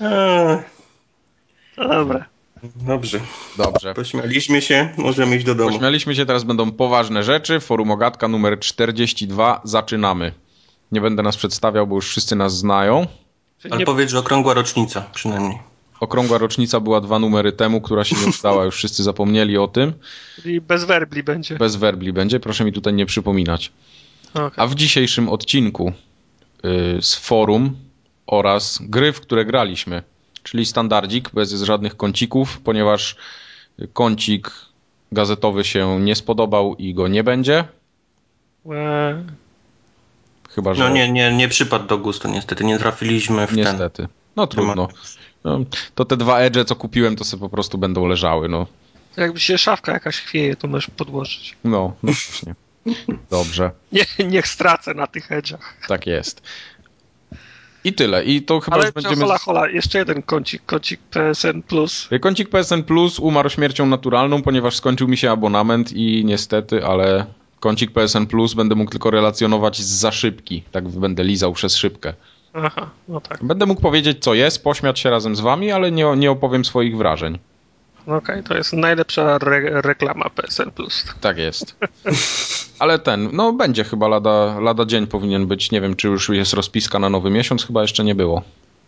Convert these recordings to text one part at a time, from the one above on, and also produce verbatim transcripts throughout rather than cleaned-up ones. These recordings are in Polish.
Eee, No dobra. Dobrze. Dobrze. Pośmialiśmy się, możemy iść do domu. Pośmialiśmy się, teraz będą poważne rzeczy. Forum Ogatka numer czterdzieści dwa. Zaczynamy. Nie będę nas przedstawiał, bo już wszyscy nas znają. Ale Nie... powiedz, że okrągła rocznica przynajmniej. Okrągła rocznica była dwa numery temu, która się nie udała. Już wszyscy zapomnieli o tym. Czyli bez werbli będzie. Bez werbli będzie. Proszę mi tutaj nie przypominać. Okay. A w dzisiejszym odcinku yy, z forum oraz gry, w które graliśmy, czyli standardzik, bez żadnych kącików, ponieważ kącik gazetowy się nie spodobał i go nie będzie. Eee... Chyba, że... No nie, nie, nie przypadł do gustu niestety, nie trafiliśmy w Niestety. ten... No trudno. No, to te dwa Edge, co kupiłem, to sobie po prostu będą leżały, no. Jakby się szafka jakaś chwieje, to możesz podłożyć. No, no właśnie. Dobrze. Nie, niech stracę na tych edge'ach. Tak jest. I tyle. I to chyba Ale już będziemy... hola, hola, jeszcze jeden kącik, kącik P S N Plus. Kącik P S N Plus umarł śmiercią naturalną, ponieważ skończył mi się abonament i niestety, ale kącik P S N Plus będę mógł tylko relacjonować z za szybki. Tak będę lizał przez szybkę. Aha, no tak. Będę mógł powiedzieć, co jest, pośmiać się razem z wami, ale nie, nie opowiem swoich wrażeń. Okej, okay, to jest najlepsza re- reklama P S N Plus. Tak jest. Ale ten, no będzie chyba lada, lada dzień powinien być. Nie wiem, czy już jest rozpiska na nowy miesiąc, chyba jeszcze nie było.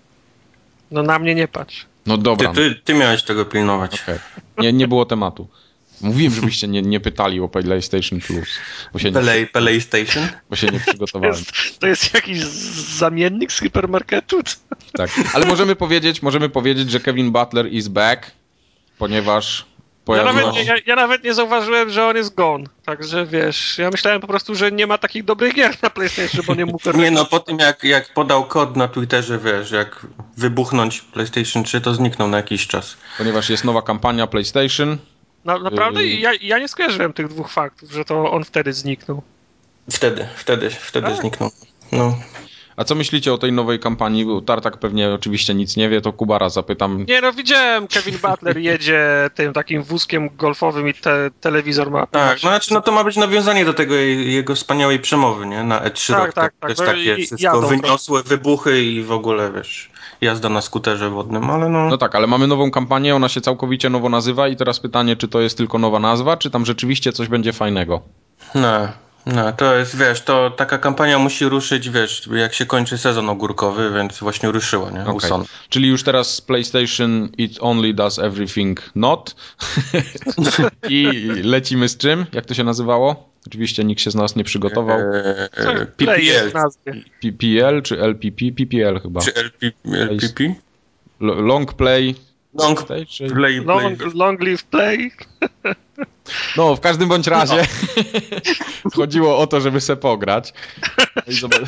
No na mnie nie patrz. No dobra. Ty, ty, ty miałeś tego pilnować. Okay. Nie, nie było tematu. Mówiłem, żebyście nie, nie pytali o PlayStation Plus. Bo się Play, nie, PlayStation? Bo się nie przygotowałem. To jest, to jest jakiś zamiennik z hipermarketu? Tak, ale możemy powiedzieć, możemy powiedzieć, że Kevin Butler is back, ponieważ ja pojawiła nawet, ja, ja nawet nie zauważyłem, że on jest gone. Także wiesz, ja myślałem po prostu, że nie ma takich dobrych gier na PlayStation, bo nie mógł... Nie no, po tym jak, jak podał kod na Twitterze, wiesz, jak wybuchnąć PlayStation trzy, to zniknął na jakiś czas. Ponieważ jest nowa kampania PlayStation. No, naprawdę? Yy... Ja, ja nie skojarzyłem tych dwóch faktów, że to on wtedy zniknął. Wtedy, wtedy, wtedy tak? zniknął. No. A co myślicie o tej nowej kampanii? Tartak pewnie oczywiście nic nie wie, to Kubara zapytam. Nie no, widziałem, Kevin Butler jedzie tym takim wózkiem golfowym i te, telewizor ma... Tak, no znaczy no to ma być nawiązanie do tego jego wspaniałej przemowy, nie? Na E trzy tak, rok. Tak, tak, też no takie i, wszystko jadą, wyniosłe wybuchy i w ogóle, wiesz, jazda na skuterze wodnym, ale no... No tak, ale mamy nową kampanię, ona się całkowicie nowo nazywa i teraz pytanie, czy to jest tylko nowa nazwa, czy tam rzeczywiście coś będzie fajnego? No, no, to jest, wiesz, to taka kampania musi ruszyć, wiesz, jak się kończy sezon ogórkowy, więc właśnie ruszyła, nie? Okay. U Sony. Czyli już teraz PlayStation it only does everything not. I lecimy z czym? Jak to się nazywało? Oczywiście nikt się z nas nie przygotował. Eee, P P L. P P L czy L P P? P P L chyba. Czy L P P? Long play. Long play. play. Long, long live play. No, w każdym bądź razie no. chodziło o to, żeby se pograć. No i, zobacz...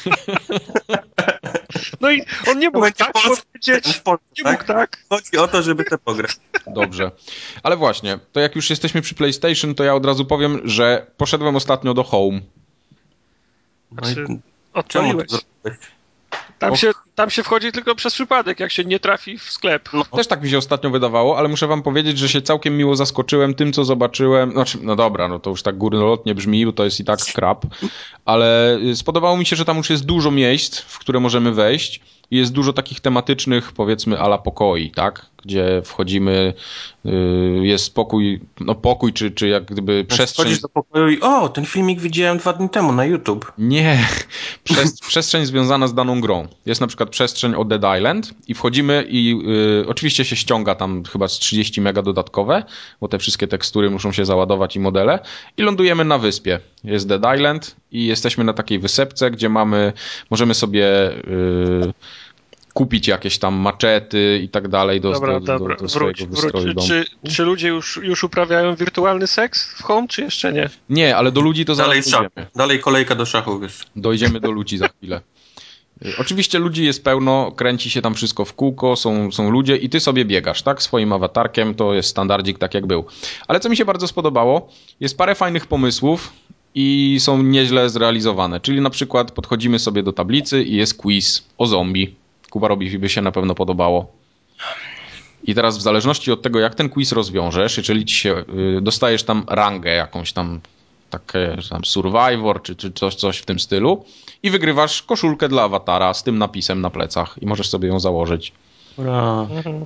no i on nie mógł tak powiedzieć. Nie mógł tak. Chodzi o to, żeby se pograć. Dobrze. Ale właśnie, to jak już jesteśmy przy PlayStation, to ja od razu powiem, że poszedłem ostatnio do Home. Znaczy, odpaliłeś. Tam Och. się, tam się wchodzi tylko przez przypadek, jak się nie trafi w sklep. No, też tak mi się ostatnio wydawało, ale muszę wam powiedzieć, że się całkiem miło zaskoczyłem tym, co zobaczyłem. Znaczy, no dobra, no to już tak górnolotnie brzmi, bo to jest i tak krap, ale spodobało mi się, że tam już jest dużo miejsc, w które możemy wejść. Jest dużo takich tematycznych, powiedzmy, ala pokoi, tak? Gdzie wchodzimy, yy, jest spokój, no pokój, czy, czy jak gdyby przestrzeń... Wchodzisz do pokoju i o, ten filmik widziałem dwa dni temu na YouTube. Nie, Przes- przestrzeń związana z daną grą. Jest na przykład przestrzeń o Dead Island i wchodzimy i yy, oczywiście się ściąga tam chyba z trzydzieści mega dodatkowe, bo te wszystkie tekstury muszą się załadować i modele i lądujemy na wyspie. Jest Dead Island i jesteśmy na takiej wysepce, gdzie mamy, możemy sobie... Yy, kupić jakieś tam maczety i tak dalej do, dobra, do, dobra. do, do swojego wróć, wystroju wróć. domu. Czy, czy ludzie już, już uprawiają wirtualny seks w Home, czy jeszcze nie? Nie, ale do ludzi to dalej zaraz dojdziemy. Dalej kolejka do szachów jest. Dojdziemy do ludzi za chwilę. Oczywiście ludzi jest pełno, kręci się tam wszystko w kółko, są, są ludzie i ty sobie biegasz, tak? Swoim awatarkiem, to jest standardzik tak jak był. Ale co mi się bardzo spodobało, jest parę fajnych pomysłów i są nieźle zrealizowane. Czyli na przykład podchodzimy sobie do tablicy i jest quiz o zombie. Kubarowi by się na pewno podobało. I teraz w zależności od tego, jak ten quiz rozwiążesz, jeżeli ci się y, dostajesz tam rangę jakąś tam, takie tam Survivor, czy, czy coś, coś w tym stylu i wygrywasz koszulkę dla awatara z tym napisem na plecach i możesz sobie ją założyć. No. Mhm.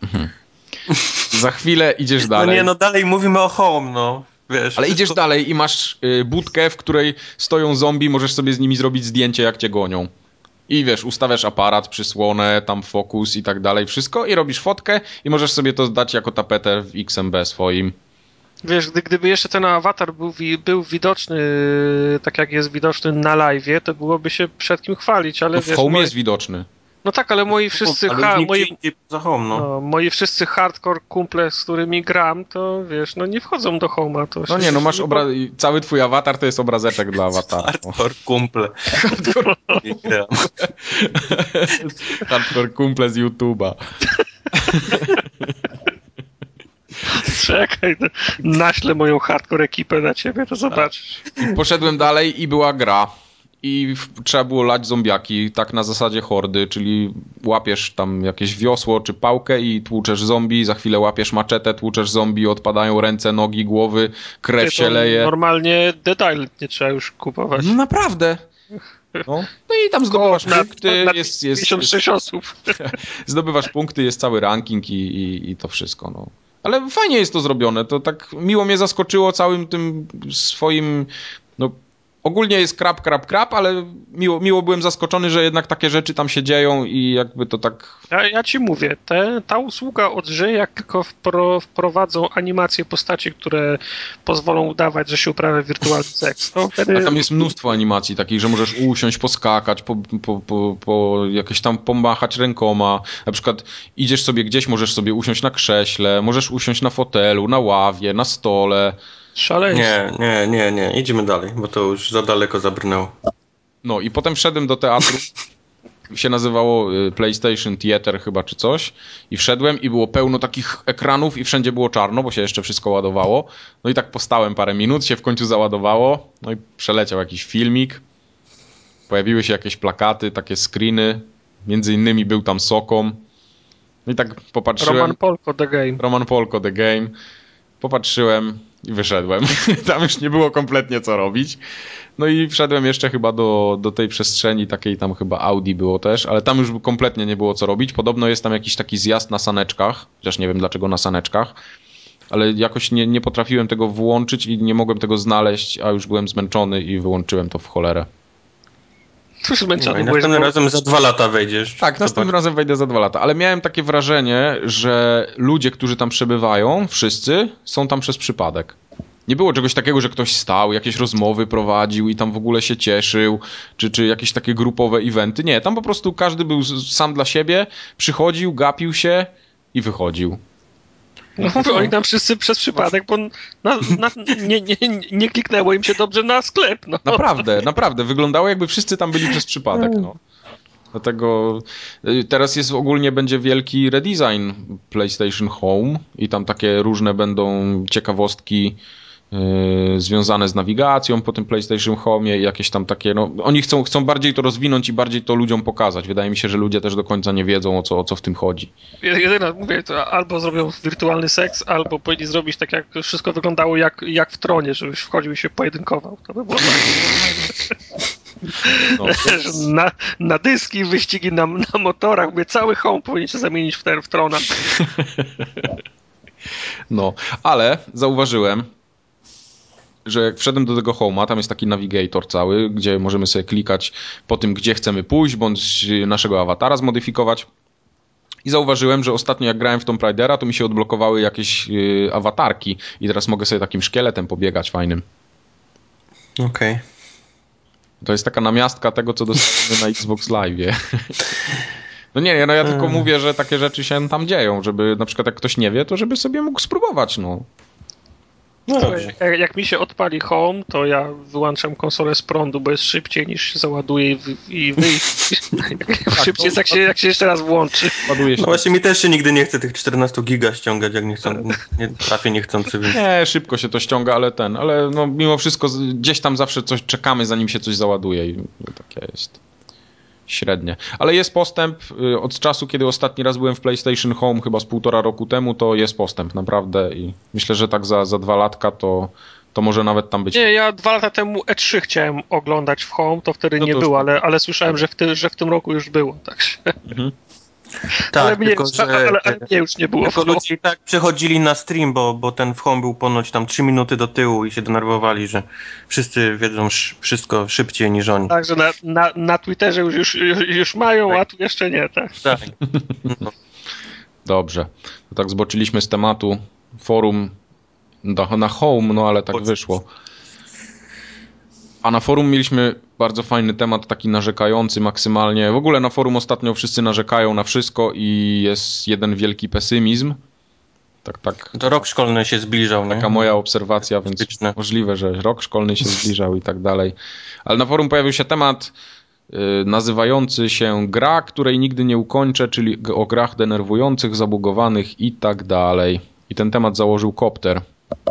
Za chwilę idziesz no dalej. nie, no dalej mówimy o Home, no. Wiesz, Ale wszystko... idziesz dalej i masz y, budkę, w której stoją zombie, możesz sobie z nimi zrobić zdjęcie, jak cię gonią. I wiesz, ustawiasz aparat, przysłonę, tam fokus i tak dalej, wszystko i robisz fotkę i możesz sobie to dać jako tapetę w X M B swoim. Wiesz, gdy, gdyby jeszcze ten awatar był, wi- był widoczny, tak jak jest widoczny na live'ie, to byłoby się przed kim chwalić, ale No w wiesz... Home moi- jest widoczny. No tak, ale moi wszyscy... Ale Ha, nigdzie moi, indziej poza Home, no. no, moi wszyscy hardcore kumple, z którymi gram, to wiesz, no nie wchodzą do Home'a. To No się- nie, no masz nie obra... cały twój awatar to jest obrazeczek dla awatara. No. Hardcore kumple. Nie gram. Hardcore kumple z YouTube'a. Czekaj, no, naślę moją hardcore ekipę na ciebie, to zobaczysz. I poszedłem dalej i była gra. I w, trzeba było lać zombiaki, tak na zasadzie hordy, czyli łapiesz tam jakieś wiosło czy pałkę i tłuczesz zombie, za chwilę łapiesz maczetę, tłuczesz zombie, odpadają ręce, nogi, głowy, krew Ty, się to leje. Normalnie Dead Island nie trzeba już kupować. No naprawdę. No, no i tam zdobywasz na, punkty, na jest, jest, pięćdziesiąt jest, sześć osób. zdobywasz punkty, jest cały ranking i, i, i to wszystko. No. Ale fajnie jest to zrobione, to tak miło mnie zaskoczyło całym tym swoim, no ogólnie jest krap, krap, krap, ale miło, miło byłem zaskoczony, że jednak takie rzeczy tam się dzieją i jakby to tak... Ja, ja ci mówię, te, ta usługa odżyje, jak tylko wpro, wprowadzą animacje postaci, które pozwolą udawać, że się uprawia wirtualny seks. To wtedy... A tam jest mnóstwo animacji takich, że możesz usiąść, poskakać, po, po, po, po jakieś tam pomachać rękoma. Na przykład idziesz sobie gdzieś, możesz sobie usiąść na krześle, możesz usiąść na fotelu, na ławie, na stole. Szaleństwo. Nie, nie, nie, nie. Idziemy dalej, bo to już za daleko zabrnęło. No i potem wszedłem do teatru, się nazywało y, PlayStation Theater chyba czy coś i wszedłem i było pełno takich ekranów i wszędzie było czarno, bo się jeszcze wszystko ładowało. No i tak postałem parę minut, się w końcu załadowało, no i przeleciał jakiś filmik, pojawiły się jakieś plakaty, takie screeny, między innymi był tam Sokom. No i tak popatrzyłem... Roman Polko, The Game. Roman Polko, The Game. Popatrzyłem i wyszedłem. Tam już nie było kompletnie co robić. No i wszedłem jeszcze chyba do, do tej przestrzeni, takiej tam chyba Audi było też, ale tam już kompletnie nie było co robić. Podobno jest tam jakiś taki zjazd na saneczkach, chociaż nie wiem dlaczego na saneczkach, ale jakoś nie, nie potrafiłem tego włączyć i nie mogłem tego znaleźć, a już byłem zmęczony i wyłączyłem to w cholerę. Cóż, No zmęczony i byłeś, następnym bo- razem za dwa lata wejdziesz. Tak, następnym Zobacz. razem wejdę za dwa lata, ale miałem takie wrażenie, że ludzie, którzy tam przebywają, wszyscy, są tam przez przypadek. Nie było czegoś takiego, że ktoś stał, jakieś rozmowy prowadził i tam w ogóle się cieszył, czy, czy jakieś takie grupowe eventy. Nie, tam po prostu każdy był sam dla siebie, przychodził, gapił się i wychodził. No, mówię, oni tam wszyscy przez przypadek, bo na, na, nie, nie, nie kliknęło im się dobrze na sklep. No. Naprawdę, naprawdę. Wyglądało jakby wszyscy tam byli przez przypadek. No. Dlatego y, teraz jest ogólnie będzie wielki redesign PlayStation Home i tam takie różne będą ciekawostki y, związane z nawigacją po tym PlayStation Home i jakieś tam takie, no oni chcą, chcą bardziej to rozwinąć i bardziej to ludziom pokazać. Wydaje mi się, że ludzie też do końca nie wiedzą o co, o co w tym chodzi. Jedyna, mówię, to albo zrobią wirtualny seks, albo powinni zrobić tak, jak wszystko wyglądało jak, jak w Tronie, żebyś wchodził i się pojedynkował. To by było No, na, na dyski, wyścigi na, na motorach, mówię, cały home powinien się zamienić w, ter, w Trona. no, ale zauważyłem, że jak wszedłem do tego Home'a, tam jest taki navigator cały, gdzie możemy sobie klikać po tym, gdzie chcemy pójść, bądź naszego awatara zmodyfikować. I zauważyłem, że ostatnio jak grałem w Tomb Raidera, to mi się odblokowały jakieś yy, awatarki i teraz mogę sobie takim szkieletem pobiegać fajnym. Okej. Okay. To jest taka namiastka tego, co dostajemy na Xbox Live. No nie, no ja tylko Hmm. mówię, że takie rzeczy się tam dzieją, żeby na przykład jak ktoś nie wie, to żeby sobie mógł spróbować, no. No dobrze. Jak, jak mi się odpali home, to ja wyłączam konsolę z prądu, bo jest szybciej niż się załaduje i, wy, i wyjdzie. Szybciej jest, jak się, jak się jeszcze raz włączy. Ładuje się. No właśnie mi też się nigdy nie chce tych czternaście giga ściągać, jak nie chcą, nie trafię niechcący, więc... Nie, szybko się to ściąga, ale ten, ale no mimo wszystko z- gdzieś tam zawsze coś czekamy, zanim się coś załaduje i no, takie jest średnie. Ale jest postęp y, od czasu, kiedy ostatni raz byłem w PlayStation Home, chyba z półtora roku temu, to jest postęp, naprawdę i myślę, że tak za, za dwa latka to, to może nawet tam być. Nie, ja dwa lata temu E trzy chciałem oglądać w home, to wtedy No nie to było, już- ale, ale słyszałem, że w, ty, że w tym roku już było. Także. Mhm. Tak, ale, mnie, tylko, już- że ale, ale mnie już nie było. tylko w Home. ludzie i tak przechodzili na stream, bo, bo ten w home był ponoć tam trzy minuty do tyłu i się denerwowali, że wszyscy wiedzą sz- wszystko szybciej niż oni. Także na, na, na Twitterze już, już, już, już mają, Tak. a tu jeszcze nie, tak? Tak. No. Dobrze. To tak zboczyliśmy z tematu forum na, na home, no ale tak Boczy. wyszło. A na forum mieliśmy bardzo fajny temat, taki narzekający maksymalnie. W ogóle na forum ostatnio wszyscy narzekają na wszystko i jest jeden wielki pesymizm. Tak, tak. To rok szkolny się zbliżał, nie? Taka moja obserwacja, więc Styczne. możliwe, że rok szkolny się zbliżał i tak dalej. Ale na forum pojawił się temat y, nazywający się gra, której nigdy nie ukończę, czyli g- o grach denerwujących, zabugowanych i tak dalej. I ten temat założył Kopter.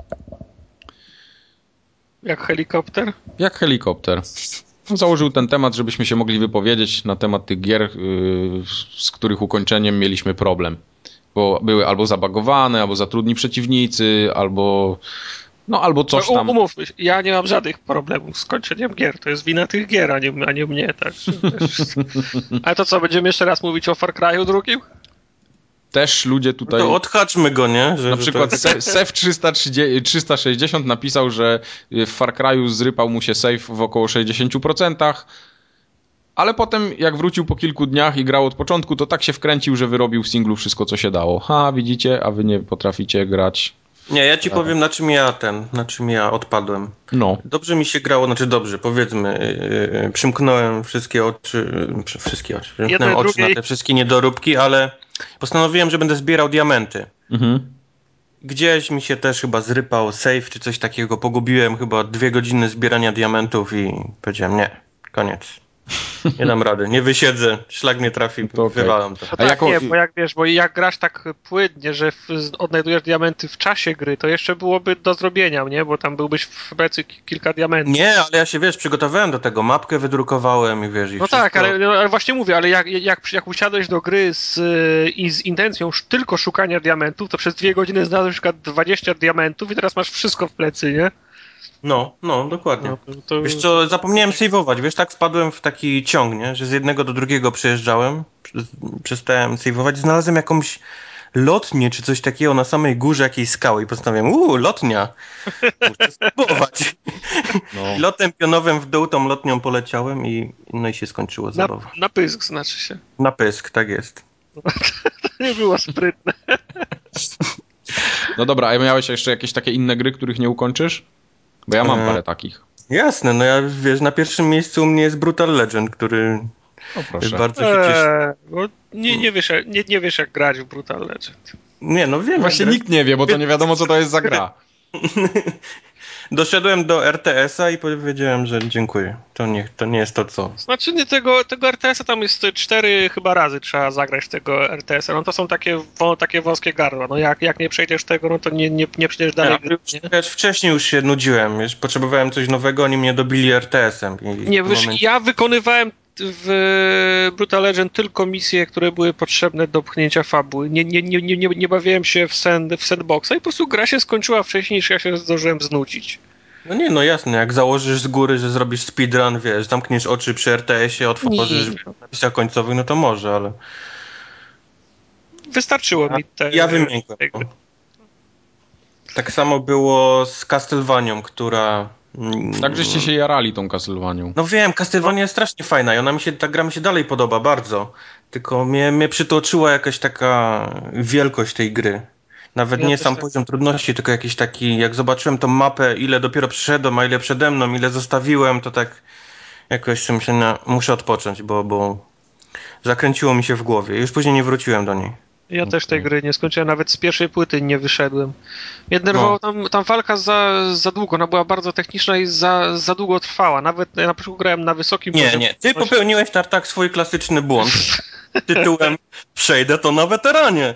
Jak helikopter? Jak helikopter. Założył ten temat, żebyśmy się mogli wypowiedzieć na temat tych gier, y, z których ukończeniem mieliśmy problem. Bo były albo zabagowane, albo za trudni przeciwnicy, albo no albo coś No, tam. umówmy się, ja nie mam żadnych problemów z kończeniem gier. To jest wina tych gier, a nie, a nie mnie, tak? Ale to co, będziemy jeszcze raz mówić o Far Cry'u drugim? Też ludzie tutaj... To odhaczmy go, nie? Że, Na że przykład to... Se- Sef trzysta sześćdziesiąt napisał, że w Far Cry'u zrypał mu się save w około sześćdziesiąt procent, ale potem jak wrócił po kilku dniach i grał od początku, to tak się wkręcił, że wyrobił w singlu wszystko, co się dało. Ha, widzicie, a wy nie potraficie grać. Nie, ja ci powiem, na czym ja ten, na czym ja odpadłem. No. Dobrze mi się grało, znaczy dobrze, powiedzmy, yy, yy, przymknąłem wszystkie oczy, yy, wszystkie oczy, przymknąłem Jedne, oczy drugiej. na te wszystkie niedoróbki, ale postanowiłem, że będę zbierał diamenty. Mhm. Gdzieś mi się też chyba zrypał save czy coś takiego, pogubiłem chyba dwie godziny zbierania diamentów i powiedziałem nie, koniec. Nie dam rady, nie wysiedzę, szlak nie trafi, To okej. wywalam to. No A tak, jako- nie, bo jak wiesz, bo jak grasz tak płynnie, że w, odnajdujesz diamenty w czasie gry, to jeszcze byłoby do zrobienia, nie? Bo tam byłbyś w plecy ki- kilka diamentów. Nie, ale ja się, wiesz, przygotowałem do tego, mapkę wydrukowałem i wiesz, i No wszystko. tak, ale, no, ale właśnie mówię, ale jak, jak, jak usiadłeś do gry z, y, i z intencją sz- tylko szukania diamentów, to przez dwie godziny znalazłeś na przykład dwadzieścia diamentów i teraz masz wszystko w plecy, nie? No, no, dokładnie. No, to, Wiesz co, zapomniałem save'ować, wiesz, tak wpadłem w taki ciąg, nie? Że z jednego do drugiego przejeżdżałem, przy- przestałem save'ować, znalazłem jakąś lotnię czy coś takiego na samej górze jakiejś skały i postanowiłem, uuu, lotnia, muszę spróbować. No. I lotem pionowym w dół tą lotnią poleciałem i no i się skończyło na, zabawa. na pysk znaczy się. Na pysk, tak jest. To nie było sprytne. No dobra, a miałeś jeszcze jakieś takie inne gry, których nie ukończysz? Bo ja mam E, parę takich. Jasne, no ja, wiesz, na pierwszym miejscu u mnie jest Brutal Legend, który O proszę. bardzo się cieszy. Eee, bo nie, nie, wiesz, jak- nie, nie wiesz jak grać w Brutal Legend. Nie, no wiem. Właśnie jak nikt nie wie, bo to nie wiadomo, co to jest za gra. Doszedłem do R T S-a i powiedziałem, że dziękuję. To nie, to nie jest to, co. Znaczy nie, tego, tego R T S-a tam jest cztery chyba razy trzeba zagrać tego R T S-a. No to są takie, wo, takie wąskie gardła. No jak, jak nie przejdziesz tego, no to nie, nie, nie przejdziesz dalej Ja, gry. już, Nie, wiesz, wcześniej już się nudziłem, już potrzebowałem coś nowego, oni mnie dobili R T S-em. I w nie tym wiesz, momencie- ja wykonywałem w Brutal Legend tylko misje, które były potrzebne do pchnięcia fabuły. Nie, nie, nie, nie, nie, nie bawiłem się w, sand, w sandboxa i po prostu gra się skończyła wcześniej, niż ja się zdążyłem znudzić. No nie, no jasne, jak założysz z góry, że zrobisz speedrun, wiesz, zamkniesz oczy przy R T S-ie, otworzysz Nie. w napisach końcowych, no to może, ale... Wystarczyło Ja- mi te, ja wymiękłem. te gry. Tak samo było z Castlevanią, która... mm, Tak, żeście się jarali tą Castlevanią. No wiem, Castlevania jest strasznie fajna i ona mi się, ta gra mi się dalej podoba bardzo. Tylko mnie, mnie przytoczyła jakaś taka wielkość tej gry. Nawet Ja nie też sam tak. poziom trudności, tylko jakiś taki, jak zobaczyłem tą mapę, ile dopiero przyszedłem, a ile przede mną, ile zostawiłem, to tak jakoś sobie myślę, no, muszę odpocząć, bo, bo zakręciło mi się w głowie. Już później nie wróciłem do niej. Ja też tej Okej. gry nie skończyłem, nawet z pierwszej płyty nie wyszedłem. Mnie denerwowało No. tam, tam walka za, za długo, ona była bardzo techniczna i za, za długo trwała. Nawet ja na przykład grałem na wysokim Nie, poziomie. nie, ty popełniłeś tak, tak swój klasyczny błąd tytułem przejdę to na weteranie.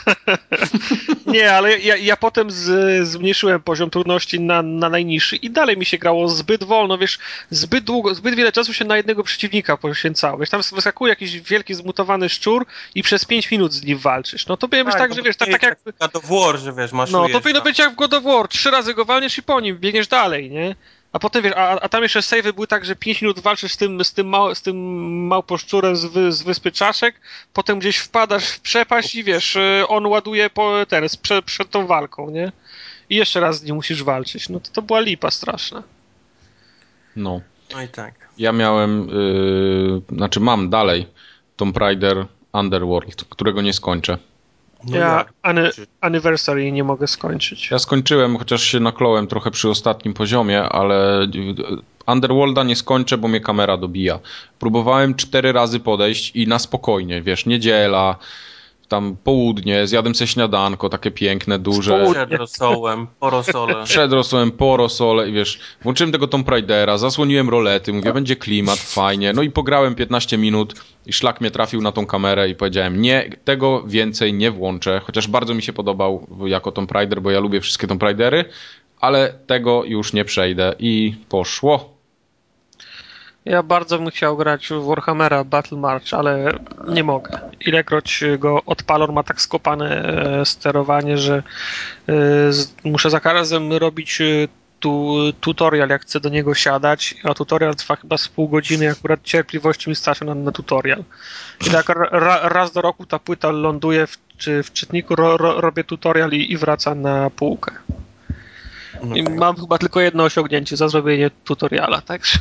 Nie, ale ja, ja potem z, zmniejszyłem poziom trudności na, na najniższy i dalej mi się grało zbyt wolno, wiesz, zbyt długo, zbyt wiele czasu się na jednego przeciwnika poświęcało. Wiesz, tam wyskakuje jakiś wielki, zmutowany szczur i przez pięć minut z nim walczysz. No to powinno być tak, że wiesz, tak, tak jak... God of War, że wiesz, masz No, to powinno być jak w God of War. Trzy razy go walniesz i po nim biegniesz dalej, nie? A potem wiesz, a, a tam jeszcze save'y były tak, że pięć minut walczysz z tym, z tym, mał, z tym małposzczurem z, wy, z wyspy Czaszek, potem gdzieś wpadasz w przepaść i wiesz, on ładuje po, teraz przed, przed tą walką, nie? I jeszcze raz z nim musisz walczyć. No to to była lipa straszna. No. No i tak. Ja miałem, yy, znaczy mam dalej Tomb Raider Underworld, którego nie skończę. No ja jak? any, Anniversary nie mogę skończyć. Ja skończyłem, chociaż się nakląłem trochę przy ostatnim poziomie, ale Underworlda nie skończę, bo mnie kamera dobija. Próbowałem cztery razy podejść i na spokojnie, wiesz, niedziela, tam południe, zjadłem sobie śniadanko, takie piękne, duże. Przed rosołem, po rosole. Przed rosołem, po rosole i wiesz, włączyłem tego Tomb Raidera, zasłoniłem rolety, mówię, będzie klimat, fajnie. No i pograłem piętnaście minut i szlak mnie trafił na tą kamerę i powiedziałem, nie, tego więcej nie włączę, chociaż bardzo mi się podobał jako Tomb Raider, bo ja lubię wszystkie Tomb Raidery, ale tego już nie przejdę i poszło. Ja bardzo bym chciał grać w Warhammera Battle March, ale nie mogę. Ilekroć go odpalę, on ma tak skopane e, sterowanie, że e, z, muszę za każdym razem robić e, tu, tutorial, jak chcę do niego siadać, a tutorial trwa chyba z pół godziny, akurat cierpliwości mi starczy na, na tutorial. I tak ra, raz do roku ta płyta ląduje w, czy w czytniku, ro, ro, robię tutorial i, i wraca na półkę. I mam chyba tylko jedno osiągnięcie za zrobienie tutoriala, także...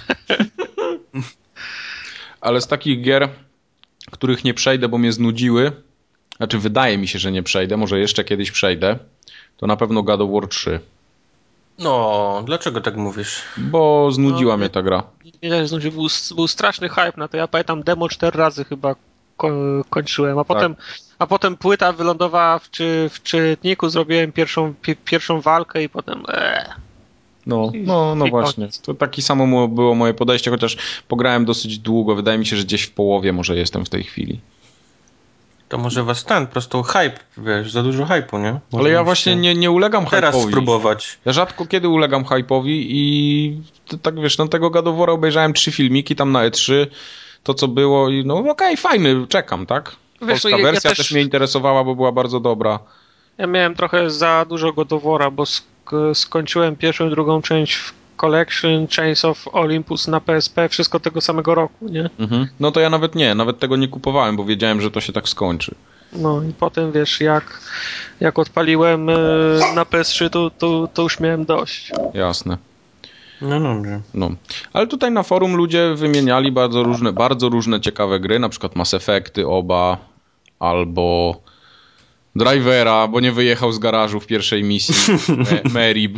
Ale z takich gier, których nie przejdę, bo mnie znudziły, znaczy wydaje mi się, że nie przejdę, może jeszcze kiedyś przejdę, to na pewno God of War trzy. No, dlaczego tak mówisz? Bo znudziła No, mnie ta gra. Nie, znaczy był, był straszny hype na to. Ja pamiętam, demo cztery razy chyba ko kończyłem, a potem, tak. a potem płyta wylądowała w, czy, w czytniku, zrobiłem pierwszą, pi pierwszą walkę i potem ee. No, no, no właśnie. To taki samo było moje podejście, chociaż pograłem dosyć długo. Wydaje mi się, że gdzieś w połowie może jestem w tej chwili. To może was ten, po prostu hype, wiesz, za dużo hype'u, nie? Może ale ja właśnie nie, nie ulegam teraz hype'owi. spróbować. Ja rzadko kiedy ulegam hype'owi i to, tak wiesz, no tego God of War obejrzałem trzy filmiki tam na E trzy, to co było i no okej, okay, fajny, czekam, tak? Polska wiesz, wersja ja też... też mnie interesowała, bo była bardzo dobra. Ja miałem trochę za dużo God of War'a, bo sk skończyłem pierwszą i drugą część w Collection, Chains of Olympus na P S P, wszystko tego samego roku, nie? Mhm. No to ja nawet nie, nawet tego nie kupowałem, bo wiedziałem, że to się tak skończy. No i potem wiesz, jak, jak odpaliłem na P S trzy, to, to, to już miałem dość. Jasne. No dobrze. No. Ale tutaj na forum ludzie wymieniali bardzo różne, bardzo różne ciekawe gry, na przykład Mass Effecty oba, albo Drivera, bo nie wyjechał z garażu w pierwszej misji. Me Merib.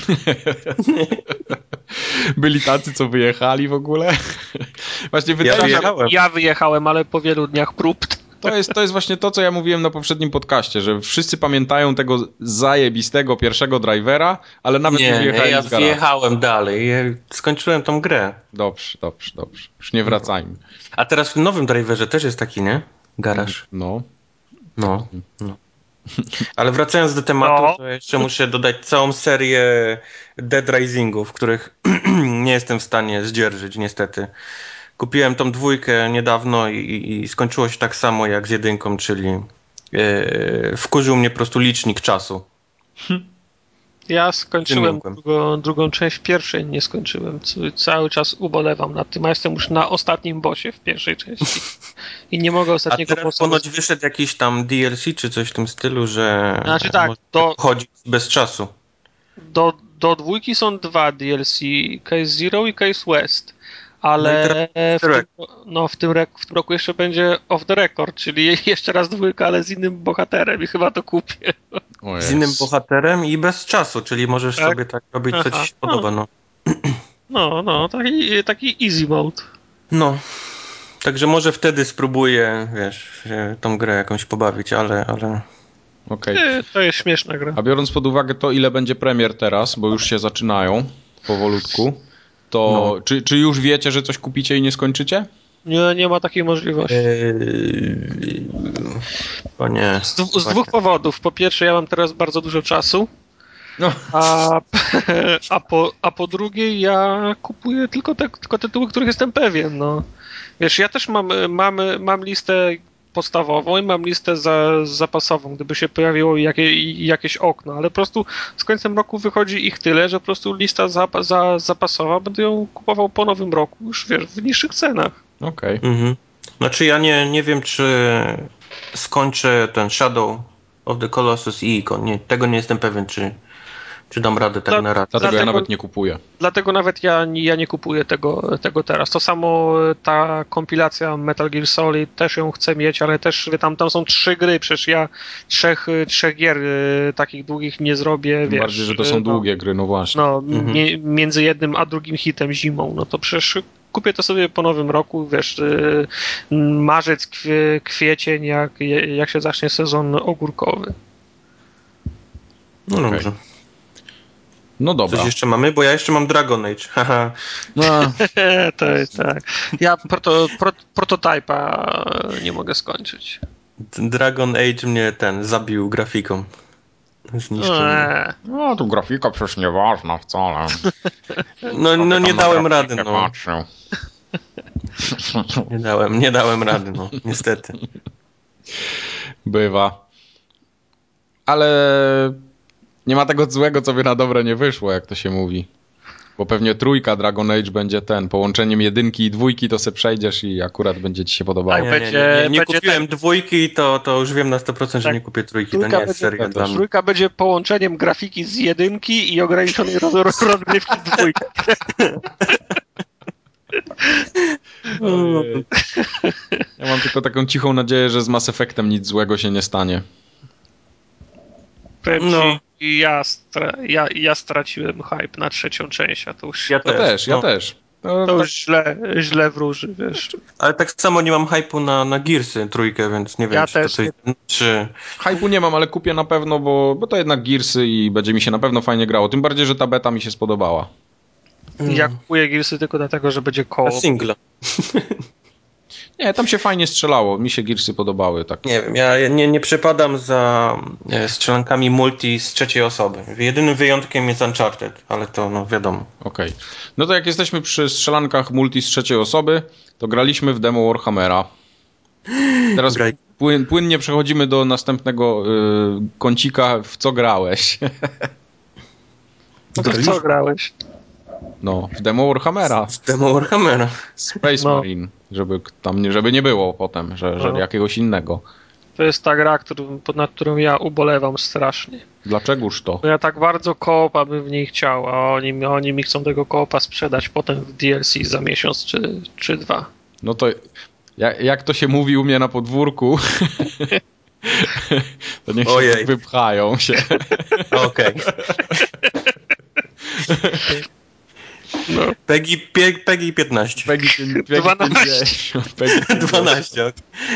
Byli tacy, co wyjechali w ogóle. Właśnie wydaje ja, się, wyjechałem. ja wyjechałem, ale po wielu dniach prób. To jest, to jest właśnie to, co ja mówiłem na poprzednim podcaście, że wszyscy pamiętają tego zajebistego pierwszego Drivera, ale nawet nie, nie wyjechali nie, ja z garażu. wyjechałem dalej. Ja skończyłem tą grę. Dobrze, dobrze, dobrze. Już nie wracajmy. A teraz w nowym Driverze też jest taki, nie? Garaż. No. No. no. Ale wracając do tematu, no. to jeszcze muszę dodać całą serię Dead Risingów, których nie jestem w stanie zdzierżyć, niestety. Kupiłem tą dwójkę niedawno i, i skończyło się tak samo jak z jedynką, czyli yy, wkurzył mnie po prostu licznik czasu. Ja skończyłem drugą, drugą część, pierwszej nie skończyłem. Cały czas ubolewam nad tym, a jestem już na ostatnim bossie w pierwszej części. I nie mogę ostatniego bossa... A teraz ponoć wyszedł jakiś tam D L C czy coś w tym stylu, że znaczy tak, do... chodzi bez czasu. Do, do dwójki są dwa D L C, Case Zero i Case West. Ale no w, tym, no w, tym w tym roku jeszcze będzie Off the Record, czyli jeszcze raz dwójka, ale z innym bohaterem i chyba to kupię. Z innym bohaterem i bez czasu, czyli możesz tak? sobie tak robić, co ci się no. podoba. No, no, no taki, taki easy mode. No, także może wtedy spróbuję, wiesz, tą grę jakąś pobawić, ale... ale... Okay. To jest śmieszna gra. A biorąc pod uwagę to, ile będzie premier teraz, bo już się zaczynają powolutku, to no. czy, czy już wiecie, że coś kupicie i nie skończycie? Nie, nie ma takiej możliwości. Eee, o nie. Z, z dwóch powodów. Po pierwsze, ja mam teraz bardzo dużo czasu, no. a, a, po, a po drugie, ja kupuję tylko te tylko tytuły, których jestem pewien. No. Wiesz, ja też mam, mam, mam listę podstawową i mam listę za, zapasową, gdyby się pojawiło jakie, jakieś okno, ale po prostu z końcem roku wychodzi ich tyle, że po prostu lista zap, za, zapasowa będę ją kupował po nowym roku, już wiesz, w niższych cenach. Okej. Okay. Mhm. Znaczy ja nie, nie wiem, czy skończę ten Shadow of the Colossus i Icon. Nie, tego nie jestem pewien, czy, czy dam radę tak Dla, na radę. Dlatego, dlatego ja nawet nie kupuję. Dlatego nawet ja, ja nie kupuję tego, tego teraz. To samo ta kompilacja Metal Gear Solid, też ją chcę mieć, ale też tam, tam są trzy gry, przecież ja trzech, trzech gier y, takich długich nie zrobię, Tym wiesz. bardziej, że to są no, długie gry, no właśnie. No, Mhm. mie, między jednym a drugim hitem zimą, no to przecież kupię to sobie po nowym roku, wiesz, y, marzec, kwie, kwiecień, jak, jak się zacznie sezon ogórkowy. No Okay. dobrze. No dobra. Coś jeszcze mamy? Bo ja jeszcze mam Dragon Age. Haha. No. to jest tak. Ja proto, pro, prototypa nie mogę skończyć. Dragon Age mnie ten zabił grafiką. Zniszczył mnie. No, tu grafika przecież nieważna wcale. No, no nie dałem rady, no. Patrzył. Nie dałem, nie dałem rady, no. Niestety. Bywa. Ale nie ma tego złego, co by na dobre nie wyszło, jak to się mówi. Bo pewnie trójka Dragon Age będzie ten, połączeniem jedynki i dwójki to se przejdziesz i akurat będzie ci się podobało. Nie, nie, nie, nie, nie kupiłem ten... dwójki, to, to już wiem na sto procent, tak. Że nie kupię trójki. Trójka to nie jest seria dla mnie. Trójka będzie połączeniem grafiki z jedynki i ograniczonej roz, rozgrywki z dwójki. Ja mam tylko taką cichą nadzieję, że z Mass Effectem nic złego się nie stanie. Powiem no. ci, ja, stra- ja, ja straciłem hype na trzecią część, a to już... Ja to też, ja no. też. To, to tak... już źle, źle wróży, wiesz. Ale tak samo nie mam hype'u na, na Gearsy trójkę, więc nie wiem, ja czy też to coś... nie... Czy... Hype'u nie mam, ale kupię na pewno, bo, bo to jednak Gearsy i będzie mi się na pewno fajnie grało. Tym bardziej, że ta beta mi się spodobała. Mm. Ja kupuję Gearsy tylko dlatego, że będzie koło. Singla. Nie, tam się fajnie strzelało. Mi się Gearsy podobały. Tak. Nie wiem, ja nie, nie przepadam za strzelankami multi z trzeciej osoby. Jedynym wyjątkiem jest Uncharted, ale to no wiadomo. Okej. Okay. No to jak jesteśmy przy strzelankach multi z trzeciej osoby, to graliśmy w demo Warhammera. Teraz płyn, płynnie przechodzimy do następnego y, kącika, w co grałeś. No to w co grałeś? No, w demo Warhammera. W demo Warhammera. Space no. Marine, żeby tam nie, żeby nie było potem, że, że no. jakiegoś innego. To jest ta gra, którą, nad którą ja ubolewam strasznie. Dlaczegoż to? Bo ja tak bardzo koopa bym w niej chciał, a oni, oni mi chcą tego koopa sprzedać potem w D L C za miesiąc czy, czy dwa. No to jak, jak to się mówi u mnie na podwórku, to niech Ojej. się wypchają się. Okej. No. Peggy, Peggy, Peggy piętnaście. Peggy, Peggy dwanaście. Peggy dwanaście.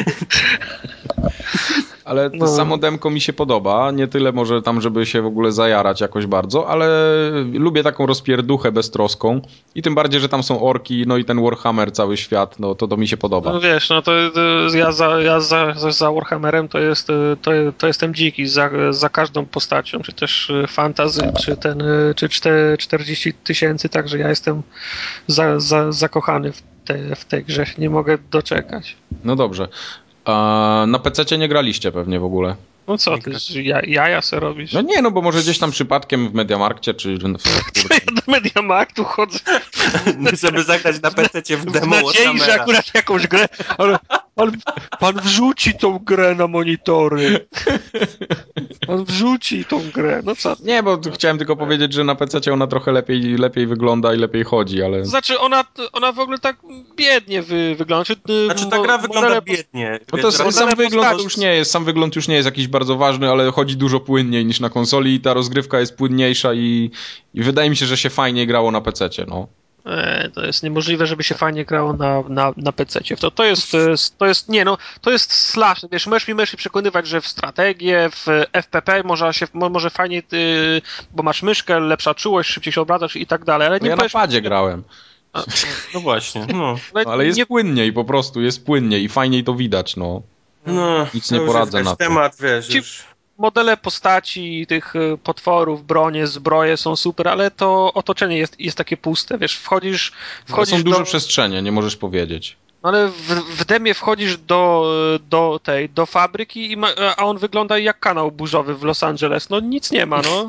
Ale to no. samo demko mi się podoba. Nie tyle może tam, żeby się w ogóle zajarać jakoś bardzo, ale lubię taką rozpierduchę beztroską. I tym bardziej, że tam są orki, no i ten Warhammer, cały świat, no to to mi się podoba. No wiesz, no to, to ja, za, ja za, za Warhammerem to, jest, to, to jestem dziki za, za każdą postacią, czy też fantasy, czy ten, czy czterdzieści tysięcy, także ja jestem za, za, zakochany w, te, w tej grze. Nie mogę doczekać. No dobrze. A na pececie nie graliście pewnie w ogóle. No co ty, ja, jaja se robisz? No nie, no bo może gdzieś tam przypadkiem w Mediamarkcie, czy... W... ja do Mediamarktu chodzę. Żeby zagrać na pececie w demo w nadziei, że akurat jakąś grę... Ale pan, pan wrzuci tą grę na monitory. Pan wrzuci tą grę, no co? Nie, bo chciałem tylko powiedzieć, że na pececie ona trochę lepiej, lepiej wygląda i lepiej chodzi, ale... Znaczy ona, ona w ogóle tak biednie wy, wygląda. Znaczy, znaczy ta gra wygląda modele... biednie. No to sam, sam wygląd już nie jest, sam wygląd już nie jest jakiś bardzo ważny, ale chodzi dużo płynniej niż na konsoli i ta rozgrywka jest płynniejsza i, i wydaje mi się, że się fajnie grało na pececie, no. E, to jest niemożliwe, żeby się fajnie grało na, na, na pececie. To, to, jest, to, jest, to jest, nie no, to jest slash, wiesz, możesz mi, możesz mi przekonywać, że w strategię, w F P P może, się, może fajnie, ty, bo masz myszkę, lepsza czułość, szybciej się obracasz i tak dalej, ale nie no ja na padzie grałem. A, no właśnie, no. No, ale jest nie... płynniej po prostu, jest płynniej i fajniej to widać, no. No, nic nie poradzę na to. Temat, wiesz, już... Modele postaci, tych potworów, bronie, zbroje są super, ale to otoczenie jest, jest takie puste, wiesz, wchodzisz... wchodzisz są duże do... przestrzenie, nie możesz powiedzieć. Ale w, w demie wchodzisz do, do tej, do fabryki, i ma, a on wygląda jak kanał burzowy w Los Angeles. No nic nie ma, no.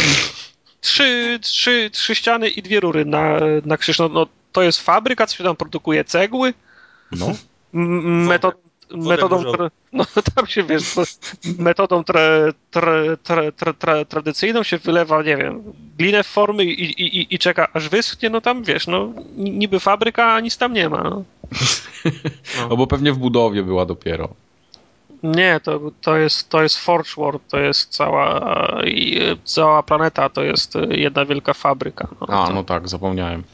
Trzy, trzy, trzy ściany i dwie rury na, na krzyż. No, no to jest fabryka, co się tam produkuje? Cegły? No. M- metod, metodą, tra, no tam się wiesz, metodą tra, tra, tra, tra, tra, tradycyjną się wylewa, nie wiem, glinę w formy i, i, i czeka aż wyschnie, no tam wiesz, no niby fabryka, a nic tam nie ma. No, no bo pewnie w budowie była dopiero. Nie, to, to jest to jest Forge World, to jest cała i, cała planeta, to jest jedna wielka fabryka. No, a, to... no tak, zapomniałem.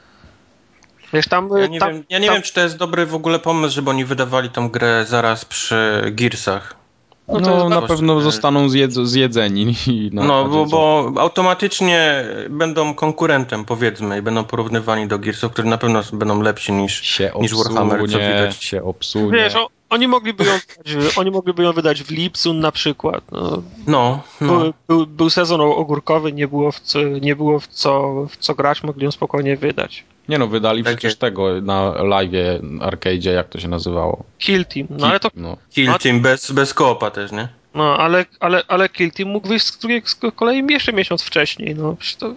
Wiesz, tam, ja nie, tam, wiem, ja nie tam... wiem, czy to jest dobry w ogóle pomysł, żeby oni wydawali tą grę zaraz przy Gearsach. No, no na pewno zostaną zjedz- zjedzeni. I na no, bo, bo automatycznie będą konkurentem, powiedzmy, i będą porównywani do Gearsów, które na pewno będą lepsi niż, się niż obsunie, Warhammer, co widać. się obsunie. Wiesz, o, oni mogliby ją wydać, oni mogliby ją wydać w lipcu na przykład. No, no, no. Był, był, był sezon ogórkowy, nie było, w co, nie było w, co, w co grać, mogli ją spokojnie wydać. Nie no, wydali tak przecież jest. tego na live'ie, arcade'zie, jak to się nazywało. Kill Team, no Kill, ale to... No. Kill Team bez, bez koopa też, nie? No, ale, ale, ale Kill Team mógł wyjść z drugiej z kolei jeszcze miesiąc wcześniej, no. To,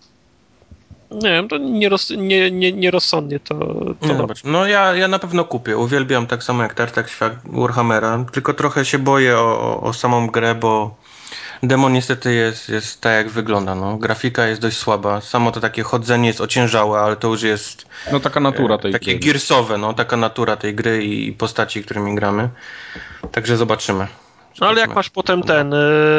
nie wiem, to nieroz, nie, nie, nierozsądnie to... to... Nie, zobacz, no ja, ja na pewno kupię, uwielbiam tak samo jak Tartak świat Warhammera, tylko trochę się boję o, o, o samą grę, bo demo niestety jest, jest tak jak wygląda, no. Grafika jest dość słaba, samo to takie chodzenie jest ociężałe, ale to już jest... No taka natura tej e, takie gry. Takie gearsowe, no, taka natura tej gry i postaci, którymi gramy. Także zobaczymy. No ale jak masz potem ten,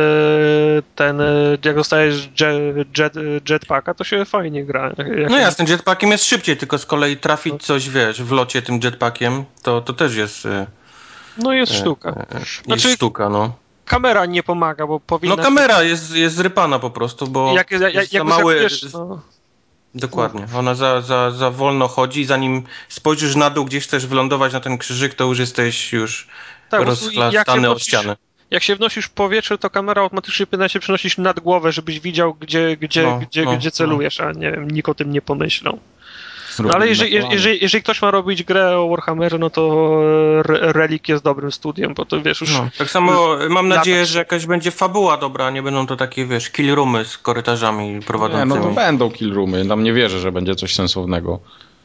ten, jak dostajesz jet, jet, jetpacka, to się fajnie gra. Jak no jasne, jetpackiem jest szybciej, tylko z kolei trafić coś, wiesz, w locie tym jetpackiem, to, to też jest... No jest sztuka. Jest znaczy, sztuka, no. Kamera nie pomaga, bo powinna... No kamera jest, jest zrypana po prostu, bo jak, jak, jest jak za mały... wiesz, no. Dokładnie. Ona za, za, za wolno chodzi, zanim spojrzysz na dół, gdzieś chcesz wylądować na ten krzyżyk, to już jesteś już tak, rozchlastany o ścianę. Jak się wnosisz w powietrze, to kamera automatycznie powinna się przenosić nad głowę, żebyś widział, gdzie, gdzie, no, gdzie, no, gdzie celujesz, no. A nie wiem, nikt o tym nie pomyślał. No, ale jeżeli, jeżeli, jeżeli ktoś ma robić grę o Warhammerze, no to Relic jest dobrym studiem, bo to wiesz już... No, tak samo mam nadzieję, latać. Że jakaś będzie fabuła dobra, nie będą to takie, wiesz, kill roomy z korytarzami prowadzącymi. Nie, no to będą kill roomy, tam nie wierzę, że będzie coś sensownego.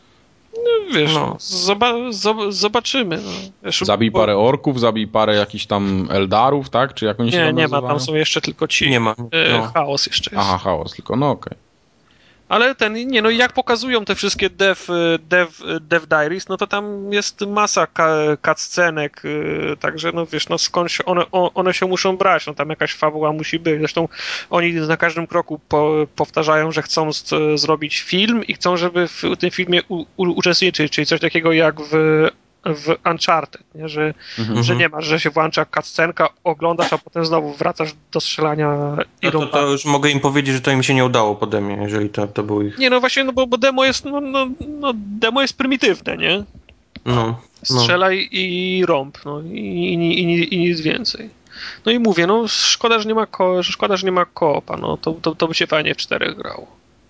No wiesz, no. Zoba- zob- zobaczymy. No. Wiesz, zabij bo... parę orków, zabij parę jakichś tam Eldarów, tak? Czy jak oni się nie, tam nie nazywają? ma, tam są jeszcze tylko ci. Nie ma. No. Chaos jeszcze jest. Aha, chaos, tylko no okej. Okay. Ale ten, nie no, jak pokazują te wszystkie dev, dev, dev diaries, no to tam jest masa cutscenek, także no wiesz, no skąd się one, one się muszą brać, no tam jakaś fabuła musi być. Zresztą oni na każdym kroku po, powtarzają, że chcą z, zrobić film i chcą, żeby w tym filmie u, u, uczestniczyć, czyli coś takiego jak w w Uncharted, nie? Że, mm-hmm. że nie ma, że się włącza cutscenka, oglądasz, a potem znowu wracasz do strzelania i no to, to już mogę im powiedzieć, że to im się nie udało po demie, jeżeli to, to był ich... Nie, no właśnie, no bo, bo demo jest no, no, no demo jest prymitywne, nie? No, no. Strzelaj i rąb, no i, i, i, i nic więcej. No i mówię, no szkoda, że nie ma, ko- szkoda, że nie ma koopa, no to, to, to by się fajnie w czterech grało.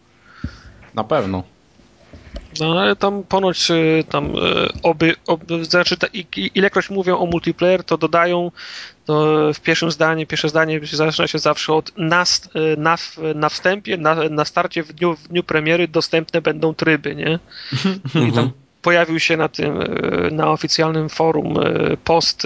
Na pewno. No ale tam ponoć tam oby, oby znaczy ta, ilekroć mówią o multiplayer, to dodają to w pierwszym zdaniu, pierwsze zdanie zaczyna się zawsze od na, na, na wstępie, na, na starcie w dniu, w dniu premiery dostępne będą tryby, nie? I tam pojawił się na tym, na oficjalnym forum post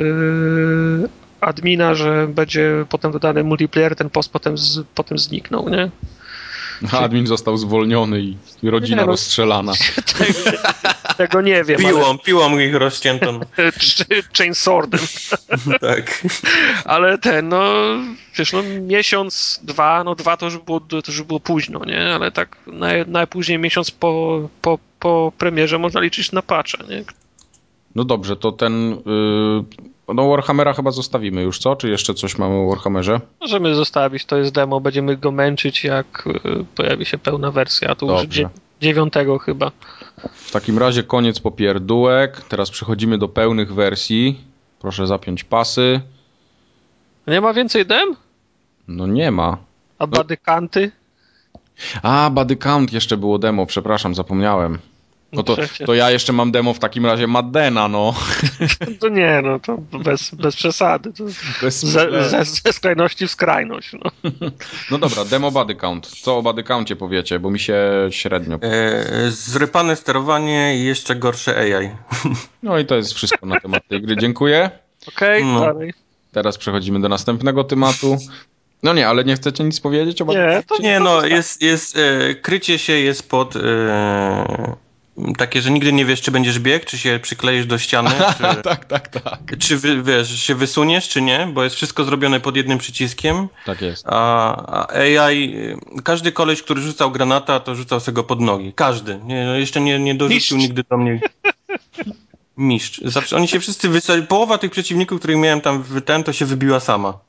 admina, że będzie potem dodany multiplayer, ten post potem, z, potem zniknął, nie? Admin został zwolniony i rodzina nie, no, rozstrzelana. Tego, tego nie wiem. Piłą, ale... piłą ich rozcięto. Chainswordem. Tak. Ale ten, no, wiesz, no miesiąc, dwa, no dwa to już było, to już było późno, nie? Ale tak naj, najpóźniej miesiąc po, po, po premierze można liczyć na patcha, nie? No dobrze, to ten... Yy... No Warhammera chyba zostawimy już, co? Czy jeszcze coś mamy o Warhammerze? Możemy zostawić, to jest demo, będziemy go męczyć, jak pojawi się pełna wersja, a to już dzie- dziewiątego chyba. W takim razie koniec popierdółek, teraz przechodzimy do pełnych wersji. Proszę zapiąć pasy. Nie ma więcej dem? No nie ma. A no. Bodycounty? A, Bodycount jeszcze było demo, przepraszam, zapomniałem. No to, to ja jeszcze mam demo w takim razie Maddena, no. To nie, no to bez, bez przesady. To bez ze, ze, ze skrajności w skrajność. No. No dobra, demo body count. Co o body councie powiecie, bo mi się średnio... E, zrypane sterowanie i jeszcze gorsze A I. No i to jest wszystko na temat tej gry. Dziękuję. Okej, okay, no. dalej. Teraz przechodzimy do następnego tematu. No nie, ale nie chcecie nic powiedzieć o body Nie, to nie, no jest, jest e, krycie się jest pod e, takie, że nigdy nie wiesz, czy będziesz biegł, czy się przykleisz do ściany, czy, tak, tak, tak. czy wy, wiesz, się wysuniesz, czy nie, bo jest wszystko zrobione pod jednym przyciskiem. Tak jest. A, a A I, każdy koleś, który rzucał granata, to rzucał sobie go pod nogi. Każdy. Nie, no jeszcze nie, nie dorzucił nigdy do mnie... Mistrz. Zawsze oni się wszyscy wysadzili. Połowa tych przeciwników, których miałem tam w ten, to się wybiła sama.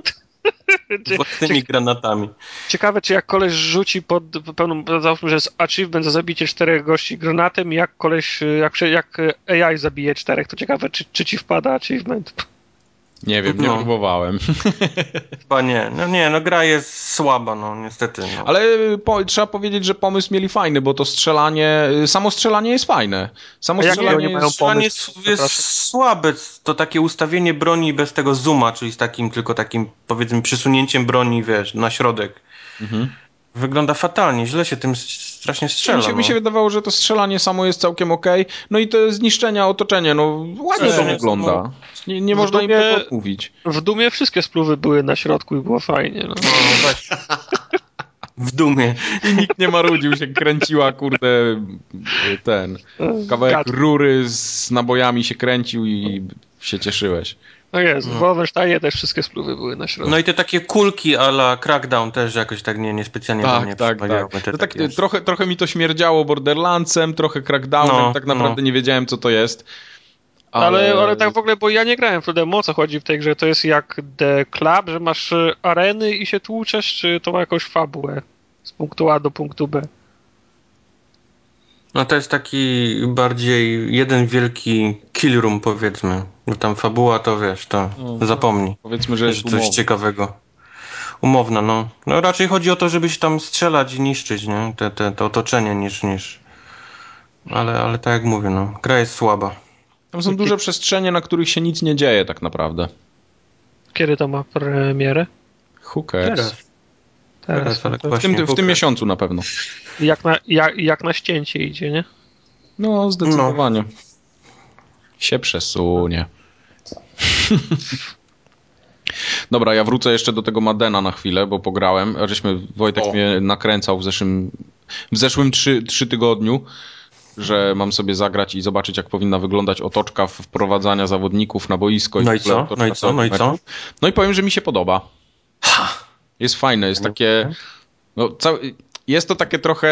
Własnymi granatami. Ciekawe, czy jak koleś rzuci pod pełną, załóżmy, że jest achievement za zabicie czterech gości granatem, jak koleś, jak, jak A I zabije czterech, to ciekawe, czy, czy ci wpada achievement. Nie wiem, nie no. próbowałem. Chyba nie. No nie, no gra jest słaba, no niestety. No. Ale po, trzeba powiedzieć, że pomysł mieli fajny, bo to strzelanie, samo strzelanie jest fajne. Samo strzelanie, nie mają jest, strzelanie jest, jest słabe. To takie ustawienie broni bez tego zooma, czyli z takim tylko takim, powiedzmy, przesunięciem broni, wiesz, na środek. Mhm. Wygląda fatalnie, źle się tym strasznie strzela. Mi się, no. mi się wydawało, że to strzelanie samo jest całkiem okej. Okay. No i to zniszczenia otoczenia, no ładnie to wygląda. No, nie nie można Dumie, im tego odmówić. W Dumie wszystkie spluwy były na środku i było fajnie. No. No, właśnie. W Dumie. I nikt nie marudził, się kręciła, kurde, ten kawałek Gad. rury z nabojami się kręcił i się cieszyłeś. No jest, no. W Wolfensteinie też wszystkie spluwy były na środku. No i te takie kulki a la Crackdown też jakoś tak nie, niespecjalnie tak, do mnie tak, tak. No tak trochę, trochę mi to śmierdziało Borderlandsem, trochę Crackdownem, no, tak naprawdę no. nie wiedziałem, co to jest. Ale... Ale, ale tak w ogóle, bo ja nie grałem w to demo, o co chodzi w tej grze, to jest jak The Club, że masz areny i się tłuczesz, czy to ma jakąś fabułę z punktu A do punktu B? No to jest taki bardziej jeden wielki kill room, powiedzmy. Bo tam fabuła to wiesz, to no, zapomnij. Powiedzmy, że jest coś umowna. ciekawego. Umowna, no. No raczej chodzi o to, żeby się tam strzelać i niszczyć, nie? Te, te, to otoczenie niż, niż... Ale, ale tak jak mówię, no. Gra jest słaba. Tam są duże przestrzenie, na których się nic nie dzieje tak naprawdę. Kiedy to ma premierę? Who cares? Teraz. Teraz. Teraz w, tym, w tym miesiącu na pewno. Jak na, jak, jak na ścięcie idzie, nie? No, zdecydowanie. No. Się przesunie. Dobra, ja wrócę jeszcze do tego Maddena na chwilę, bo pograłem. Żeśmy, Wojtek o. mnie nakręcał w zeszłym, w zeszłym trzy, trzy tygodniu, że mam sobie zagrać i zobaczyć, jak powinna wyglądać otoczka wprowadzania zawodników na boisko. No i co? No i co? No i co? No i powiem, że mi się podoba. Ha! Jest fajne, jest takie... No, cały, jest to takie trochę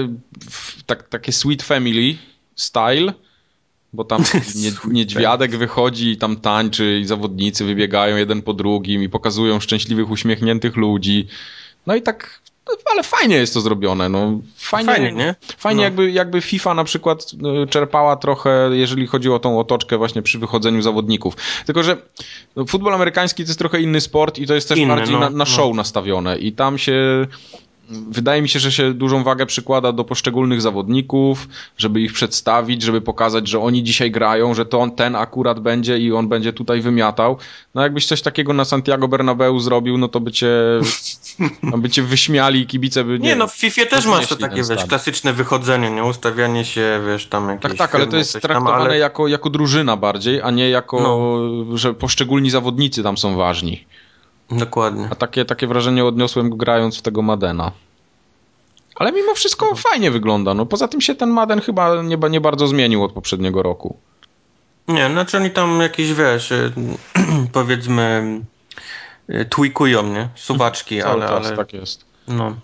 tak, takie Sweet Family style, bo tam nie, niedźwiadek wychodzi i tam tańczy i zawodnicy wybiegają jeden po drugim i pokazują szczęśliwych, uśmiechniętych ludzi. No i tak, ale fajnie jest to zrobione. No, fajnie, fajnie, nie? Fajnie no. jakby, jakby FIFA na przykład czerpała trochę, jeżeli chodzi o tą otoczkę właśnie przy wychodzeniu zawodników. Tylko, że no, futbol amerykański to jest trochę inny sport i to jest też Inny, bardziej no, na, na show no. nastawione i tam się... Wydaje mi się, że się dużą wagę przykłada do poszczególnych zawodników, żeby ich przedstawić, żeby pokazać, że oni dzisiaj grają, że to on, ten akurat będzie i on będzie tutaj wymiatał. No jakbyś coś takiego na Santiago Bernabeu zrobił, no to by cię, no by cię wyśmiali i kibice by... Nie, nie no w FIFA też masz to takie, wiesz, klasyczne wychodzenie, nie? Ustawianie się, wiesz, tam jakieś... Tak, tak, ale to jest traktowane tam, ale... jako, jako drużyna bardziej, a nie jako, no. że poszczególni zawodnicy tam są ważni. Dokładnie. A takie, takie wrażenie odniosłem grając w tego Maddena. Ale mimo wszystko no. fajnie wygląda. No, poza tym się ten Madden chyba nie, nie bardzo zmienił od poprzedniego roku. Nie, znaczy oni tam jakieś, wiesz, powiedzmy tweakują, nie? Suwaczki, Cały ale, czas ale... tak jest. No.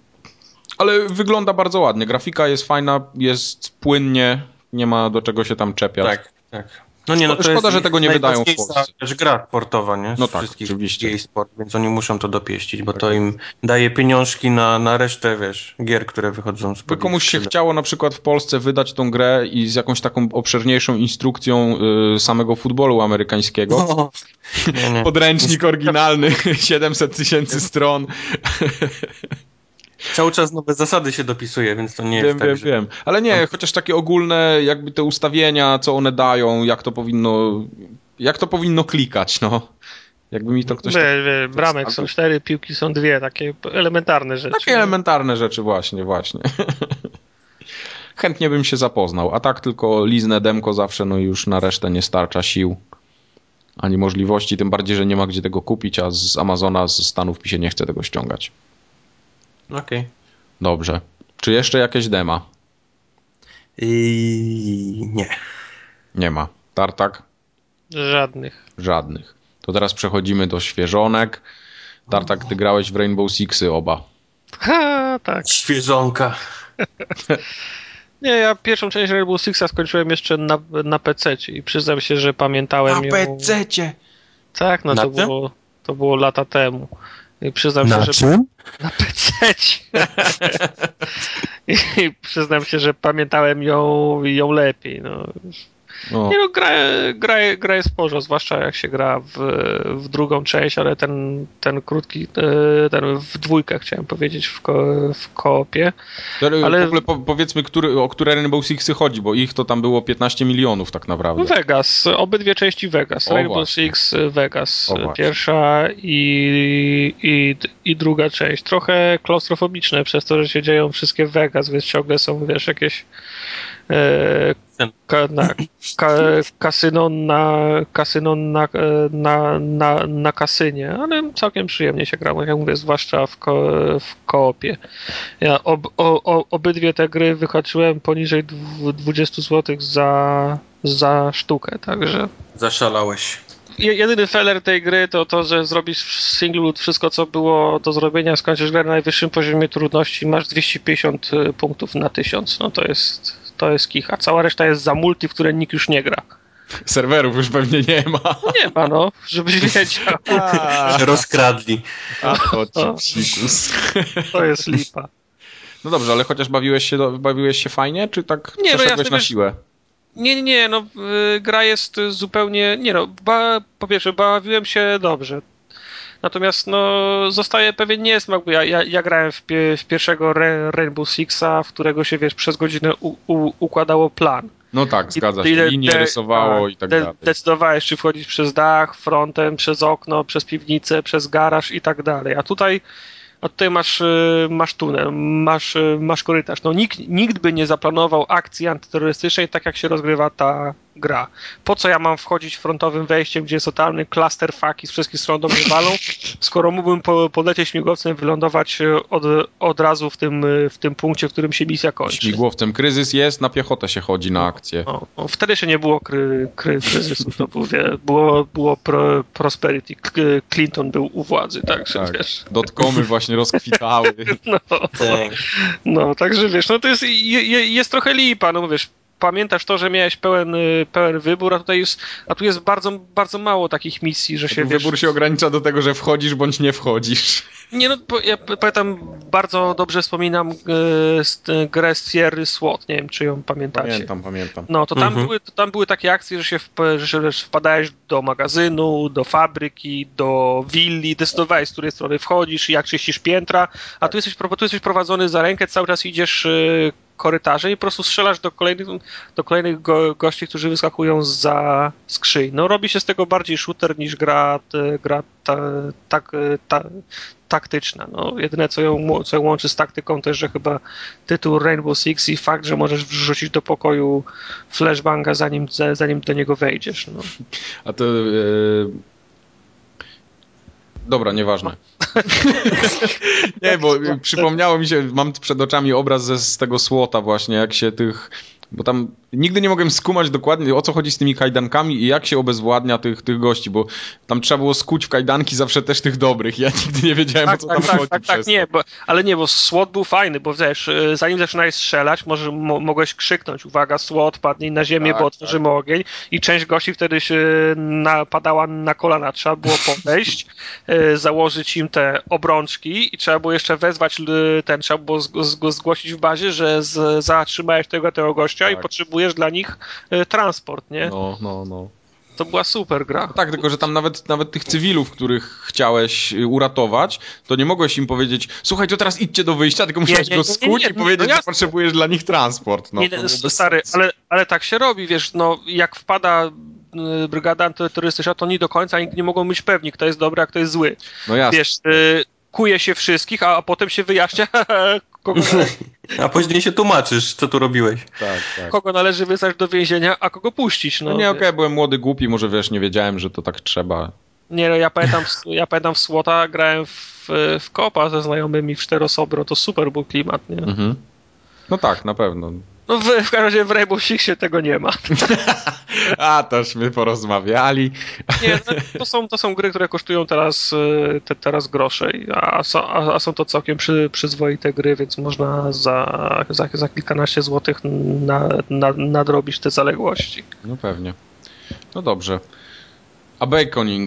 Ale wygląda bardzo ładnie. Grafika jest fajna, jest płynnie, nie ma do czego się tam czepiać. Tak, tak. No nie, no to Szkoda, jest że tego nie wydają w Polsce. Też gra sportowa, nie? Z no tak, wszystkich oczywiście. Jej sport, więc oni muszą to dopieścić, bo tak to im daje pieniążki na, na resztę, wiesz, gier, które wychodzą z By komuś się chciało na przykład w Polsce wydać tą grę i z jakąś taką obszerniejszą instrukcją y, samego futbolu amerykańskiego. No. Nie, nie. Podręcznik oryginalny, siedemset tysięcy stron. Cały czas nowe zasady się dopisuje, więc to nie Wiem, jest tak, wiem, że... wiem. Ale nie, chociaż takie ogólne jakby te ustawienia, co one dają, jak to powinno, jak to powinno klikać, no. Jakby mi to ktoś... Wie, tak wie, bramek są cztery, piłki są dwie, takie elementarne rzeczy. Takie elementarne rzeczy, właśnie, właśnie. Chętnie bym się zapoznał, a tak tylko liznę demko zawsze, no i już na resztę nie starcza sił ani możliwości, tym bardziej, że nie ma gdzie tego kupić, a z Amazona, z Stanów mi się nie chce tego ściągać. Okej. Okay. Dobrze. Czy jeszcze jakieś dema? I... Nie. Nie ma. Tartak? Żadnych. Żadnych. To teraz przechodzimy do świeżonek. Tartak, ty grałeś w Rainbow Sixy oba. Ha, tak. Świeżonka. Nie, ja pierwszą część Rainbow Sixa skończyłem jeszcze na, na pececie i przyznam się, że pamiętałem na ją... Na pececie? Tak, no na to było, to było lata temu. I przyznam na się, czym? że... Na pececie. I przyznam się, że pamiętałem ją, ją lepiej, no. O. Nie no, gra, gra, gra jest sporo, zwłaszcza jak się gra w, w drugą część, ale ten, ten krótki, ten w dwójkę chciałem powiedzieć, w, ko, w koopie. Ale... W ogóle po, powiedzmy, który, o które Rainbow Sixy chodzi, bo ich to tam było piętnaście milionów tak naprawdę. Vegas, obydwie części Vegas. O, Rainbow właśnie. Six Vegas, O, pierwsza i, i, i druga część. Trochę klaustrofobiczne przez to, że się dzieją wszystkie w Vegas, więc ciągle są, wiesz, jakieś e, ka, na, ka, kasyno na kasyno na, na, na, na kasynie, ale całkiem przyjemnie się grało, jak mówię, zwłaszcza w, ko, w koopie. Ja ob, o, o, obydwie te gry wyhaczyłem poniżej dwadzieścia złotych za, za sztukę, także... Zaszalałeś. Jedyny feller tej gry to to, że zrobisz w singlu wszystko, co było do zrobienia, skończysz grę na najwyższym poziomie trudności, masz dwieście pięćdziesiąt punktów na tysiąc. No to jest, to jest kicha. Cała reszta jest za multi, w które nikt już nie gra. Serwerów już pewnie nie ma. No nie ma, no, żebyś wiedział. A, się rozkradli. A to ci psikus. To jest lipa. No dobrze, ale chociaż bawiłeś się, bawiłeś się fajnie, czy tak nie, przeszedłeś no jasne, na wiesz, siłę? Nie, nie, nie, no y, gra jest zupełnie, nie no, ba, po pierwsze bawiłem się dobrze, natomiast no zostaje pewien niesmak, bo ja, ja, ja grałem w, pie, w pierwszego Re, Rainbow Sixa, w którego się, wiesz, przez godzinę u, u, układało plan. No tak, zgadza I, się, i linie de, rysowało a, i tak de, dalej. Decydowałeś, czy wchodzić przez dach, frontem, przez okno, przez piwnicę, przez garaż i tak dalej, a tutaj A tutaj masz, masz tunel, masz, masz korytarz. No nikt, nikt by nie zaplanował akcji antyterrorystycznej tak, jak się rozgrywa ta gra. Po co ja mam wchodzić frontowym wejściem, gdzie jest totalny clusterfuck i z wszystkich stron do mnie walą, skoro mógłbym po, podlecieć śmigłowcem, wylądować od, od razu w tym, w tym punkcie, w którym się misja kończy. Śmigłowcem kryzys jest, na piechotę się chodzi na akcję. No, no, wtedy się nie było kry, kry, kryzysu, to było, było, było pro, prosperity. Clinton był u władzy, także tak, wiesz. dotkomy właśnie rozkwitały. No, no, także wiesz, no to jest, je, jest trochę lipa, no wiesz, pamiętasz to, że miałeś pełen, pełen wybór, a tutaj jest, a tu jest bardzo, bardzo mało takich misji, że się, wiesz... Wybór się ogranicza do tego, że wchodzisz bądź nie wchodzisz. Nie no, ja pamiętam, bardzo dobrze wspominam e, grę z Sierra SWAT, nie wiem, czy ją pamiętacie. Pamiętam, pamiętam. No, to tam, mhm. były, to tam były takie akcje, że się w, że wpadałeś do magazynu, do fabryki, do willi, decydowałeś, z której strony wchodzisz, jak czyścisz piętra, a tak. tu, jesteś, tu jesteś prowadzony za rękę, cały czas idziesz korytarzem i po prostu strzelasz do kolejnych, do kolejnych go, gości, którzy wyskakują zza skrzyń. No, robi się z tego bardziej shooter niż gra, gra ta, ta, ta, taktyczna. No, jedyne, co ją, co ją łączy z taktyką, to jest, że chyba tytuł Rainbow Six i fakt, że możesz wrzucić do pokoju flashbanga, zanim, zanim do niego wejdziesz. No. A to... Yy... Dobra, nieważne. Nie, bo przypomniało mi się, mam przed oczami obraz ze, z tego słota właśnie, jak się tych... Bo tam nigdy nie mogłem skumać dokładnie, o co chodzi z tymi kajdankami i jak się obezwładnia tych, tych gości, bo tam trzeba było skuć w kajdanki zawsze też tych dobrych. Ja nigdy nie wiedziałem, tak, o co tak, tam tak, chodzi. Tak, tak, nie, bo, ale nie, bo SWAT był fajny, bo wiesz, zanim zaczynałeś strzelać, może, mo, mogłeś krzyknąć, uwaga, SWAT, padnij na ziemię, tak, bo otworzymy tak. ogień i część gości wtedy się napadała na kolana. Trzeba było podejść, założyć im te obrączki i trzeba było jeszcze wezwać ten, trzeba było zgłosić w bazie, że z, zatrzymałeś tego, tego gościa tak. i potrzebujesz dla nich transport, nie? No, no, no. To była super gra. No tak, tylko że tam nawet, nawet tych cywilów, których chciałeś uratować, to nie mogłeś im powiedzieć, słuchaj, to teraz idźcie do wyjścia, tylko musiałeś nie, nie, go skuć nie, nie, i powiedzieć, no że potrzebujesz dla nich transport. No, nie, to byłoby stary, sensu. ale, ale tak się robi, wiesz, no jak wpada y, brygada antyterrorystyczna, to nie do końca nikt nie mogą być pewni, kto jest dobry, a kto jest zły. No jasne. Wiesz, y, kuje się wszystkich, a, a potem się wyjaśnia, kogo, A później się tłumaczysz, co tu robiłeś. Tak, tak. kogo należy wysłać do więzienia, a kogo puścić. No, No nie, okej, wiesz. byłem młody, głupi, może wiesz, nie wiedziałem, że to tak trzeba. Nie, no ja pamiętam, ja pamiętam w Słota, grałem w, w Kopa ze znajomymi w cztery osoby, no to super był klimat, nie? Mhm. No tak, na pewno. No w, w każdym razie w Rainbow Sixie tego nie ma. A, tośmy porozmawiali. Nie, no, to są, to są gry, które kosztują teraz, te, teraz grosze, a, są- a, a są to całkiem przy, przyzwoite gry, więc można za, za, za kilkanaście złotych na, na, nadrobić te zaległości. No pewnie. No dobrze. A Baconing?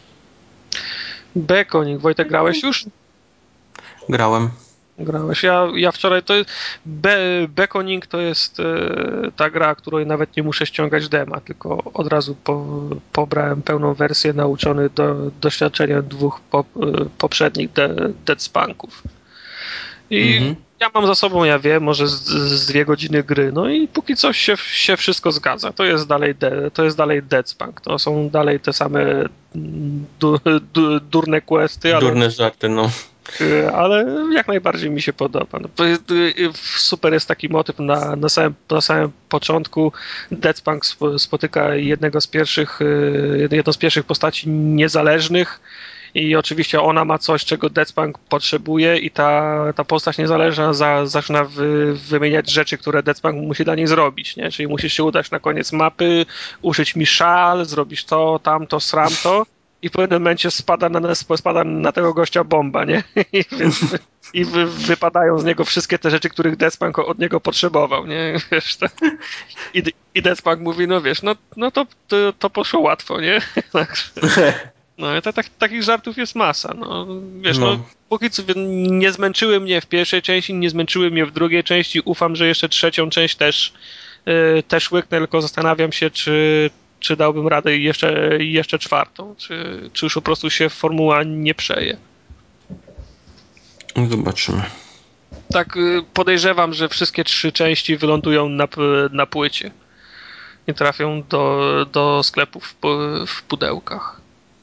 Bekonik, Wojtek, grałeś już? Grałem. Grałeś. Ja, ja wczoraj to jest. Be, Beckoning to jest e, ta gra, której nawet nie muszę ściągać dema, tylko od razu po, pobrałem pełną wersję, nauczony do doświadczenia dwóch po, e, poprzednich de, Dead Spunków. I Mhm. ja mam za sobą, ja wiem, może z, z dwie godziny gry, no i póki co się, się wszystko zgadza. To jest dalej de, to jest dalej Dead Spunk. To są dalej te same du, du, durne questy, ale Durne żarty, no. ale jak najbardziej mi się podoba. No, to jest, super jest taki motyw na, na, samym, na samym początku. Deadspunk spotyka jednego z pierwszych, jedną z pierwszych postaci niezależnych i oczywiście ona ma coś, czego Deadspunk potrzebuje i ta, ta postać niezależna za, zaczyna wy, wymieniać rzeczy, które Deadspunk musi dla niej zrobić, nie? Czyli musisz się udać na koniec mapy, uszyć mi szal, zrobisz to, tamto, sramto. I w pewnym momencie spada na, spada na tego gościa bomba, nie? I, więc, i wy, wypadają z niego wszystkie te rzeczy, których Deadspunk od niego potrzebował, nie? Wiesz, to, I, i Deadspunk mówi, no wiesz, no, no to, to, to poszło łatwo, nie? No i to, tak, takich żartów jest masa, no. Wiesz, no, No. póki co nie zmęczyły mnie w pierwszej części, nie zmęczyły mnie w drugiej części, ufam, że jeszcze trzecią część też, yy, też łyknę, tylko zastanawiam się, czy czy dałbym radę jeszcze, jeszcze czwartą, czy, czy już po prostu się formuła nie przeje. Zobaczymy. Tak podejrzewam, że wszystkie trzy części wylądują na, na płycie i trafią do, do sklepów w pudełkach.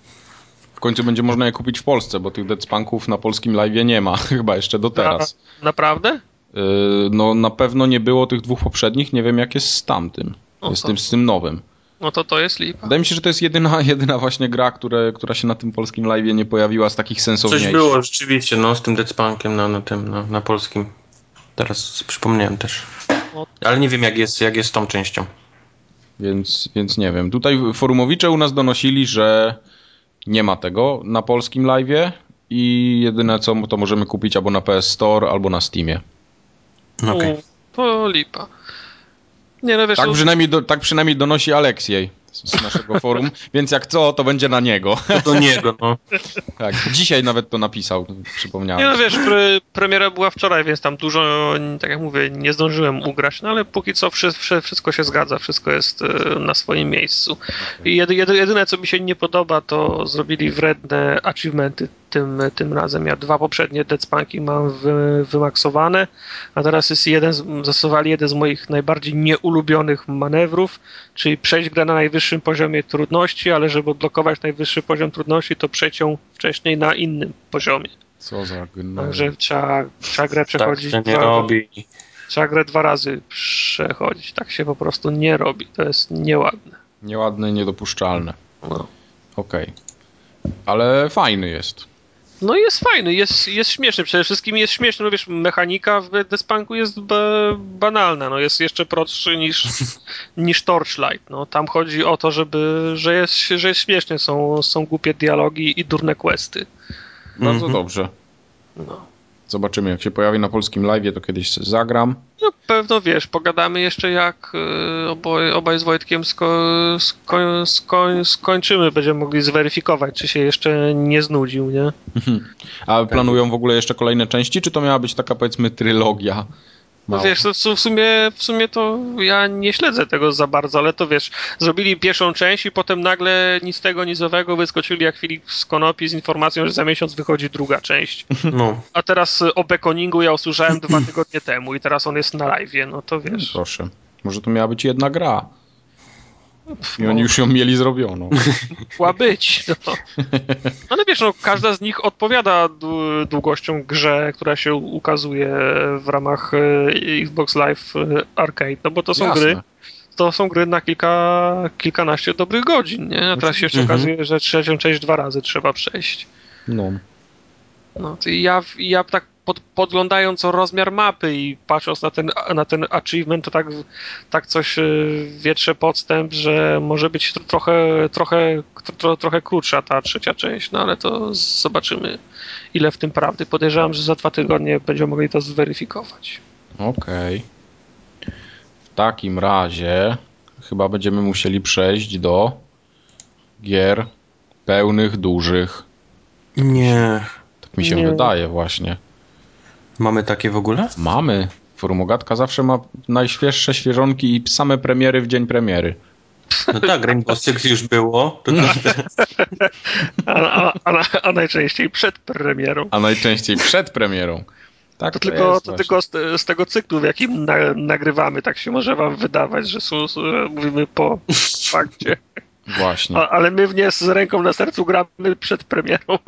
W końcu będzie można je kupić w Polsce, bo tych Dead Spunków na polskim live'ie nie ma, chyba jeszcze do teraz. Na, naprawdę? Yy, no na pewno nie było tych dwóch poprzednich, nie wiem jak jest z tamtym, O, z tym, z tym nowym. No to to jest lipa. Wydaje mi się, że to jest jedyna, jedyna właśnie gra, które, która się na tym polskim live'ie nie pojawiła z takich sensowniejszych. Coś było rzeczywiście, no, z tym Deadspunkiem na, na tym, na, na polskim. Teraz przypomniałem też. No. Ale nie wiem, jak jest, jak jest z tą częścią. Więc, więc nie wiem. Tutaj forumowicze u nas donosili, że nie ma tego na polskim live'ie i jedyne co to możemy kupić albo na P S Store, albo na Steamie. No, okej. Okay. To lipa. Nie, no wiesz, Tak no, przynajmniej, do, tak przynajmniej donosi Aleksiej z, z naszego forum, więc jak co, to będzie na niego. To do niego, no. Tak, dzisiaj nawet to napisał, przypomniałem. Nie no wiesz, pre, premiera była wczoraj, więc tam dużo, tak jak mówię, nie zdążyłem ugrać, no ale póki co wszy, wszy, wszystko się zgadza, wszystko jest na swoim miejscu. Okay. I jedy, jedy, jedyne, co mi się nie podoba, to zrobili wredne achievementy tym, tym razem. Ja dwa poprzednie Deadspunki mam wy, wymaksowane, a teraz jest jeden, zastosowali jeden z moich najbardziej nieulubionych manewrów, czyli przejść grę na najwyższym poziomie trudności, ale żeby odblokować najwyższy poziom trudności, to przejść ją wcześniej na innym poziomie. Co za gno. Także trzeba, trzeba grę przechodzić. Tak się nie dwa, robi. Trzeba grę dwa razy przechodzić. Tak się po prostu nie robi. To jest nieładne. Nieładne i niedopuszczalne. No. Okej. Okay. Ale fajny jest. No jest fajny, jest, jest śmieszny. Przede wszystkim jest śmieszny, no wiesz, mechanika w Deadspunku jest ba banalna, no jest jeszcze prostszy niż, niż Torchlight. No, tam chodzi o to, żeby, że jest, że jest śmiesznie, są, są głupie dialogi i durne questy. Bardzo mm-hmm. dobrze. No. Zobaczymy, jak się pojawi na polskim live'ie, to kiedyś zagram. No pewno wiesz, pogadamy jeszcze jak y, oboj, obaj z Wojtkiem sko sko sko skończymy, będziemy mogli zweryfikować, czy się jeszcze nie znudził, nie? A planują w ogóle jeszcze kolejne części, czy to miała być taka, powiedzmy, trylogia? No wiesz, to w sumie, w sumie to ja nie śledzę tego za bardzo, ale to wiesz, zrobili pierwszą część i potem nagle nic tego, nic owego wyskoczyli jak Filip z Konopi z informacją, że za miesiąc wychodzi druga część. No. A teraz o Beckoningu ja usłyszałem dwa tygodnie temu i teraz on jest na live'ie, no to wiesz. No proszę, może to miała być jedna gra. I oni już ją mieli zrobioną. Mogła być. No. Ale wiesz, no, każda z nich odpowiada długością grze, która się ukazuje w ramach Xbox Live Arcade, no bo to są Jasne. gry, to są gry na kilka, kilkanaście dobrych godzin, nie? A teraz się jeszcze mhm. okazuje, że trzecią część dwa razy trzeba przejść. No. No, to ja, ja tak pod, podglądając rozmiar mapy i patrząc na ten, na ten achievement, to tak, tak coś wietrze podstęp, że może być trochę, trochę, tro, trochę krótsza ta trzecia część, no ale to zobaczymy, ile w tym prawdy. Podejrzewam, że za dwa tygodnie będziemy mogli to zweryfikować. Okej. Okay. W takim razie chyba będziemy musieli przejść do gier pełnych, dużych. Nie. Tak mi się nie. wydaje właśnie. Mamy takie w ogóle? Mamy. Forumogatka zawsze ma najświeższe świeżonki i same premiery w dzień premiery. No tak, Rainbow Six już było. To a, a, a, a najczęściej przed premierą. A najczęściej przed premierą. Tak, to, to tylko, to tylko z, z tego cyklu, w jakim na, nagrywamy, tak się może wam wydawać, że, su, su, mówimy po fakcie. Właśnie. A, ale my w nie z ręką na sercu gramy przed premierą.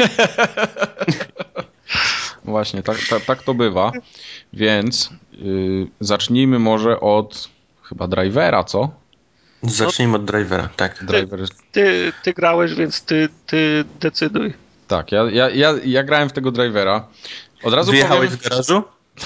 Właśnie, tak, tak, tak to bywa. Więc yy, zacznijmy może od chyba Drivera, co? Zacznijmy od Drivera, tak. Driver... Ty, ty, ty grałeś, więc ty, ty decyduj. Tak, ja, ja, ja, ja grałem w tego Drivera. Od razu Wyjechałeś powiem... z garażu?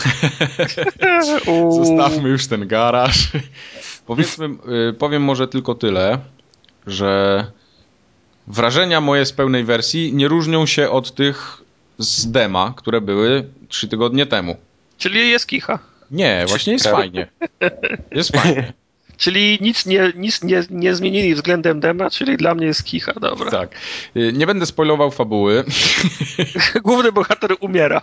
Zostawmy już ten garaż. Powiedzmy, yy, powiem może tylko tyle, że wrażenia moje z pełnej wersji nie różnią się od tych z dema, które były trzy tygodnie temu. Czyli jest kicha. Nie, właśnie jest fajnie. Jest fajnie. Czyli nic nie, nic nie, nie zmienili względem dema, czyli dla mnie jest kicha, dobra. Tak. Nie będę spoilował fabuły. Główny bohater umiera.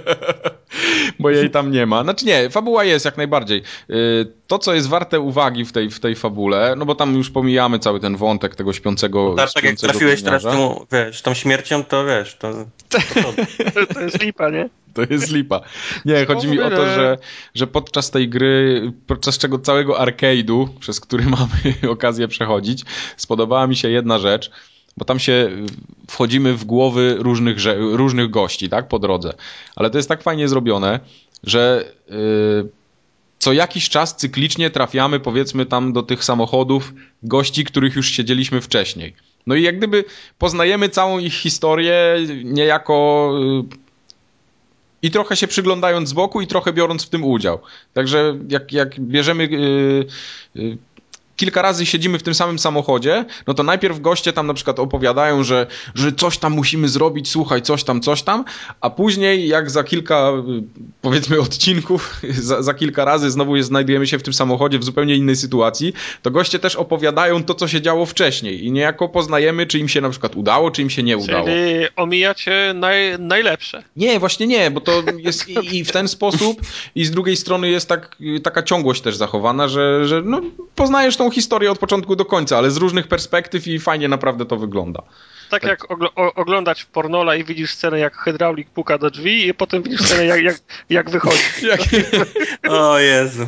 Bo jej tam nie ma. Znaczy nie, fabuła jest jak najbardziej. To, co jest warte uwagi w tej, w tej fabule, no bo tam już pomijamy cały ten wątek tego śpiącego. Tak, tak jak trafiłeś teraz tą, wiesz, tą śmiercią, to wiesz, to... To, to, to jest lipa, nie? To jest lipa. Nie, chodzi mi o to, że, że podczas tej gry, podczas czego całego arcade'u, przez który mamy okazję przechodzić, spodobała mi się jedna rzecz, bo tam się wchodzimy w głowy różnych, różnych gości, tak, po drodze. Ale to jest tak fajnie zrobione, że yy, co jakiś czas cyklicznie trafiamy, powiedzmy, tam do tych samochodów gości, których już siedzieliśmy wcześniej. No i jak gdyby poznajemy całą ich historię niejako... Yy, I trochę się przyglądając z boku i trochę biorąc w tym udział. Także jak, jak bierzemy... Yy, yy, kilka razy siedzimy w tym samym samochodzie, no to najpierw goście tam na przykład opowiadają, że, że coś tam musimy zrobić, słuchaj, coś tam, coś tam, a później jak za kilka, powiedzmy, odcinków, za, za kilka razy znowu jest, znajdujemy się w tym samochodzie w zupełnie innej sytuacji, to goście też opowiadają to, co się działo wcześniej i niejako poznajemy, czy im się na przykład udało, czy im się nie udało. Czyli omijacie naj, najlepsze. Nie, właśnie nie, bo to jest i, i w ten sposób i z drugiej strony jest tak, taka ciągłość też zachowana, że, że no, poznajesz tą historię od początku do końca, ale z różnych perspektyw i fajnie naprawdę to wygląda. Tak, tak. jak ogl- oglądać pornola i widzisz scenę, jak hydraulik puka do drzwi i potem widzisz scenę, jak, jak, jak wychodzi. Jak... O Jezu.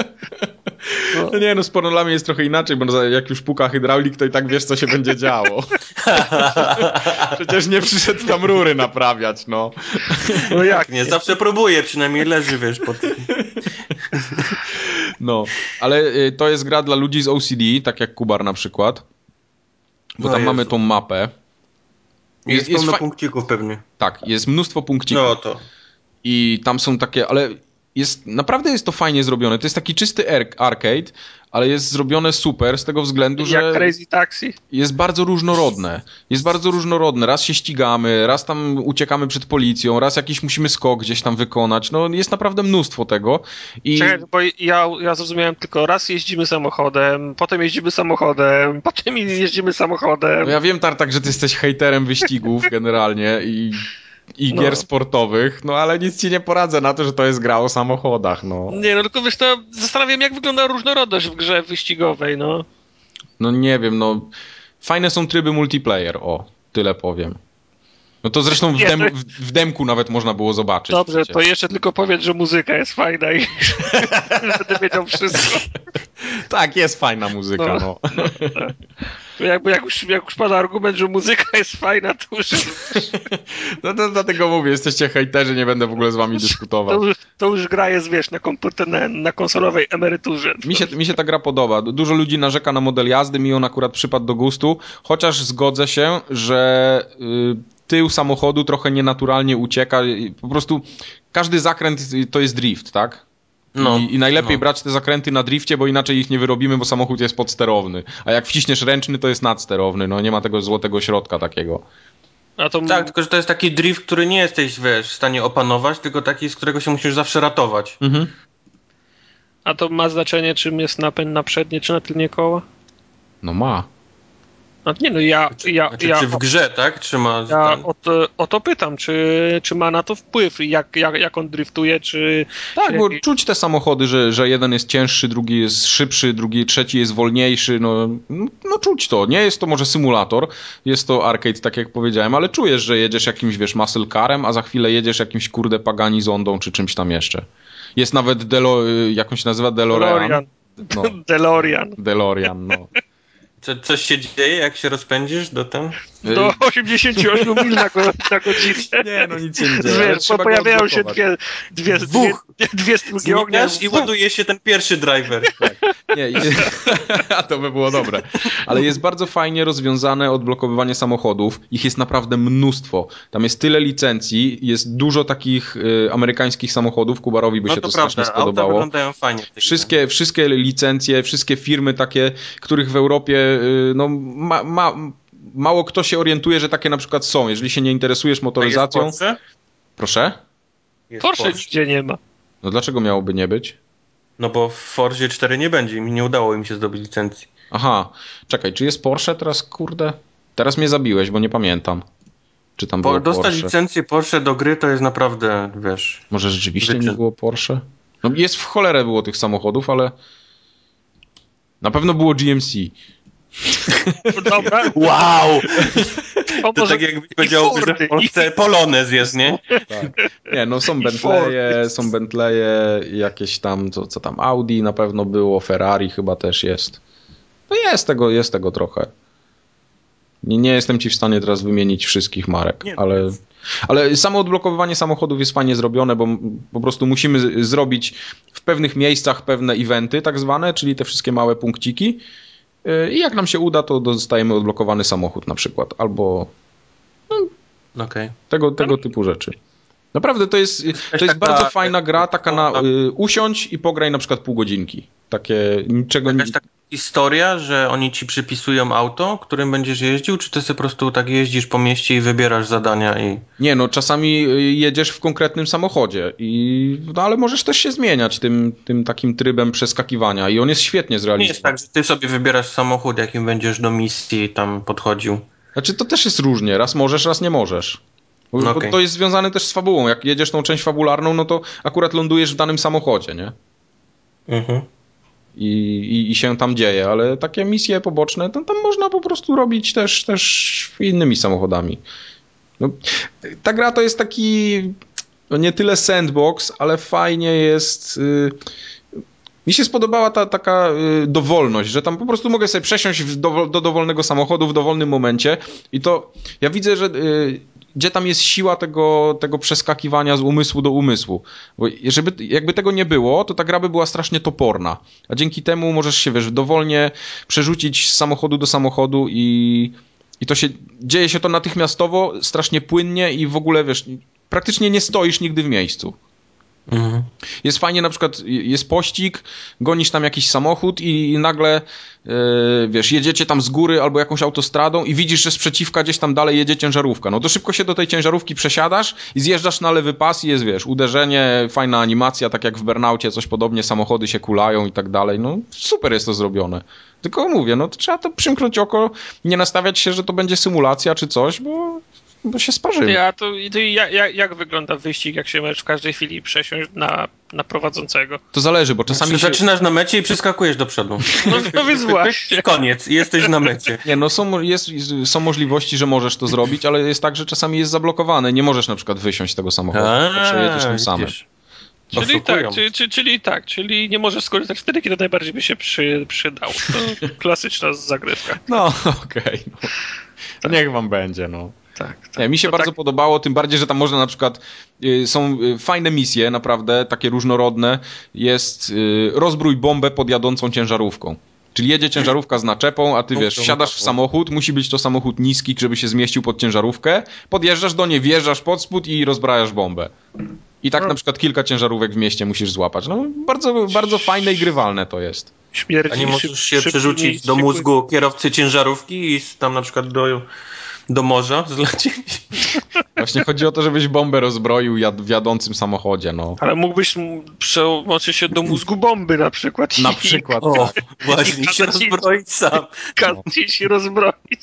No. No nie, no z pornolami jest trochę inaczej, bo jak już puka hydraulik, to i tak wiesz, co się będzie działo. Przecież nie przyszedł tam rury naprawiać, no. No jak nie? Zawsze próbuję, przynajmniej leży, wiesz, pod... No, ale to jest gra dla ludzi z O C D, tak jak Kubar na przykład, bo tam no mamy tą mapę. Jest, jest, jest pełno fa- punkcików pewnie. Tak, jest mnóstwo punkcików. No to. I tam są takie, ale jest, naprawdę jest to fajnie zrobione. To jest taki czysty arcade, ale jest zrobione super z tego względu, jak że jak Crazy Taxi. Jest bardzo różnorodne. Jest bardzo różnorodne. Raz się ścigamy, raz tam uciekamy przed policją, raz jakiś musimy skok gdzieś tam wykonać. No jest naprawdę mnóstwo tego. I... Czekaj, bo ja, ja zrozumiałem tylko raz jeździmy samochodem, potem jeździmy samochodem, potem jeździmy samochodem. No ja wiem, Tartak, że ty jesteś hejterem wyścigów generalnie i i No. gier sportowych, no ale nic ci nie poradzę na to, że to jest gra o samochodach, no. Nie, no tylko wiesz, to zastanawiam, jak wygląda różnorodność w grze wyścigowej, no. No nie wiem, no fajne są tryby multiplayer, o, tyle powiem. No to zresztą w, Nie, dem, to- w, w demku nawet można było zobaczyć. Dobrze, przecież. to jeszcze tylko powiedz, że muzyka jest fajna i będę wiedział wszystko. Tak, jest fajna muzyka, no. No. no. To jakby jak już, jak już pada argument, że muzyka jest fajna, to już, No to dlatego mówię, jesteście hejterzy, nie będę w ogóle z wami to dyskutował. już, to już gra jest, wiesz, na, komputer, na, na konsolowej emeryturze. Mi się, mi się ta gra podoba. Dużo ludzi narzeka na model jazdy, mi on akurat przypadł do gustu, chociaż zgodzę się, że y, tył samochodu trochę nienaturalnie ucieka. I po prostu każdy zakręt to jest drift, tak? No, I, I najlepiej no. brać te zakręty na drifcie, bo inaczej ich nie wyrobimy, bo samochód jest podsterowny. A jak wciśniesz ręczny, to jest nadsterowny. No nie ma tego złotego środka takiego. A to Tak, tylko że to jest taki drift, który nie jesteś, wiesz, w stanie opanować, tylko taki, z którego się musisz zawsze ratować. Mhm. A to ma znaczenie, czym jest napęd na przednie czy na tylnie koła? No ma. No nie, no ja, ja, Znaczy, ja, czy w grze, tak? Czy ma... ja ten- o, to, o to pytam, czy, czy ma na to wpływ, jak, jak, jak on driftuje, czy... Tak, czy bo jakiś- czuć te samochody, że, że jeden jest cięższy, drugi jest szybszy, drugi, trzeci jest wolniejszy, no, no, no czuć to. Nie jest to może symulator, jest to arcade, tak jak powiedziałem, ale czujesz, że jedziesz jakimś, wiesz, muscle carem, a za chwilę jedziesz jakimś, kurde, Pagani Zondą, czy czymś tam jeszcze. Jest nawet Delo, jakąś się nazywa DeLorean. DeLorean. No, DeLorean. DeLorean, no. Co, coś się dzieje, jak się rozpędzisz do ten? Do osiemdziesiąt osiem mil na, go, na godzinę. Nie, no nic się nie dzieje. ale Wiesz, trzeba bo go pojawiają się odblokować. dwie, dwie, dwie, Dwóch. dwie strugi ognia. Znikasz i ładuje się ten pierwszy driver. Nie, i- a to by było dobre. Ale jest bardzo fajnie rozwiązane odblokowywanie samochodów. Ich jest naprawdę mnóstwo. Tam jest tyle licencji, jest dużo takich y, amerykańskich samochodów. Kubarowi by No się to to strasznie prawda, auta spodobało. wyglądają fajnie. w tej grze. Wszystkie, wszystkie licencje, wszystkie firmy takie, których w Europie y, no, ma, ma, mało kto się orientuje, że takie na przykład są. Jeżeli się nie interesujesz A jest motoryzacją... Porsche? Proszę? Jest Porsche nigdzie nie ma. No dlaczego miałoby nie być? No bo w Forzie cztery nie będzie, mi nie udało im się zdobyć licencji. Aha, czekaj, czy jest Porsche teraz, kurde? Teraz mnie zabiłeś, bo nie pamiętam. Czy tam było Bo dostać Porsche? licencję Porsche do gry to jest naprawdę, wiesz... Może rzeczywiście Wyczyn. nie było Porsche? No jest w cholerę było tych samochodów, ale na pewno było G M C. Dobra, Wow! to To może tak jakbyś powiedział, że Fordy, w Polsce Polonez jest, nie? Tak. Nie, no są I Bentleye, Fordy. są Bentleye, jakieś tam, co, co tam, Audi na pewno było, Ferrari chyba też jest. No jest tego, jest tego trochę. Nie, nie jestem ci w stanie teraz wymienić wszystkich marek, Nie, ale, ale samo odblokowywanie samochodów jest fajnie zrobione, bo m- po prostu musimy z- zrobić w pewnych miejscach pewne eventy tak zwane, czyli te wszystkie małe punkciki yy, i jak nam się uda, to dostajemy odblokowany samochód na przykład, albo Okej. tego, tego typu rzeczy. Naprawdę to jest, to jest taka- bardzo fajna gra, taka na y, usiądź i pograj na przykład pół godzinki. Takie niczego nie... Jakaś taka historia, że oni ci przypisują auto, którym będziesz jeździł, czy ty sobie po prostu tak jeździsz po mieście i wybierasz zadania i... Nie, no czasami y, jedziesz w konkretnym samochodzie, i, no, ale możesz też się zmieniać tym, tym takim trybem przeskakiwania i on jest świetnie Nie jest zrealizowany. tak, że ty sobie wybierasz samochód, jakim będziesz do misji tam podchodził. Znaczy to też jest różnie, raz możesz, raz nie możesz. Bo, No bo okej. to jest związane też z fabułą. Jak jedziesz tą część fabularną, no to akurat lądujesz w danym samochodzie, nie? Mhm. I, i, i się tam dzieje, ale takie misje poboczne, to tam można po prostu robić też, też innymi samochodami. No, ta gra to jest taki no nie tyle sandbox, ale fajnie jest... Y, mi się spodobała ta taka y, dowolność, że tam po prostu mogę sobie przesiąść w do, do dowolnego samochodu w dowolnym momencie i to ja widzę, że y, gdzie tam jest siła tego, tego przeskakiwania z umysłu do umysłu. Bo żeby, jakby tego nie było, to ta gra by była strasznie toporna. A dzięki temu możesz się, wiesz, dowolnie przerzucić z samochodu do samochodu i, i to się, dzieje się to natychmiastowo, strasznie płynnie i w ogóle, wiesz, praktycznie nie stoisz nigdy w miejscu. Mhm. Jest fajnie, na przykład jest pościg, gonisz tam jakiś samochód i, i nagle, yy, wiesz, jedziecie tam z góry albo jakąś autostradą i widzisz, że sprzeciwka gdzieś tam dalej jedzie ciężarówka. No to szybko się do tej ciężarówki przesiadasz i zjeżdżasz na lewy pas i jest, wiesz, uderzenie, fajna animacja, tak jak w Burnoucie, coś podobnie, samochody się kulają i tak dalej. No super jest to zrobione. Tylko mówię, no to trzeba to przymknąć oko, nie nastawiać się, że to będzie symulacja czy coś, bo bo się sparzymy. Ty, a to, to jak, jak, jak wygląda wyścig, jak się możesz w każdej chwili przesiąść na, na prowadzącego? To zależy, bo czasami Znaczy, się... zaczynasz na mecie i przeskakujesz do przodu. No, no więc właśnie. Koniec, jesteś na mecie. Nie, no są, jest, są możliwości, że możesz to zrobić, ale jest tak, że czasami jest zablokowane. Nie możesz na przykład wysiąść z tego samochodu, to przejedziesz tym samym. Czyli tak, czyli, czyli, czyli tak, czyli nie możesz skorzystać wtedy, kiedy najbardziej by się przy, przydał. To klasyczna zagrywka. No, okej. Okay, no. To niech wam będzie, no. Tak, tak. Nie, mi się to bardzo tak... podobało, tym bardziej, że tam można na przykład, y, są y, fajne misje, naprawdę, takie różnorodne. Jest y, rozbrój bombę pod jadącą ciężarówką. Czyli jedzie ciężarówka z naczepą, a ty wiesz, wsiadasz w samochód, musi być to samochód niski, żeby się zmieścił pod ciężarówkę, podjeżdżasz do niej, wjeżdżasz pod spód i rozbrajasz bombę. I tak no. na przykład kilka ciężarówek w mieście musisz złapać. No bardzo, bardzo fajne i grywalne to jest. Śmierdzi, a nie możesz się przerzucić do mózgu kierowcy ciężarówki i tam na przykład do... do morza zlecieć? Właśnie chodzi o to, żebyś bombę rozbroił jad- w jadącym samochodzie, no. Ale mógłbyś przełączyć się do mózgu bomby na przykład. Na przykład, o, tak. Właśnie, i się rozbroić sam. Kazać się rozbroić.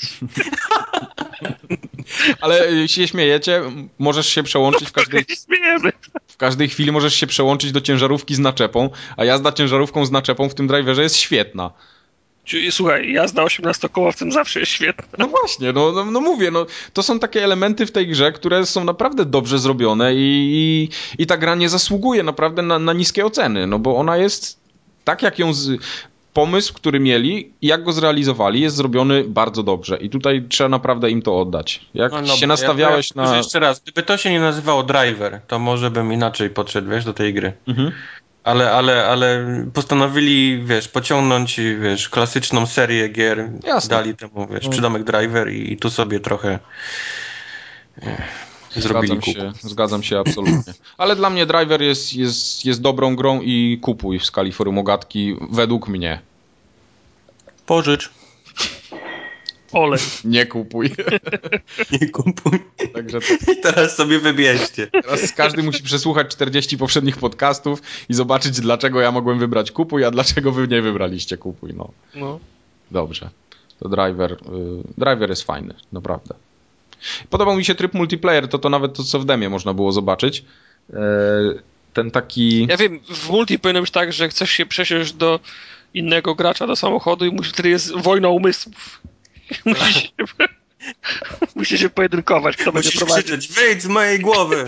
Ale się śmiejecie, możesz się przełączyć w każdej... W każdej chwili możesz się przełączyć do ciężarówki z naczepą, a jazda ciężarówką z naczepą w tym driverze jest świetna. Czyli, słuchaj, jazda osiemnastokołowcem zawsze jest świetna. No właśnie, no, no, no mówię, no, to są takie elementy w tej grze, które są naprawdę dobrze zrobione i, i, i ta gra nie zasługuje naprawdę na, na niskie oceny, no bo ona jest tak jak ją... Z... Pomysł, który mieli i jak go zrealizowali, jest zrobiony bardzo dobrze i tutaj trzeba naprawdę im to oddać. Jak no, no, się nastawiałeś ja, ja, na... Jeszcze raz, gdyby to się nie nazywało Driver, to może bym inaczej podszedł, wiesz, do tej gry. Mhm. Ale, ale, ale postanowili, wiesz, pociągnąć, wiesz, klasyczną serię gier. Jasne. Dali temu, wiesz, przydomek Driver i, i tu sobie trochę eh, zrobili kup. Się, zgadzam się absolutnie. Ale dla mnie Driver jest, jest, jest dobrą grą i kupuj w skali forumogatki, według mnie. Pożycz. Olej. Nie kupuj. Nie kupuj. Także to... I teraz sobie wybierzcie. Teraz każdy musi przesłuchać czterdzieści poprzednich podcastów i zobaczyć, dlaczego ja mogłem wybrać kupuj, a dlaczego wy nie wybraliście kupuj. No. no. Dobrze. To Driver, y, Driver jest fajny, naprawdę. Podobał mi się tryb multiplayer, to to nawet to, co w demie można było zobaczyć. E, ten taki... Ja wiem, w multi powinno być tak, że chcesz się przesiąść do innego gracza, do samochodu i musi, wtedy jest wojna umysłów. Musi się, musi się pojedynkować, kto będzie prowadzić. Krzyczeć, wyjdź z mojej głowy!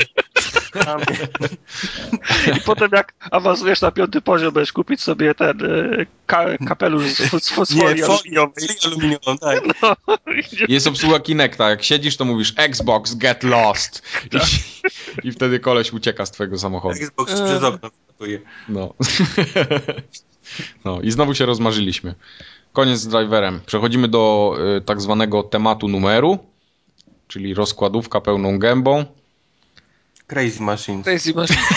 I potem jak awansujesz na piąty poziom, będziesz kupić sobie ten ka kapelusz z, z fosfolii aluminiową. aluminiową tak. No. Jest obsługa Kinecta. Jak siedzisz, to mówisz Xbox, get lost. I, i wtedy koleś ucieka z twojego samochodu. Xbox e... przez okno wskakuje. No. No i znowu się rozmarzyliśmy. Koniec z Driverem. Przechodzimy do y, tak zwanego tematu numeru, czyli rozkładówka pełną gębą. Crazy Machines. Crazy Machines.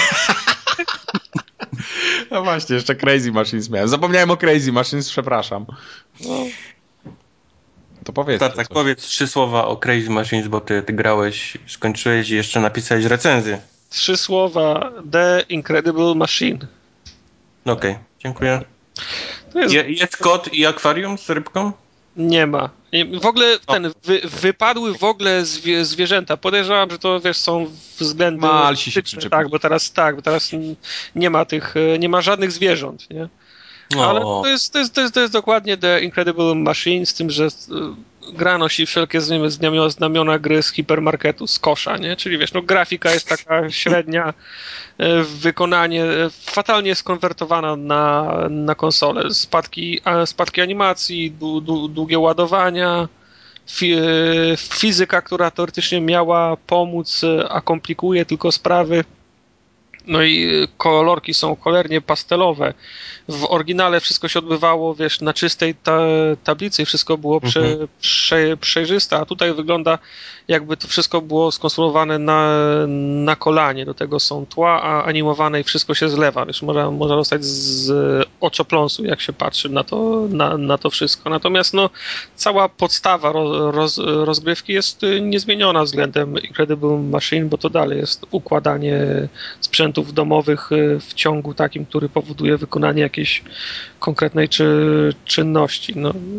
No właśnie, jeszcze Crazy Machines miałem. Zapomniałem o Crazy Machines, przepraszam. No. To powiedz. Tak, tak, powiedz trzy słowa o Crazy Machines, bo ty, ty grałeś, skończyłeś i jeszcze napisałeś recenzję. Trzy słowa. The Incredible Machine. Okej, okay, dziękuję. To jest... Je, jest kot i akwarium z rybką? Nie ma. W ogóle ten, wy, wypadły w ogóle zwie, zwierzęta. Podejrzewam, że to, wiesz, są względy... Malsi się przyczepili. Tak, bo teraz tak, bo teraz nie ma tych, nie ma żadnych zwierząt, nie? Ale to jest, to, jest, to, jest, to jest dokładnie The Incredible Machine, z tym, że gra nosi wszelkie znamiona, znamiona gry z hipermarketu, z kosza, nie? Czyli wiesz, no grafika jest taka średnia, wykonanie fatalnie skonwertowana na, na konsolę. Spadki, spadki animacji, długie ładowania, fizyka, która teoretycznie miała pomóc, a komplikuje tylko sprawy. No i kolorki są cholernie pastelowe. W oryginale wszystko się odbywało, wiesz, na czystej ta tablicy i wszystko było prze, mhm. prze, przejrzyste, a tutaj wygląda, jakby to wszystko było skonstruowane na, na kolanie. Do tego są tła a animowane i wszystko się zlewa. Wiesz, można, można dostać z oczopląsu, jak się patrzy na to, na, na to wszystko. Natomiast no, cała podstawa roz, roz, rozgrywki jest niezmieniona względem Incredible Machine, bo to dalej jest układanie sprzętów domowych w ciągu takim, który powoduje wykonanie jakiejś konkretnej czy, czynności. No,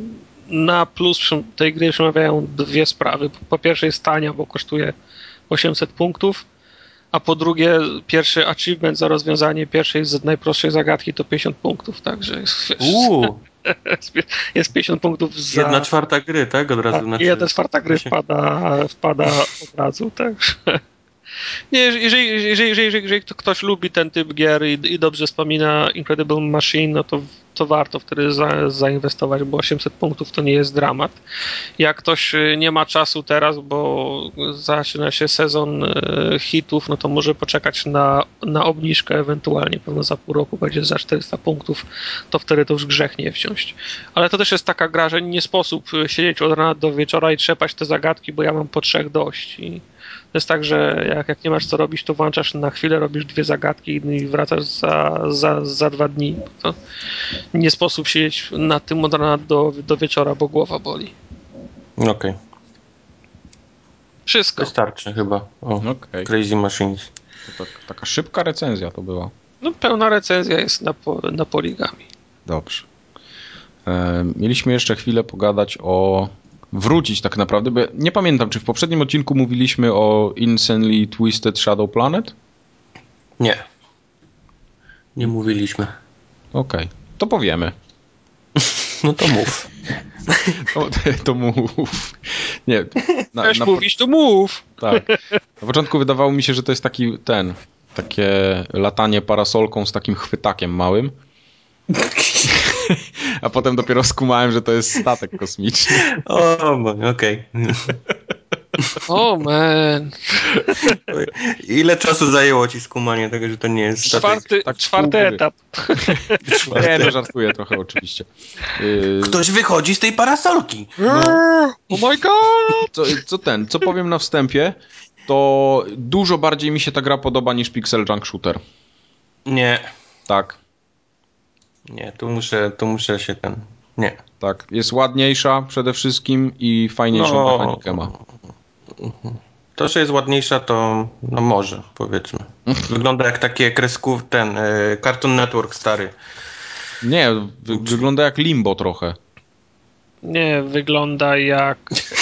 na plus tej gry przemawiają dwie sprawy. Po pierwsze jest tania, bo kosztuje osiemset punktów, a po drugie pierwszy achievement za rozwiązanie pierwszej z najprostszej zagadki to pięćdziesiąt punktów, także jest, Uuu. jest pięćdziesiąt punktów za... Jedna czwarta gry, tak? Od razu. Tak, znaczy... jedna czwarta gry wpada, wpada od razu, także... Nie, jeżeli, jeżeli, jeżeli, jeżeli, jeżeli ktoś lubi ten typ gier i, i dobrze wspomina Incredible Machine, no to, to warto wtedy za, zainwestować, bo osiemset punktów to nie jest dramat. Jak ktoś nie ma czasu teraz, bo zaczyna się sezon hitów, no to może poczekać na, na obniżkę ewentualnie, pewno za pół roku będzie za czterysta punktów, to wtedy to już grzech nie wziąć. Ale to też jest taka gra, że nie sposób siedzieć od rana do wieczora i trzepać te zagadki, bo ja mam po trzech dość i to jest tak, że jak, jak nie masz co robić, to włączasz na chwilę, robisz dwie zagadki i wracasz za, za, za dwa dni. To nie sposób siedzieć nad tym od rana do, do wieczora, bo głowa boli. Okej. Okay. Wszystko. Wystarczy chyba. O, okay. Crazy Machines. To tak, taka szybka recenzja to była. No pełna recenzja jest na, na Poligami. Dobrze. E, mieliśmy jeszcze chwilę pogadać o... Wrócić tak naprawdę, bo nie pamiętam, czy w poprzednim odcinku mówiliśmy o Insanely Twisted Shadow Planet? Nie. Nie mówiliśmy. Okej, okay. To powiemy. No to mów. To, to mów. Nie. Na, Chcesz na, mówić, to mów. Tak. Na początku wydawało mi się, że to jest taki ten, takie latanie parasolką z takim chwytakiem małym. A potem dopiero skumałem, że to jest statek kosmiczny. O, okej. Okay. O, man. Ile czasu zajęło ci skumanie tego, że to nie jest statek? Czwarty, tak czwarty etap. Nie, no żartuję trochę oczywiście. Ktoś wychodzi z tej parasolki. No. Oh my god! Co, co ten, co powiem na wstępie, to dużo bardziej mi się ta gra podoba niż Pixel Junk Shooter. Nie. Tak. Nie, tu muszę, tu muszę się ten... Nie. Tak, jest ładniejsza przede wszystkim i fajniejszą no, mechanikę ma. To, że jest ładniejsza, to no może, powiedzmy. Wygląda jak takie kresków, ten y, Cartoon Network stary. Nie, wy, wygląda jak Limbo trochę. Nie, wygląda jak...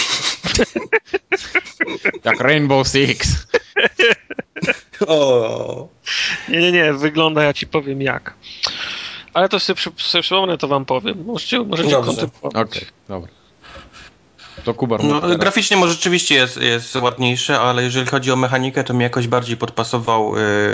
jak Rainbow Six. O. Nie, nie, nie, wygląda, ja ci powiem jak. Ale to sobie, sobie przypomnę, to wam powiem. Możecie, możecie kontynuować. Okej, okay, dobra. To Kubar. No, graficznie może rzeczywiście jest, jest ładniejsze, ale jeżeli chodzi o mechanikę, to mi jakoś bardziej podpasował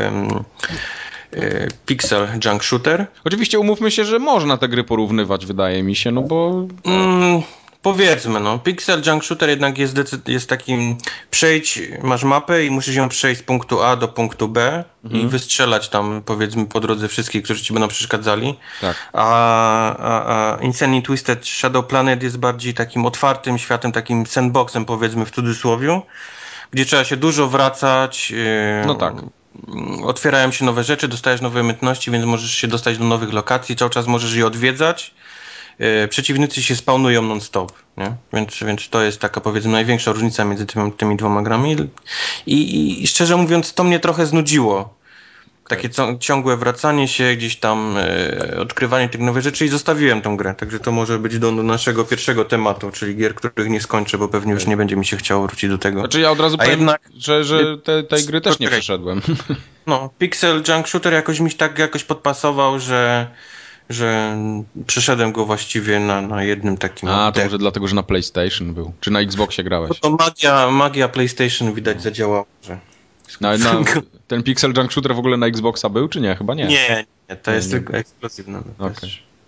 yy, yy, Pixel Junk Shooter. Oczywiście umówmy się, że można te gry porównywać, wydaje mi się, no bo... Mm, powiedzmy, no. Pixel Junk Shooter jednak jest, jest takim przejdź, masz mapę i musisz ją przejść z punktu A do punktu B mhm. i wystrzelać tam, powiedzmy, po drodze wszystkich, którzy ci będą przeszkadzali. Tak. A, a, a Insanely Twisted Shadow Planet jest bardziej takim otwartym światem, takim sandboxem, powiedzmy, w cudzysłowie, gdzie trzeba się dużo wracać. Yy, no tak. Otwierają się nowe rzeczy, dostajesz nowe umiejętności, więc możesz się dostać do nowych lokacji, cały czas możesz je odwiedzać. Yy, przeciwnicy się spawnują non-stop, nie? Więc, więc to jest taka, powiedzmy, największa różnica między tymi, tymi dwoma grami I, i, i szczerze mówiąc to mnie trochę znudziło. Takie co, ciągłe wracanie się, gdzieś tam e, odkrywanie tych nowych rzeczy i zostawiłem tą grę, także to może być do, do naszego pierwszego tematu, czyli gier, których nie skończę, bo pewnie już nie będzie mi się chciało wrócić do tego. Znaczy ja od razu A powiem, jednak, że, że te, tej gry też nie przeszedłem. No, Pixel Junk Shooter jakoś mi tak jakoś podpasował, że że przeszedłem go właściwie na, na jednym takim... A, to może dlatego, że na PlayStation był. Czy na Xboxie grałeś? No to magia, magia PlayStation widać zadziałała, że... Na, na, ten Pixel Junk Shooter w ogóle na Xboxa był, czy nie? Chyba nie. Nie, nie to nie, jest nie. tylko ekskluzywne. Okay.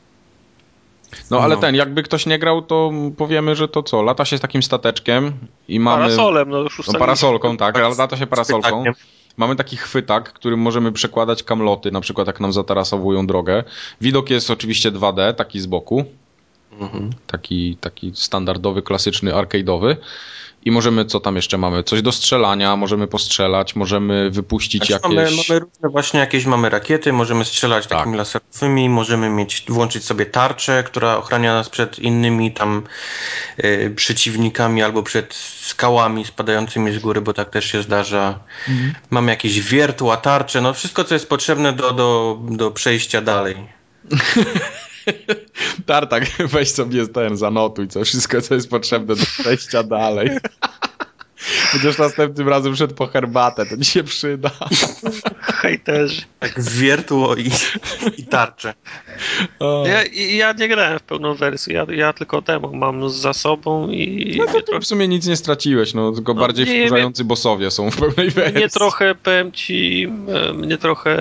No ale no. ten, jakby ktoś nie grał, to powiemy, że to co? Lata się z takim stateczkiem i mamy... Parasolem, no już no, parasolką, tak, ale lata się parasolką. Mamy taki chwytak, którym możemy przekładać kamloty, na przykład jak nam zatarasowują drogę. Widok jest oczywiście dwa D, taki z boku. Mhm. Taki, taki standardowy, klasyczny, arcade'owy. I możemy, co tam jeszcze mamy? Coś do strzelania, możemy postrzelać, możemy wypuścić znaczy, jakieś... Mamy, mamy różne właśnie jakieś, mamy rakiety, możemy strzelać tak. takimi laserowymi, możemy mieć, włączyć sobie tarczę, która ochrania nas przed innymi tam y, przeciwnikami albo przed skałami spadającymi z góry, bo tak też się zdarza. Mhm. Mamy jakieś wiertła, tarcze, no wszystko, co jest potrzebne do, do, do przejścia dalej. Tartak, weź sobie ten, zanotuj co, wszystko co jest potrzebne do przejścia dalej. Chociaż następnym razem szedł po herbatę, to ci się przyda. Hejterzy. Tak wiertło i, i tarcze. Ja, ja nie grałem w pełną wersję, ja, ja tylko demo mam za sobą i... No to trochę... w sumie nic nie straciłeś, no tylko no, bardziej nie, wkurzający mnie... bossowie są w pełnej wersji. Mnie trochę, powiem ci, mnie trochę...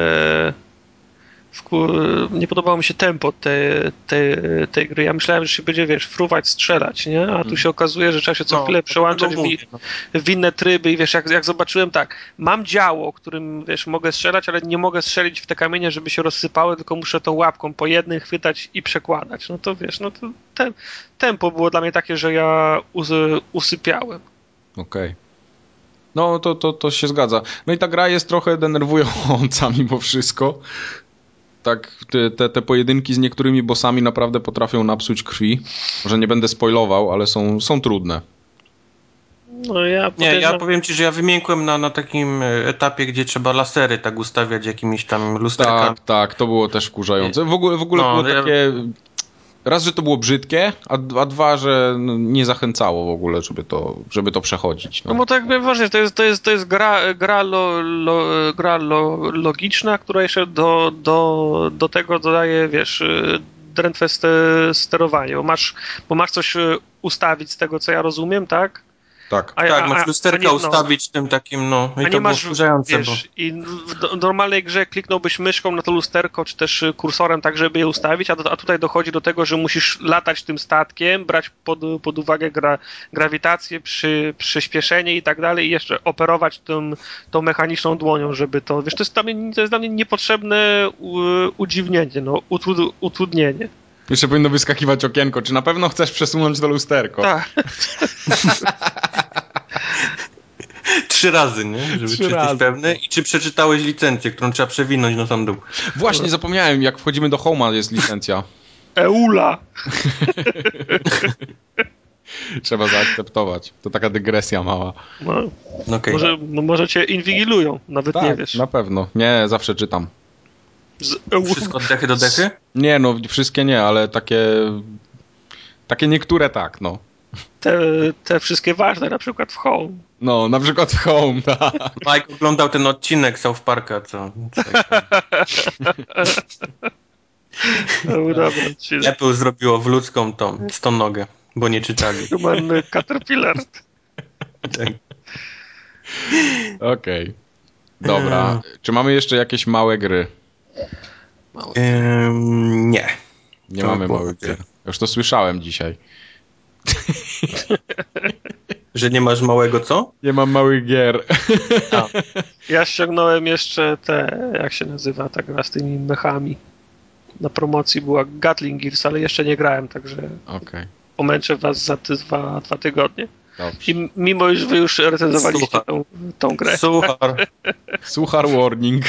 Nie podobało mi się tempo tej, tej, tej gry. Ja myślałem, że się będzie, wiesz, fruwać, strzelać, nie? A tu się okazuje, że trzeba się co no, chwilę przełączać w, w inne tryby i wiesz, jak, jak zobaczyłem tak, mam działo, którym, wiesz, mogę strzelać, ale nie mogę strzelić w te kamienie, żeby się rozsypały, tylko muszę tą łapką po jednym chwytać i przekładać. No to wiesz, no to te, tempo było dla mnie takie, że ja us, usypiałem. Okej. Okay. No to, to, to się zgadza. No i ta gra jest trochę denerwująca mimo wszystko. Tak, te, te, te pojedynki z niektórymi bossami naprawdę potrafią napsuć krwi. Może nie będę spoilował, ale są, są trudne. No ja Nie, ja powiem ci, że ja wymiękłem na, na takim etapie, gdzie trzeba lasery tak ustawiać jakimiś tam lusterkami. Tak, tak, to było też wkurzające. W ogóle, w ogóle no, było ja... takie... Raz, że to było brzydkie, a, a dwa, że nie zachęcało w ogóle, żeby to, żeby to przechodzić. No, no bo tak jakby właśnie, to jest, to jest, to jest gra, gra, lo, lo, gra lo, logiczna, która jeszcze do, do, do tego dodaje, wiesz, drętwe sterowanie, bo masz, bo masz coś ustawić z tego, co ja rozumiem, tak? Tak, a, tak, a, masz lusterka nie, no, ustawić tym takim, no, i a to nie było masz, wkurzające, wiesz, bo... i w normalnej grze kliknąłbyś myszką na to lusterko, czy też kursorem tak, żeby je ustawić, a, do, a tutaj dochodzi do tego, że musisz latać tym statkiem, brać pod, pod uwagę gra, grawitację, przy, przyspieszenie i tak dalej i jeszcze operować tą, tą mechaniczną dłonią, żeby to, wiesz, to jest dla mnie, to jest dla mnie niepotrzebne u, udziwnienie, no, utrud, utrudnienie. Jeszcze powinno wyskakiwać okienko. Czy na pewno chcesz przesunąć to lusterko? Tak. Trzy razy, nie? Żeby Trzy czy jesteś razy. pewny. I czy przeczytałeś licencję, którą trzeba przewinąć na sam dół. Właśnie, zapomniałem. Jak wchodzimy do Home'a jest licencja. Eula! Trzeba zaakceptować. To taka dygresja mała. No, okay. może, no, może cię inwigilują, nawet tak, nie wiesz. Na pewno. Nie, zawsze czytam. Z Wszystko od dechy do dechy? Nie, no wszystkie nie, ale takie takie niektóre tak, no. Te, te wszystkie ważne, na przykład w Home. No, na przykład w Home, tak. Mike oglądał ten odcinek South Parka, co... To był dobry odcinek. Apple zrobiło w ludzką tą stonogę, bo nie czytali. Human Caterpillar. Tak. Okej. Okay. Dobra. Czy mamy jeszcze jakieś małe gry? Małe. Ym, nie. Nie to mamy małych gier. Już to słyszałem dzisiaj. Że nie masz małego co? Nie mam małych gier. A. Ja ściągnąłem jeszcze te, jak się nazywa ta gra z tymi mechami. Na promocji była Gatling Gears, ale jeszcze nie grałem, także okay. pomęczę was za te dwa, dwa tygodnie. Dobrze. I mimo, iż wy już recenzowaliście tą, tą grę. Suchar. Suchar warning.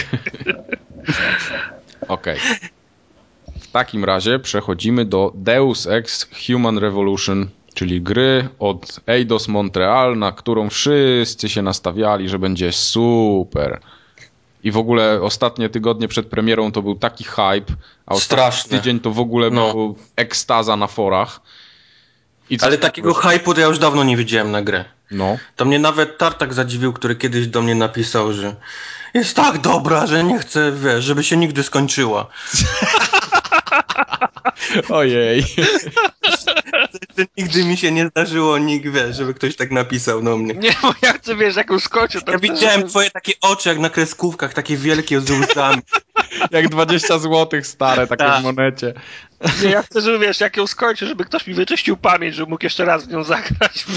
Okej. Okay. W takim razie przechodzimy do Deus Ex Human Revolution, czyli gry od Eidos Montreal, na którą wszyscy się nastawiali, że będzie super. I w ogóle ostatnie tygodnie przed premierą to był taki hype, a ostatni tydzień to w ogóle no. był ekstaza na forach. I ale takiego hype'u to ja już dawno nie widziałem na grę. No. To mnie nawet Tartak zadziwił, który kiedyś do mnie napisał, że jest tak dobra, że nie chcę, wiesz, żeby się nigdy skończyła. Ojej. Nigdy mi się nie zdarzyło, nikt, wiesz, żeby ktoś tak napisał do mnie. Nie, bo ja chcę, wiesz, jak już skończę. To ja widziałem twoje takie oczy jak na kreskówkach, takie wielkie z łzami. Jak dwadzieścia złotych stare, takie tak. w monecie. Nie, ja chcę, żeby, wiesz, jak ją skończę, żeby ktoś mi wyczyścił pamięć, żeby mógł jeszcze raz w nią zagrać.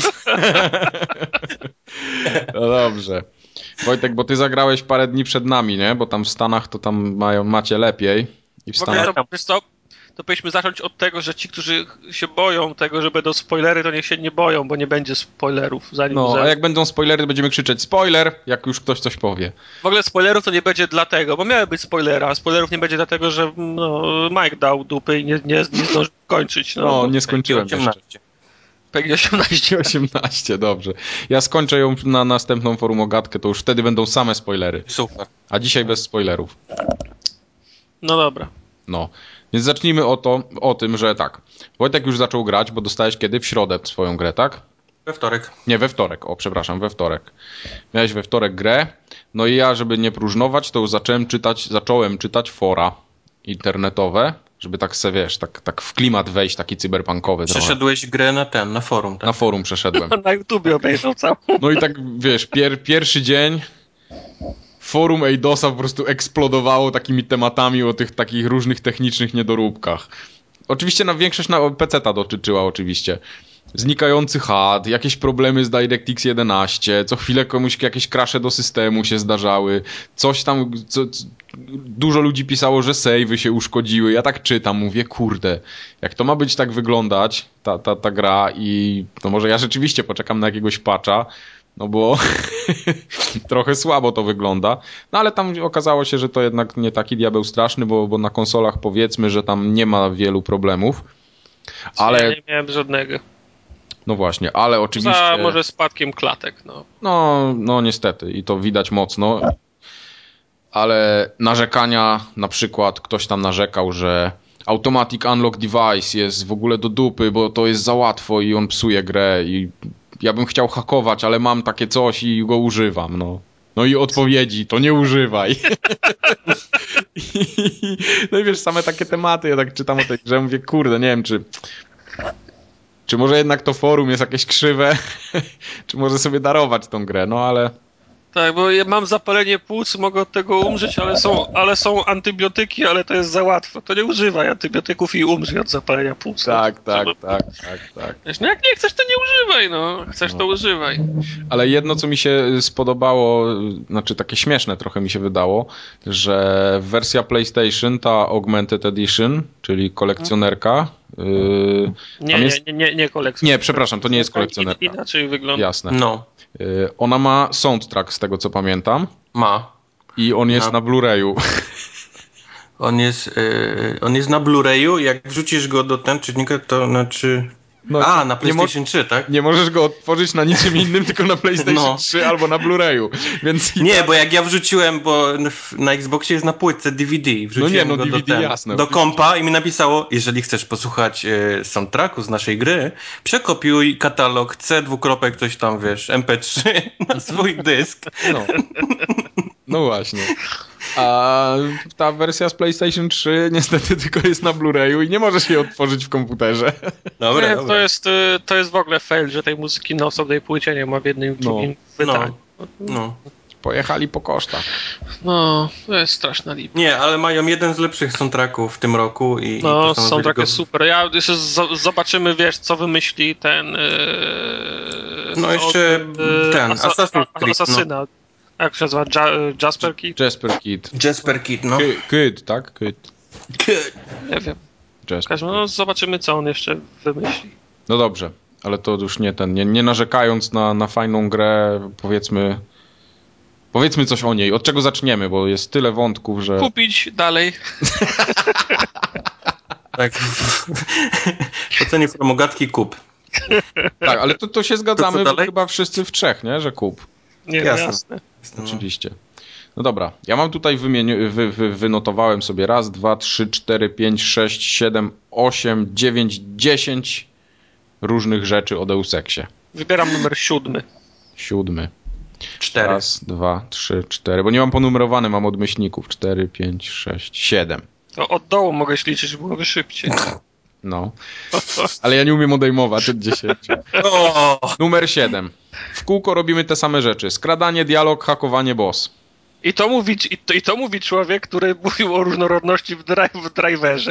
No dobrze. Wojtek, bo ty zagrałeś parę dni przed nami, nie? Bo tam w Stanach to tam mają, macie lepiej. I w w ogóle Stanach... to, wiesz co, to powinniśmy zacząć od tego, że ci, którzy się boją tego, że będą spoilery, to niech się nie boją, bo nie będzie spoilerów. Zanim no, za... a jak będą spoilery, to będziemy krzyczeć spoiler, jak już ktoś coś powie. W ogóle spoilerów to nie będzie dlatego, bo miały być spoilery, a spoilerów nie będzie dlatego, że no, Mike dał dupy i nie, nie, nie zdążył kończyć. No, no nie skończyłem osiemnaście. jeszcze. P G osiemnaście. osiemnaście, dobrze. Ja skończę ją na następną forumogatkę, to już wtedy będą same spoilery. Super. A dzisiaj bez spoilerów. No dobra. No, więc zacznijmy o to, o tym, że tak, Wojtek już zaczął grać, bo dostałeś kiedy? W środę swoją grę, tak? We wtorek. Nie, we wtorek, o przepraszam, we wtorek. Miałeś we wtorek grę, no i ja, żeby nie próżnować, to już zacząłem czytać, zacząłem czytać fora internetowe, żeby tak se, wiesz, tak, tak w klimat wejść, taki cyberpunkowy trochę. Przeszedłeś grę na ten, na forum, tak? Na forum przeszedłem. Na YouTubie obejrzał całą. No i tak, wiesz, pier, pierwszy dzień forum Eidosa po prostu eksplodowało takimi tematami o tych takich różnych technicznych niedoróbkach. Oczywiście na większość na peceta dotyczyła oczywiście. Znikający H U D, jakieś problemy z DirectX jedenaście, co chwilę komuś jakieś crashe do systemu się zdarzały, coś tam, co, co, dużo ludzi pisało, że save'y się uszkodziły. Ja tak czytam, mówię, kurde, jak to ma być tak wyglądać, ta, ta, ta gra i to może ja rzeczywiście poczekam na jakiegoś patcha, no bo trochę słabo to wygląda. No ale tam okazało się, że to jednak nie taki diabeł straszny, bo, bo na konsolach powiedzmy, że tam nie ma wielu problemów. Ale... Ja nie miałem żadnego. No właśnie, ale oczywiście... Za może spadkiem klatek, no. No, no niestety i to widać mocno. Ale narzekania, na przykład ktoś tam narzekał, że Automatic Unlock Device jest w ogóle do dupy, bo to jest za łatwo i on psuje grę i ja bym chciał hakować, ale mam takie coś i go używam, no. No i odpowiedzi, to nie używaj. No i wiesz, same takie tematy, ja tak czytam o tej grze, mówię, kurde, nie wiem, czy... Czy może jednak to forum jest jakieś krzywe, czy może sobie darować tą grę, no ale... Tak, bo ja mam zapalenie płuc, mogę od tego umrzeć, ale są, ale są antybiotyki, ale to jest za łatwo. To nie używaj antybiotyków i umrzyj od zapalenia płuc. Tak, tak, Żeby... tak, tak, tak. Wiesz, no jak nie chcesz, to nie używaj, no. Chcesz, no. To używaj. Ale jedno, co mi się spodobało, znaczy takie śmieszne trochę mi się wydało, że wersja PlayStation, ta Augmented Edition, czyli kolekcjonerka, Yy, nie, jest... nie, nie, nie kolekcjonerka. Nie, przepraszam, to nie jest kolekcjonerka. Inaczej wygląda. Jasne. No. Yy, ona ma soundtrack, z tego co pamiętam. Ma. I on jest na, na Blu-rayu. On jest, yy, on jest na Blu-rayu, jak wrzucisz go do ten czytnika, to znaczy... No, A, na PlayStation trzy, tak? Nie możesz go otworzyć na niczym innym, tylko na PlayStation no. trzy albo na Blu-rayu. Więc nie, tak... bo jak ja wrzuciłem, bo na Xboxie jest na płytce D V D. Wrzuciłem no nie, no go D V D, do, ten, jasne. do kompa i mi napisało, jeżeli chcesz posłuchać y, soundtracku z naszej gry, przekopiuj katalog C dwukropek coś tam, wiesz, M P trzy na swój dysk. No. No właśnie. A ta wersja z PlayStation trzy niestety tylko jest na Blu-rayu i nie możesz jej otworzyć w komputerze. Dobra, nie, dobra. To, jest, to jest w ogóle fail, że tej muzyki na osobnej płycie nie ma w jednym i drugim wydaniu. No. No. Pojechali po kosztach. No, to jest straszna lipa. Nie, ale mają jeden z lepszych soundtracków w tym roku. I, no, i soundtrack go... jest super. Ja jeszcze z- zobaczymy, wiesz, co wymyśli ten... Yy, no jeszcze od, ten, asa- Assassin's Creed. Asasyna. No. Jak się nazywa? Ja- Jasper Kid? Jasper Kid. Jasper Kid, no. Kid, tak? Kid. Kid. Nie wiem. Jasper no, zobaczymy, co on jeszcze wymyśli. No dobrze, ale to już nie ten, nie, nie narzekając na, na fajną grę, powiedzmy... Powiedzmy coś o niej. Od czego zaczniemy, bo jest tyle wątków, że... Kupić dalej. Tak. W ocenie formogatki kup. Tak, ale to, to się zgadzamy to chyba wszyscy w trzech, nie? Że kup. Nie, jasne. jasne. Oczywiście. No dobra, ja mam tutaj wymieniu, wy, wy, wynotowałem sobie raz, dwa, trzy, cztery, pięć, sześć, siedem, osiem, dziewięć, dziesięć różnych rzeczy o Deus Exie. Wybieram numer siódmy. Siódmy. Cztery. Raz, dwa, trzy, cztery. Bo nie mam ponumerowane, mam od myślników. Cztery, pięć, sześć, siedem. To od dołu mogę liczyć, żeby byłoby szybciej. No. Ale ja nie umiem odejmować od dziesięciu. Numer siedem. W kółko robimy te same rzeczy. Skradanie, dialog, hakowanie, boss. I to mówi, i to, i to mówi człowiek, który mówił o różnorodności w, drive, w driverze.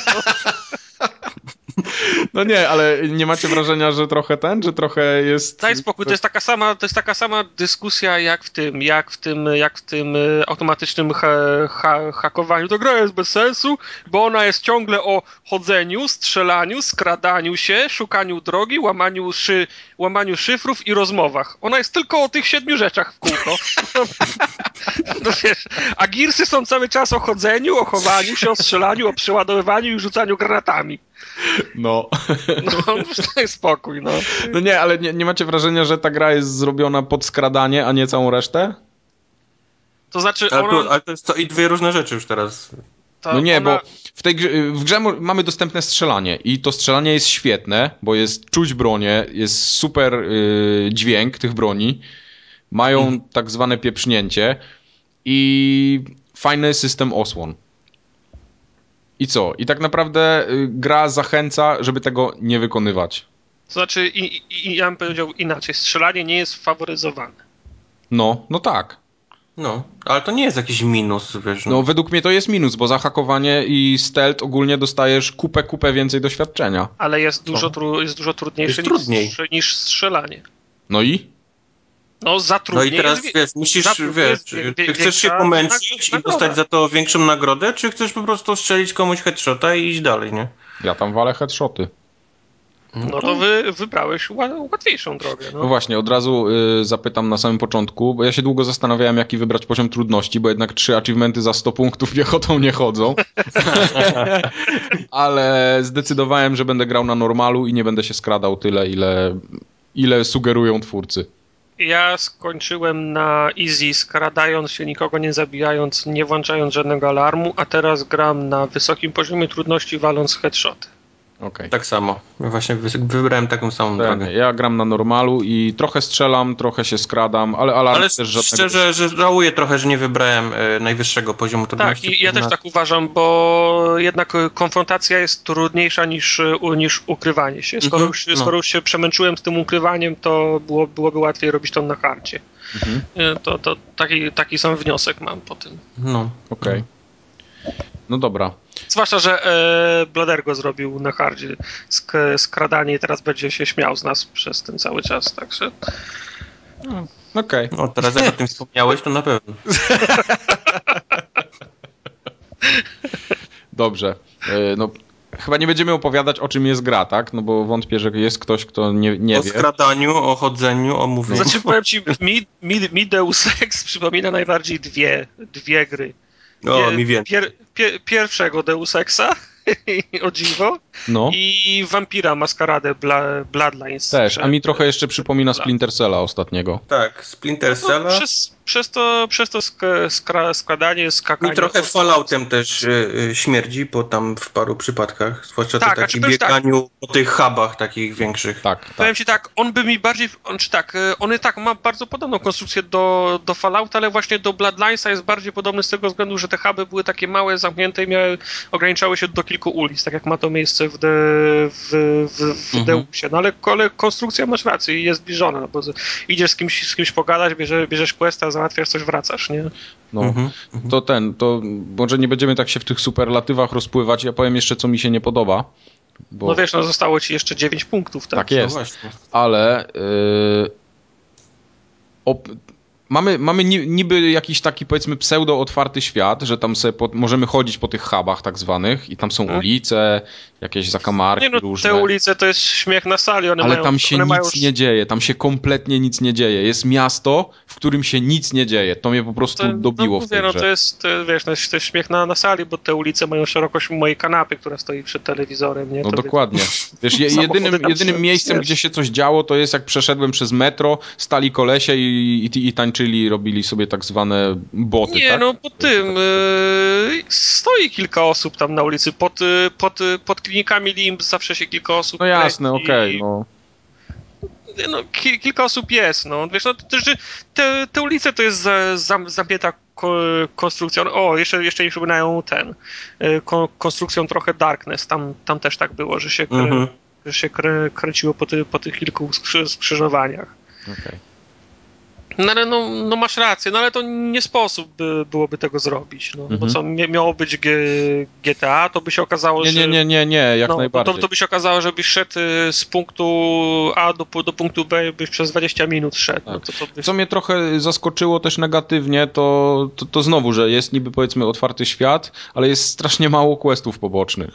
No nie, ale nie macie wrażenia, że trochę ten, że trochę jest... Daj spokój, to jest taka sama, to jest taka sama dyskusja jak w tym, jak w tym, jak w tym automatycznym ha, ha, hakowaniu. To gra jest bez sensu, bo ona jest ciągle o chodzeniu, strzelaniu, skradaniu się, szukaniu drogi, łamaniu, szy, łamaniu szyfrów i rozmowach. Ona jest tylko o tych siedmiu rzeczach w kółko. No wiesz, a Gearsy są cały czas o chodzeniu, o chowaniu się, o strzelaniu, o przeładowywaniu i rzucaniu granatami. No. No, daj spokój, no. No nie, ale nie, nie macie wrażenia, że ta gra jest zrobiona pod skradanie, a nie całą resztę? To znaczy ale, ona... to, ale to jest to i dwie różne rzeczy już teraz. To no nie, ona... bo w tej grze, w grze mamy dostępne strzelanie i to strzelanie jest świetne, bo jest czuć bronię, jest super y, dźwięk tych broni, mają mhm. tak zwane pieprznięcie i fajny system osłon. I co? I tak naprawdę y, gra zachęca, żeby tego nie wykonywać. To znaczy, i, i, ja bym powiedział inaczej, strzelanie nie jest faworyzowane. No, no tak. No, ale to nie jest jakiś minus, wiesz. No, według mnie to jest minus, bo za hakowanie i stealth ogólnie dostajesz kupę, kupę więcej doświadczenia. Ale jest dużo, tru, jest dużo trudniejsze jest niż, niż strzelanie. No i? No, za trudniej No i teraz, jest, wiesz, musisz, wiesz, czy, czy chcesz się pomęczyć i dostać za to większą nagrodę, czy chcesz po prostu strzelić komuś headshota i iść dalej, nie? Ja tam walę headshoty. No to wy, wybrałeś łatwiejszą drogę. No, no właśnie, od razu y, zapytam na samym początku, bo ja się długo zastanawiałem, jaki wybrać poziom trudności, bo jednak trzy achievementy za sto punktów piechotą nie chodzą. Ale zdecydowałem, że będę grał na normalu i nie będę się skradał tyle, ile, ile sugerują twórcy. Ja skończyłem na easy, skradając się, nikogo nie zabijając, nie włączając żadnego alarmu, a teraz gram na wysokim poziomie trudności, waląc headshoty. Okay. Tak samo. Ja właśnie wybrałem taką samą Ten, drogę. Ja gram na normalu i trochę strzelam, trochę się skradam, ale alarm ale też żadnego... szczerze, że żałuję trochę, że nie wybrałem e, najwyższego poziomu trudności. Tak, i ja też tak uważam, bo jednak konfrontacja jest trudniejsza niż, niż ukrywanie się. Skoro, mm-hmm, już, no. skoro już się przemęczyłem z tym ukrywaniem, to było, byłoby łatwiej robić to na hardzie. Mm-hmm. To, to taki, taki sam wniosek mam po tym. No, okej. Okay. No dobra. Zwłaszcza, że e, Bladergo zrobił na hardzie sk- skradanie i teraz będzie się śmiał z nas przez ten cały czas, także... No, okej. Okay. No teraz jak o tym wspomniałeś, to na pewno. Dobrze. E, no, chyba nie będziemy opowiadać, o czym jest gra, tak? No bo wątpię, że jest ktoś, kto nie, nie o wie. O skradaniu, o chodzeniu, o mówieniu. Znaczy, powiem ci, mi, mi, mi Deus Ex przypomina najbardziej dwie, dwie gry. O, mi wiem. Pier, pier, pierwszego Deus Exa, o dziwo, no. i Vampira Maskaradę Bla, Bloodlines. Też, a mi trochę jeszcze przypomina Splinter Cella ostatniego. Tak, Splinter Cella. No, przez, przez to, przez to sk- skra, składanie, skakanie... I trochę Falloutem też y, śmierdzi, po tam w paru przypadkach, zwłaszcza tak, to takim bieganiu tak. po tych hubach takich większych. Tak, tak. Powiem ci tak, on by mi bardziej... On, czy tak, on tak ma bardzo podobną konstrukcję do, do Fallouta, ale właśnie do Bloodlinesa jest bardziej podobny z tego względu, że te huby były takie małe, zamknięte i miały, ograniczały się do kilku ulic, tak jak ma to miejsce w, de, w, w, w mhm. Deusie. No ale, ale konstrukcja, masz rację i jest zbliżona, no bo idziesz z kimś, z kimś pogadać, bierze, bierzesz questa, załatwiasz coś, wracasz, nie? No, mhm. to ten, to może nie będziemy tak się w tych superlatywach rozpływać, ja powiem jeszcze, co mi się nie podoba. Bo... No wiesz, no zostało ci jeszcze dziewięć punktów, tak? Tak jest, no ale yy, op... mamy, mamy niby jakiś taki, powiedzmy, pseudo otwarty świat, że tam sobie po... możemy chodzić po tych hubach tak zwanych i tam są hmm. ulice, jakieś zakamarki nie, no, różne. Te ulice to jest śmiech na sali, one ale mają, tam się one nic mają... nie dzieje, tam się kompletnie nic nie dzieje. Jest miasto, w którym się nic nie dzieje. To mnie po prostu to, dobiło no, w tej mówię, grze. No to jest, to, wiesz, to jest śmiech na, na sali, bo te ulice mają szerokość mojej kanapy, która stoi przed telewizorem. Nie? No to dokładnie. Wiesz, jedynym, jedynym miejscem, gdzie się coś działo, to jest jak przeszedłem przez metro, stali kolesie i, i, i tańczyli, robili sobie tak zwane boty, Nie, tak? no po tym yy, stoi kilka osób tam na ulicy, pod, pod, pod klinikami Limb zawsze się kilka osób... No jasne, okej, okay, no. No, ki, kilka osób jest, no, wiesz, no, te, te ulice to jest za, za, zamknięta ko, konstrukcja, o, jeszcze, jeszcze nie przypominają ten, ko, konstrukcją trochę Darkness, tam, tam też tak było, że się, krę, mm-hmm. że się krę, kręciło po, ty, po tych kilku skrzyżowaniach. Okej. Okay. No ale no, no masz rację, no ale to nie sposób by, byłoby tego zrobić, no, mm-hmm. bo co, miało być G, G T A, to by się okazało, nie, że... Nie, nie, nie, nie, jak no, najbardziej. To, to by się okazało, że byś szedł z punktu A do, do punktu B, byś przez dwadzieścia minut szedł. Tak. No, to, to byś... Co mnie trochę zaskoczyło też negatywnie, to, to, to znowu, że jest niby, powiedzmy, otwarty świat, ale jest strasznie mało questów pobocznych.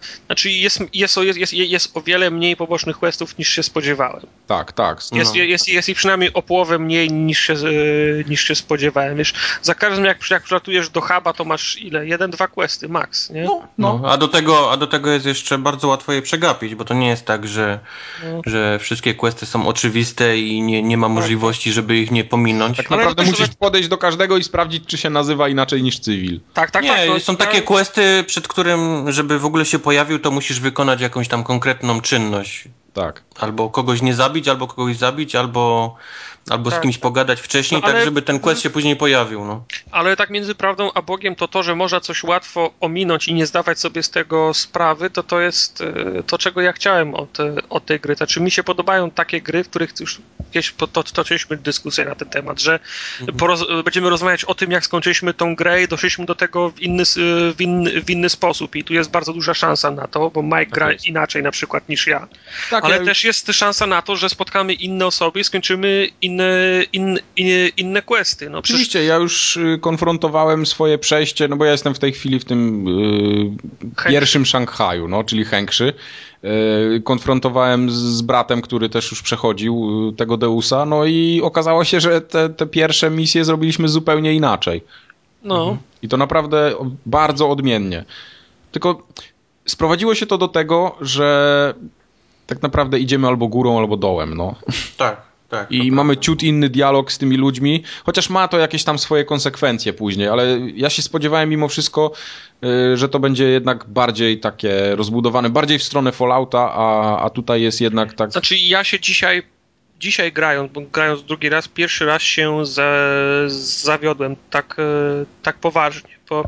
Znaczy jest, jest, jest, jest, jest o wiele mniej pobocznych questów niż się spodziewałem. Tak, tak. No. Jest, jest, jest ich przynajmniej o połowę mniej niż się, niż się spodziewałem. Wiesz, za każdym jak, jak przylatujesz do huba, to masz ile? Jeden, dwa questy max, nie? No, no. A, do tego, a do tego jest jeszcze bardzo łatwo je przegapić, bo to nie jest tak, że, no. że wszystkie questy są oczywiste i nie, nie ma możliwości, żeby ich nie pominąć. Tak naprawdę Ale musisz podejść do każdego i sprawdzić, czy się nazywa inaczej niż cywil. Tak, tak, nie, tak. No, są ja... takie questy, przed którym, żeby w ogóle się pojawił, to musisz wykonać jakąś tam konkretną czynność. Tak. Albo kogoś nie zabić, albo kogoś zabić, albo, albo tak, z kimś pogadać wcześniej, no, ale... tak żeby ten quest się później pojawił. No. Ale tak między prawdą a Bogiem to to, że można coś łatwo ominąć i nie zdawać sobie z tego sprawy, to to jest to, czego ja chciałem od, od tej gry. Znaczy mi się podobają takie gry, w których już kiedyś to, toczyliśmy dyskusję na ten temat, że mhm. poroz, będziemy rozmawiać o tym, jak skończyliśmy tą grę i doszliśmy do tego w inny, w, inny, w inny sposób i tu jest bardzo duża szansa na to, bo Mike tak gra jest. inaczej na przykład niż ja. Tak, ale ja... też jest szansa na to, że spotkamy inne osoby i skończymy inne, in, in, inne questy. No, Oczywiście, przecież... ja już konfrontowałem swoje przejście, no bo ja jestem w tej chwili w tym yy, pierwszym Szanghaju, no, czyli Henkszy. Yy, konfrontowałem z, z bratem, który też już przechodził yy, tego Deusa, no i okazało się, że te, te pierwsze misje zrobiliśmy zupełnie inaczej. No. Mhm. I to naprawdę bardzo odmiennie. Tylko sprowadziło się to do tego, że tak naprawdę idziemy albo górą, albo dołem, no. Tak, tak. I mamy ciut inny dialog z tymi ludźmi, chociaż ma to jakieś tam swoje konsekwencje później, ale ja się spodziewałem mimo wszystko, yy, że to będzie jednak bardziej takie rozbudowane, bardziej w stronę Fallouta, a, a tutaj jest jednak tak... Znaczy ja się dzisiaj, dzisiaj grając, bo grając drugi raz, pierwszy raz się za, zawiodłem tak, yy, tak poważnie, bo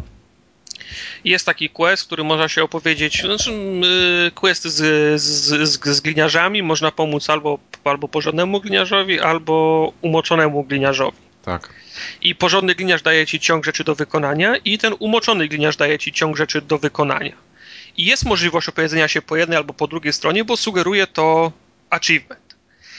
jest taki quest, który można się opowiedzieć, znaczy yy, quest z, z, z, z gliniarzami, można pomóc albo, albo porządnemu gliniarzowi, albo umoczonemu gliniarzowi. Tak. I porządny gliniarz daje ci ciąg rzeczy do wykonania i ten umoczony gliniarz daje ci ciąg rzeczy do wykonania. I jest możliwość opowiedzenia się po jednej albo po drugiej stronie, bo sugeruje to achievement.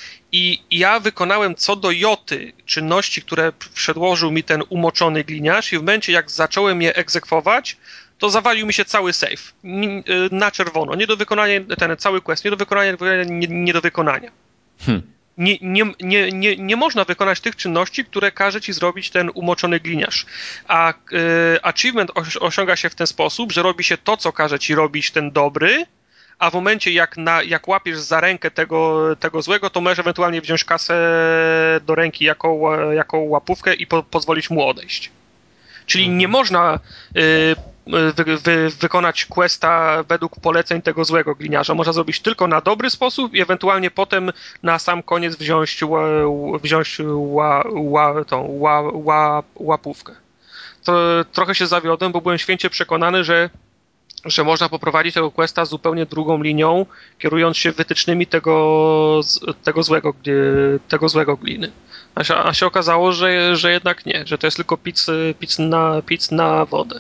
I ja wykonałem co do joty czynności, które przedłożył mi ten umoczony gliniarz i w momencie jak zacząłem je egzekwować, to zawalił mi się cały save na czerwono. Nie do wykonania, ten cały quest, nie do wykonania, nie, nie do wykonania. Hmm. Nie, nie, nie, nie, nie można wykonać tych czynności, które każe ci zrobić ten umoczony gliniarz. A y, achievement osiąga się w ten sposób, że robi się to, co każe ci robić ten dobry, a w momencie jak, na, jak łapiesz za rękę tego, tego złego, to możesz ewentualnie wziąć kasę do ręki jako, jako łapówkę i po, pozwolić mu odejść. Czyli mhm. nie można y, wy, wy, wykonać questa według poleceń tego złego gliniarza. Można zrobić tylko na dobry sposób i ewentualnie potem na sam koniec wziąć, wziąć ła, ła, tą, ła, ła, łapówkę. To trochę się zawiodłem, bo byłem święcie przekonany, że że można poprowadzić tego questa zupełnie drugą linią, kierując się wytycznymi tego, tego, złego, tego złego gliny. A się, a się okazało, że, że jednak nie, że to jest tylko pic, pic, na, pic na wodę.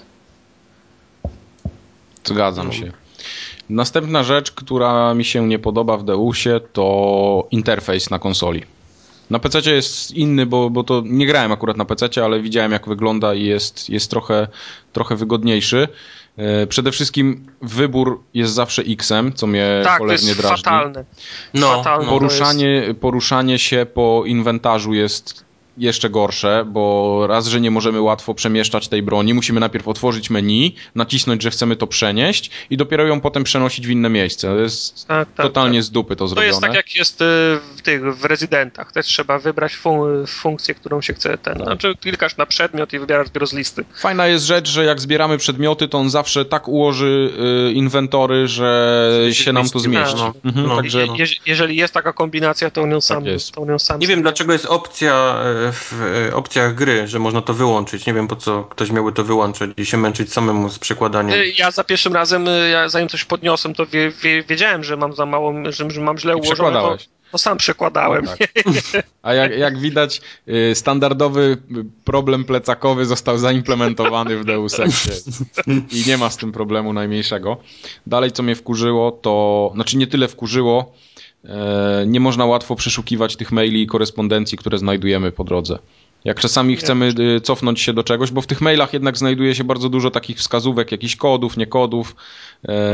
Zgadzam się. Następna rzecz, która mi się nie podoba w Deusie, to interfejs na konsoli. Na pececie jest inny, bo, bo to nie grałem akurat na pececie, ale widziałem jak wygląda i jest, jest trochę, trochę wygodniejszy. Przede wszystkim wybór jest zawsze X-em, co mnie tak, cholernie to jest drażni. Fatalne. No, fatalne. Poruszanie, jest... poruszanie się po inwentarzu jest jeszcze gorsze, bo raz, że nie możemy łatwo przemieszczać tej broni, musimy najpierw otworzyć menu, nacisnąć, że chcemy to przenieść i dopiero ją potem przenosić w inne miejsce. To jest tak, tak, totalnie tak. z dupy to, to zrobione. To jest tak jak jest w tych w rezydentach. Też trzeba wybrać fun- funkcję, którą się chce ten. Tak. Znaczy klikasz na przedmiot i wybierasz dopiero z listy. Fajna jest rzecz, że jak zbieramy przedmioty, to on zawsze tak ułoży y, inwentory, że się, się nam to zmieści. No. Mhm, no. Także... Je, je, jeżeli jest taka kombinacja, to on ją sam, tak to on ją sam Nie wiem, dlaczego jest opcja w opcjach gry, że można to wyłączyć. Nie wiem, po co ktoś miałby to wyłączyć i się męczyć samemu z przekładaniem. Ja za pierwszym razem, ja zanim coś podniosłem, to wie, wie, wiedziałem, że mam za mało, że, że mam źle ułożone. To, to sam przekładałem. No tak. A jak, jak widać, standardowy problem plecakowy został zaimplementowany w Deus Exie i nie ma z tym problemu najmniejszego. Dalej, co mnie wkurzyło, to... Znaczy nie tyle wkurzyło, nie można łatwo przeszukiwać tych maili i korespondencji, które znajdujemy po drodze. Jak czasami chcemy cofnąć się do czegoś, bo w tych mailach jednak znajduje się bardzo dużo takich wskazówek, jakichś kodów, nie kodów. No.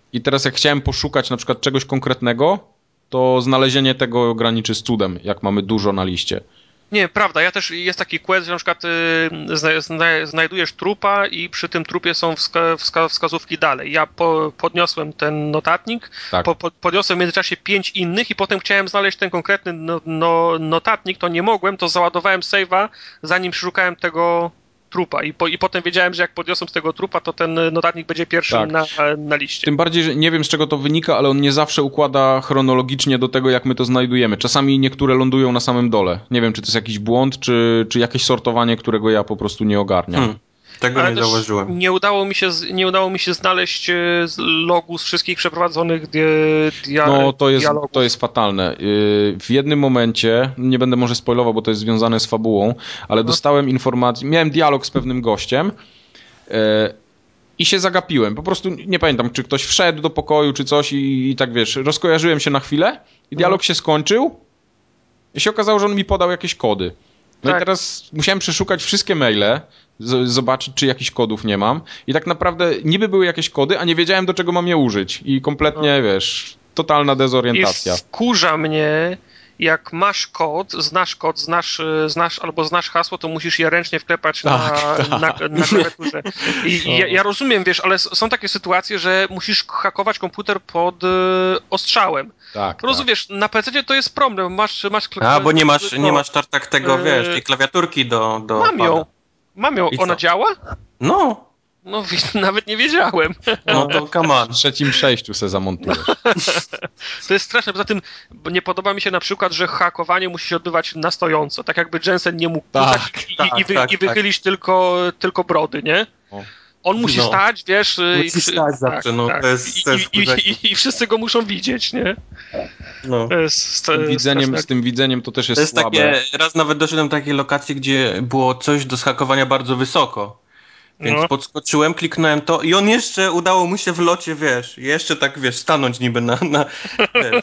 I teraz jak chciałem poszukać na przykład czegoś konkretnego, to znalezienie tego graniczy z cudem, jak mamy dużo na liście. Nie, prawda, ja też, jest taki quest, że na przykład y, zna, zna, znajdujesz trupa i przy tym trupie są wska, wska, wskazówki dalej. Ja po, podniosłem ten notatnik, Tak. po, po, podniosłem w międzyczasie pięć innych i potem chciałem znaleźć ten konkretny no, no, notatnik, to nie mogłem, to załadowałem save'a, zanim przeszukałem tego trupa i, po, i potem wiedziałem, że jak podniosłem z tego trupa, to ten notatnik będzie pierwszym Tak. na, na liście. Tym bardziej, że nie wiem z czego to wynika, ale on nie zawsze układa chronologicznie do tego, jak my to znajdujemy. Czasami niektóre lądują na samym dole. Nie wiem, czy to jest jakiś błąd, czy, czy jakieś sortowanie, którego ja po prostu nie ogarniam. Hmm. Tego Ale nie też zauważyłem. Nie udało mi się, z- nie udało mi się znaleźć e, z logu z wszystkich przeprowadzonych dia, dia, No, to jest, dialogów. to jest fatalne. Yy, W jednym momencie, nie będę może spoilował, bo to jest związane z fabułą, ale No. dostałem informację, miałem dialog z pewnym gościem yy, i się zagapiłem. Po prostu nie pamiętam, czy ktoś wszedł do pokoju, czy coś i, i tak wiesz, rozkojarzyłem się na chwilę i dialog No. się skończył i się okazało, że on mi podał jakieś kody. No Tak. i teraz musiałem przeszukać wszystkie maile, z- zobaczyć, czy jakichś kodów nie mam. I tak naprawdę niby były jakieś kody, a nie wiedziałem, do czego mam je użyć. I kompletnie, wiesz, totalna I dezorientacja. wkurza mnie, jak masz kod, znasz kod, znasz, e, znasz albo znasz hasło, to musisz je ręcznie wklepać Tak, na, tak. na, na klawiaturze. I, No. i ja, ja rozumiem, wiesz, ale s- są takie sytuacje, że musisz hakować komputer pod e, ostrzałem. Tak, Rozumiesz, na pececie to jest problem, masz... masz kla- A, bo nie masz, no, nie masz tartak tego, Yy, wiesz, tej klawiaturki do, do Mam ją, pada. mam ją, I ona co? działa? No, No wi- nawet nie wiedziałem. no to come on. W trzecim przejściu se zamontujesz. To jest straszne, poza tym bo nie podoba mi się na przykład, że hakowanie musi się odbywać na stojąco, tak jakby Jensen nie mógł Tak, puszczać i, tak, i, wy, tak, i wychylić tylko, tylko brody, nie? O. On musi No. stać, wiesz... i Musi przy- stać zawsze, no, to jest- I, to jest i, i, wkurzenie. i, I wszyscy go muszą widzieć, nie? No. To jest Z tym, widzeniem, straszne. z tym widzeniem to też jest, To jest słabe. takie, raz nawet doszedłem do takiej lokacji, gdzie było coś do zhakowania bardzo wysoko. Więc No. podskoczyłem, kliknąłem to i on jeszcze, udało mu się w locie, wiesz, jeszcze tak, wiesz, stanąć niby na, na wiesz.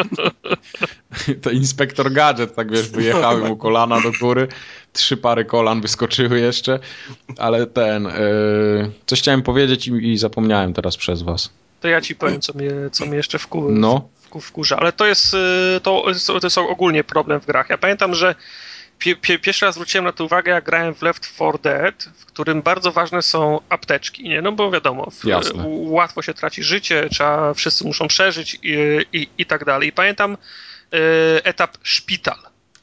To inspektor Gadżet, tak wiesz, wyjechały mu kolana do góry, trzy pary kolan wyskoczyły jeszcze, ale ten, yy, coś chciałem powiedzieć i, i zapomniałem teraz przez was. To ja ci powiem, co mnie, co mnie jeszcze wku, No. wku, wkurza. Ale to jest, y, to, jest- to jest ogólnie problem w grach. Ja pamiętam, że pie, pie, pierwszy raz zwróciłem na to uwagę, jak grałem w Left four Dead, w którym bardzo ważne są apteczki, nie? No bo wiadomo, w, Jasne. łatwo się traci życie, trzeba, wszyscy muszą przeżyć i, i, i tak dalej. I pamiętam y, etap szpital.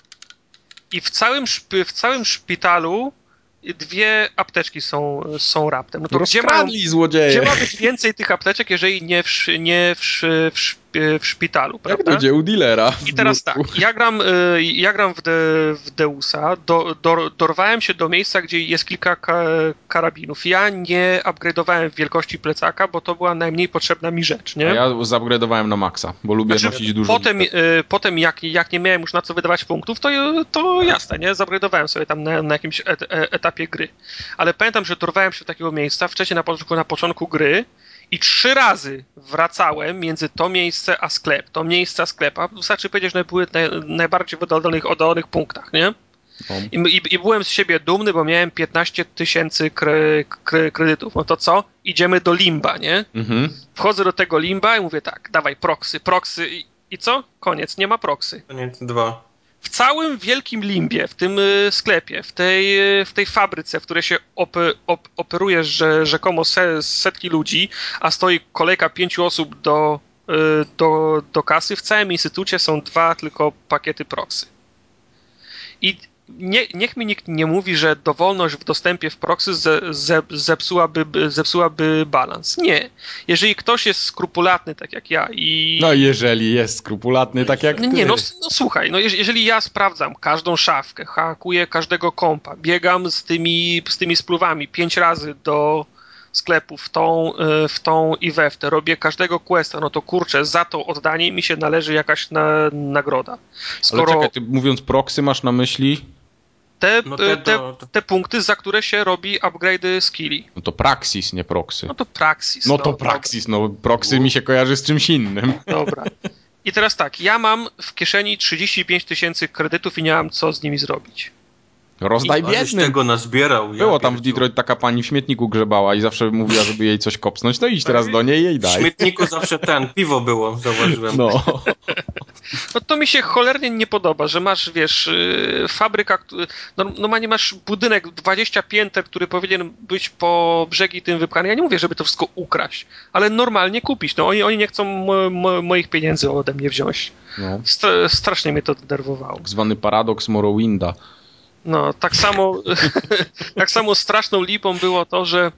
I w całym, szp- w całym szpitalu dwie apteczki są, są raptem. No to gdzie mają, Rozkradli złodzieje. gdzie ma być więcej tych apteczek, jeżeli nie w, sz- nie w, sz- w, sz- w szpitalu, Jak prawda? to gdzie? U dealera. w I teraz tak, biurku. ja gram, y, ja gram w, de, w Deusa, do, do, dorwałem się do miejsca, gdzie jest kilka ka, karabinów. Ja nie upgrade'owałem wielkości plecaka, bo to była najmniej potrzebna mi rzecz, nie? A ja zupgrade'owałem na maksa, bo lubię Znaczy, nosić dużo. potem, y, potem jak, jak nie miałem już na co wydawać punktów, to, to jasne, nie? Zupgrade'owałem sobie tam na, na jakimś et, e, etapie gry. Ale pamiętam, że dorwałem się do takiego miejsca wcześniej na początku, na początku gry i trzy razy wracałem między to miejsce a sklep, to miejsce a sklep, a wystarczy powiedzieć, że były naj, najbardziej w oddalonych, oddalonych punktach, nie? No. I, i, I byłem z siebie dumny, bo miałem piętnaście tysięcy kre, kre, kredytów. No to co? Idziemy do limba, nie? Mhm. Wchodzę do tego limba i mówię tak, dawaj proksy, proksy i, i co? Koniec, nie ma proksy. Koniec dwa. W całym wielkim limbie, w tym y, sklepie, w tej, y, w tej fabryce, w której się op, op, operuje że, rzekomo se, setki ludzi, a stoi kolejka pięciu osób do, y, do, do kasy, w całym instytucie są dwa tylko pakiety proksy. I nie, niech mi nikt nie mówi, że dowolność w dostępie w proxy ze, ze, zepsułaby, zepsułaby balans. Nie. Jeżeli ktoś jest skrupulatny, tak jak ja i... No jeżeli jest skrupulatny, tak jak Nie, ty. nie no, no słuchaj, no jeż- jeżeli ja sprawdzam każdą szafkę, hakuję każdego kompa, biegam z tymi, z tymi spluwami pięć razy do sklepu w tą, y, w tą i we w te, robię każdego questa, no to kurczę, za to oddanie mi się należy jakaś na, nagroda. Ale Skoro czekaj, ty mówiąc proksy masz na myśli? te, No te, te te, do- te punkty, za które się robi upgrade'y skilli. No to praxis, nie proksy. No to Praxis. No to praxis, no proksy mi się kojarzy z czymś innym. Dobra. I teraz tak, ja mam w kieszeni trzydzieści pięć tysięcy kredytów i nie mam co z nimi zrobić. Rozdaj I biednym. tego nazbierał. Było ja tam w Detroit taka pani w śmietniku grzebała i zawsze mówiła, żeby jej coś kopsnąć. No idź teraz do niej i jej W daj. śmietniku zawsze ten, piwo było, zauważyłem. No. No to mi się cholernie nie podoba, że masz, wiesz, yy, fabryka, który- no, normalnie masz budynek dwadzieścia pięter, który powinien być po brzegi tym wypchany. Ja nie mówię, żeby to wszystko ukraść, ale normalnie kupić. No oni, oni nie chcą mo, mo, moich pieniędzy ode mnie wziąć. No. Stra- strasznie mnie to denerwowało. Tak zwany paradoks Morrowinda. No, tak samo, tak samo straszną lipą było to, że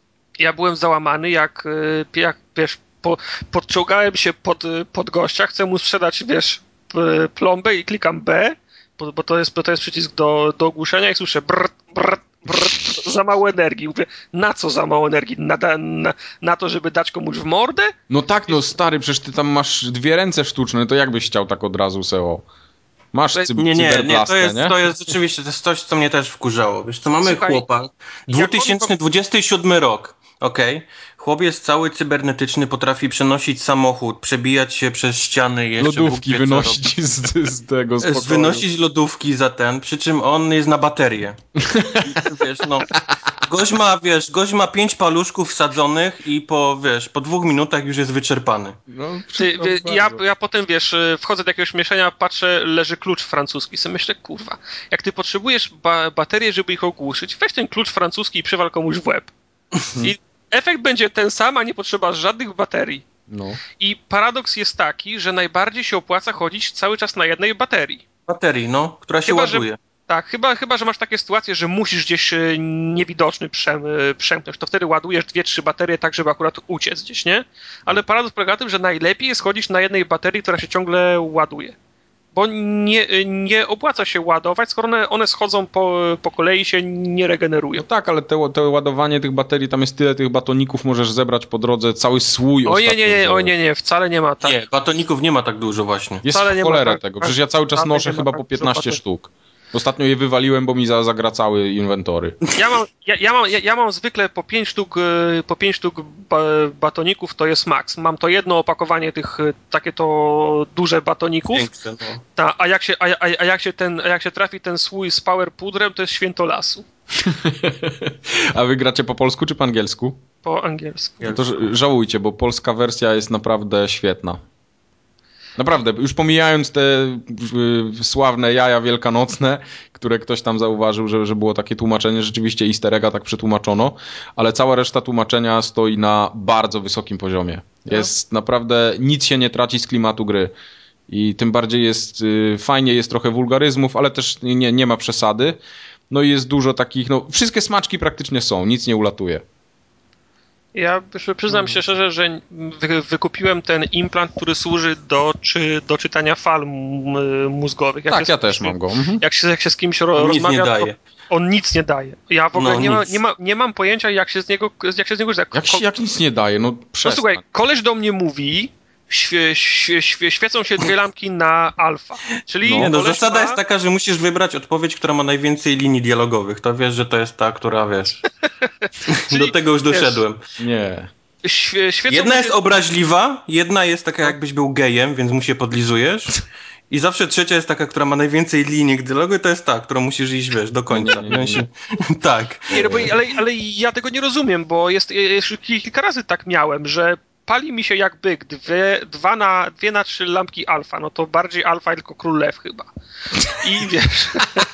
ja byłem załamany, jak, y, jak wiesz, po, podczołgałem się pod, pod gościa, chcę mu sprzedać, wiesz, p- plombę i klikam B, bo, bo, to, jest, bo to jest przycisk do, do ogłuszenia i słyszę brr, brr, brr, za mało energii. Mówię, na co za mało energii? Na, na, na to, żeby dać komuś w mordę? No tak, no stary, przecież ty tam masz dwie ręce sztuczne, to jak byś chciał tak od razu seo? Masz cy- Nie, nie, nie, to cyberblastę, jest, nie? to jest rzeczywiście, to jest coś, co mnie też wkurzało. Wiesz co, mamy Słuchaj, chłopa, dwa tysiące dwudziesty siódmy rok, okej? Chłopiec cały cybernetyczny, potrafi przenosić samochód, przebijać się przez ściany, jeszcze Bóg Lodówki wie, co wynosić z, z tego z robi. pokoju. Wynosić lodówki za ten, przy czym on jest na baterię. I, wiesz, no, gość ma, wiesz, gość ma pięć paluszków wsadzonych i po, wiesz, po dwóch minutach już jest wyczerpany. No, Ty, przykro wie- ja, bardzo. ja potem, wiesz, y, wchodzę do jakiegoś mieszania, patrzę, leży klucz francuski. Sobie myślę, kurwa, jak ty potrzebujesz ba- baterię, żeby ich ogłuszyć, weź ten klucz francuski i przywal komuś w łeb. I efekt będzie ten sam, a nie potrzeba żadnych baterii. No. I paradoks jest taki, że najbardziej się opłaca chodzić cały czas na jednej baterii. Baterii, no, która się Chyba, że- ładuje. Tak, chyba, chyba, że masz takie sytuacje, że musisz gdzieś y, niewidoczny przem, y, przemknąć, to wtedy ładujesz dwie, trzy baterie tak, żeby akurat uciec gdzieś, nie? Ale paradoks polega na tym, że najlepiej jest chodzić na jednej baterii, która się ciągle ładuje. Bo nie, y, nie opłaca się ładować, skoro one, one schodzą po, po kolei i się nie regenerują. No tak, ale te, te ładowanie tych baterii, tam jest tyle tych batoników, możesz zebrać po drodze cały słój. O nie, ostatnio nie, nie, o wziąłem. nie, nie, wcale nie ma tak. Nie, batoników nie ma tak dużo właśnie. Jest wcale nie w ma cholerę tak- tego, tak- przecież ja cały czas wcale noszę nie ma chyba tak po dużo piętnaście baterii. sztuk. Ostatnio je wywaliłem, bo mi za, zagracały inwentory. Ja mam, ja, ja, mam, ja, ja mam zwykle po pięć sztuk, y, po pięć sztuk ba, batoników, to jest maks. Mam to jedno opakowanie tych, y, takie to duże batoników. Większe, no. Ta, a, jak się, a, a, a, jak się ten, a jak się trafi ten słój z power pudrem, to jest święto lasu. A wy gracie po polsku czy po angielsku? Po angielsku. No to ż- żałujcie, bo polska wersja jest naprawdę świetna. Naprawdę, już pomijając te y, sławne jaja wielkanocne, które ktoś tam zauważył, że, że było takie tłumaczenie, rzeczywiście easter egga tak przetłumaczono, ale cała reszta tłumaczenia stoi na bardzo wysokim poziomie. Jest naprawdę, nic się nie traci z klimatu gry. I tym bardziej jest, y, fajnie jest trochę wulgaryzmów, ale też nie, nie ma przesady. No i jest dużo takich, no wszystkie smaczki praktycznie są, nic nie ulatuje. Ja przy- przyznam się szczerze, że wy, wykupiłem ten implant, który służy do, czy, do czytania fal m- mózgowych. Jak Tak, się ja z też kimś- mam go. Mhm. Jak się, jak się z kimś ro, Nic nie rozmawia, daje. to on nic nie daje. Ja w ogóle No, nie, ma, nic. nie, ma, nie mam pojęcia, jak się z niego, jak się z niego korzysta. Jak, się- jak nic nie daje, no No przestań. słuchaj, koleś do mnie mówi, świe, świe, świe, świecą się dwie lampki na alfa. Czyli Nie, no koleś zasada ma... jest taka, że musisz wybrać odpowiedź, która ma najwięcej linii dialogowych. To wiesz, że to jest ta, która wiesz. Czyli, Do tego już wiesz, doszedłem. Nie. Świe, świecą Jedna się... jest obraźliwa, jedna jest taka, jakbyś był gejem, więc mu się podlizujesz. I zawsze trzecia jest taka, która ma najwięcej linii dialogu i to jest ta, którą musisz iść, wiesz, do końca. Nie, nie, nie, nie. Tak. Nie, no bo, ale, ale ja tego nie rozumiem, bo jest, jeszcze kilka razy tak miałem, że pali mi się jak byk dwie, dwa na, dwie na trzy lampki alfa, no to bardziej alfa, tylko król lew chyba. I wiesz...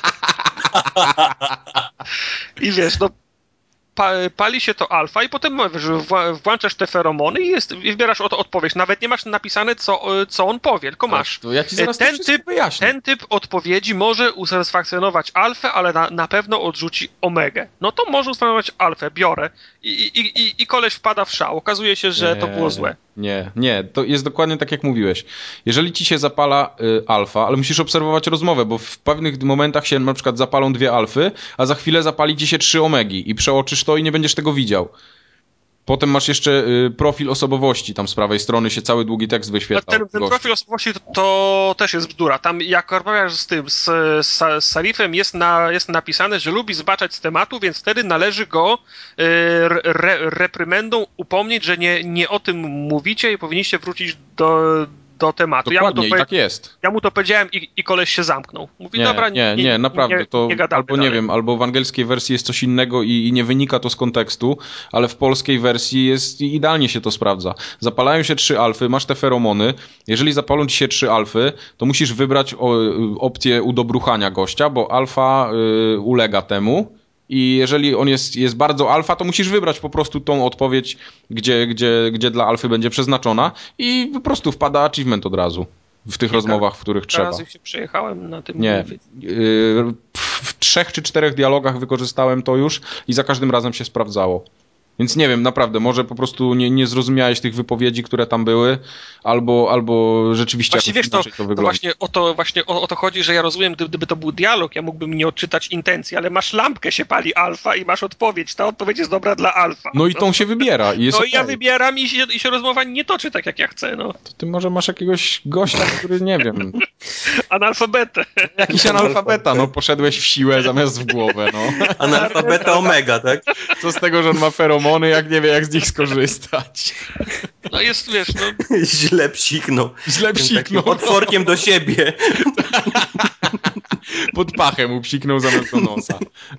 I wiesz, no pa, pali się to alfa i potem wiesz, wła- włączasz te feromony i, jest, i wybierasz od, odpowiedź. Nawet nie masz napisane, co, co on powie, tylko masz. To ja ci zaraz to ten wszystko typ, wyjaśnię. ten typ odpowiedzi może usatysfakcjonować alfę, ale na, na pewno odrzuci omegę. No to może usatysfakcjonować alfę, biorę. I, i, i, i koleś wpada w szał. Okazuje się, że Nie, to było złe. Nie, nie, to jest dokładnie tak jak mówiłeś. Jeżeli ci się zapala y, alfa, ale musisz obserwować rozmowę, bo w pewnych momentach się na przykład zapalą dwie alfy, a za chwilę zapali ci się trzy omegi i przeoczysz to i nie będziesz tego widział. Potem masz jeszcze y, profil osobowości, tam z prawej strony się cały długi tekst wyświetla. Ten, ten profil osobowości to, to też jest bzdura. Tam jak rozmawiasz z tym, z, z, z Sarifem jest, na, jest napisane, że lubi zbaczać z tematu, więc wtedy należy go y, re, reprymendą upomnieć, że nie, nie o tym mówicie i powinniście wrócić do, do tematu. Dokładnie, ja mu to i tak jest. Ja mu to powiedziałem i, i koleś się zamknął. Mówi, Nie, dobra, nie, nie, nie naprawdę, nie, to nie gadamy albo dalej. nie wiem, albo w angielskiej wersji jest coś innego i, i nie wynika to z kontekstu, ale w polskiej wersji jest idealnie się to sprawdza. Zapalają się trzy alfy, masz te feromony, jeżeli zapalą ci się trzy alfy, to musisz wybrać o, opcję udobruchania gościa, bo alfa y, ulega temu. I jeżeli on jest, jest bardzo alfa, to musisz wybrać po prostu tą odpowiedź, gdzie, gdzie, gdzie dla alfy będzie przeznaczona i po prostu wpada achievement od razu w tych Kilka rozmowach, w których trzeba. razy się przejechałem na tym. Nie. Yy, w trzech czy czterech dialogach wykorzystałem to już i za każdym razem się sprawdzało. Więc nie wiem, naprawdę, może po prostu nie, nie zrozumiałeś tych wypowiedzi, które tam były, albo, albo rzeczywiście Właśnie wiesz, to, inaczej to wygląda. to właśnie, o to, właśnie o, o to chodzi, że ja rozumiem, gdyby, gdyby to był dialog, ja mógłbym nie odczytać intencji, ale masz lampkę, się pali alfa i masz odpowiedź. Ta odpowiedź jest dobra dla alfa. No i tą się wybiera i jest No okay. i ja wybieram i się, i się rozmowa nie toczy tak, jak ja chcę, no. To ty może masz jakiegoś gościa, który, nie wiem... Analfabetę. Jakiś analfabeta, no poszedłeś w siłę zamiast w głowę, no. Analfabeta omega, tak? Co z tego, że on ma feromony, jak nie wie, jak z nich skorzystać. No jest, wiesz, no... Źle psiknął. Źle psiknął. Otworkiem do siebie. Pod pachę mu psiknął zamiast do nosa.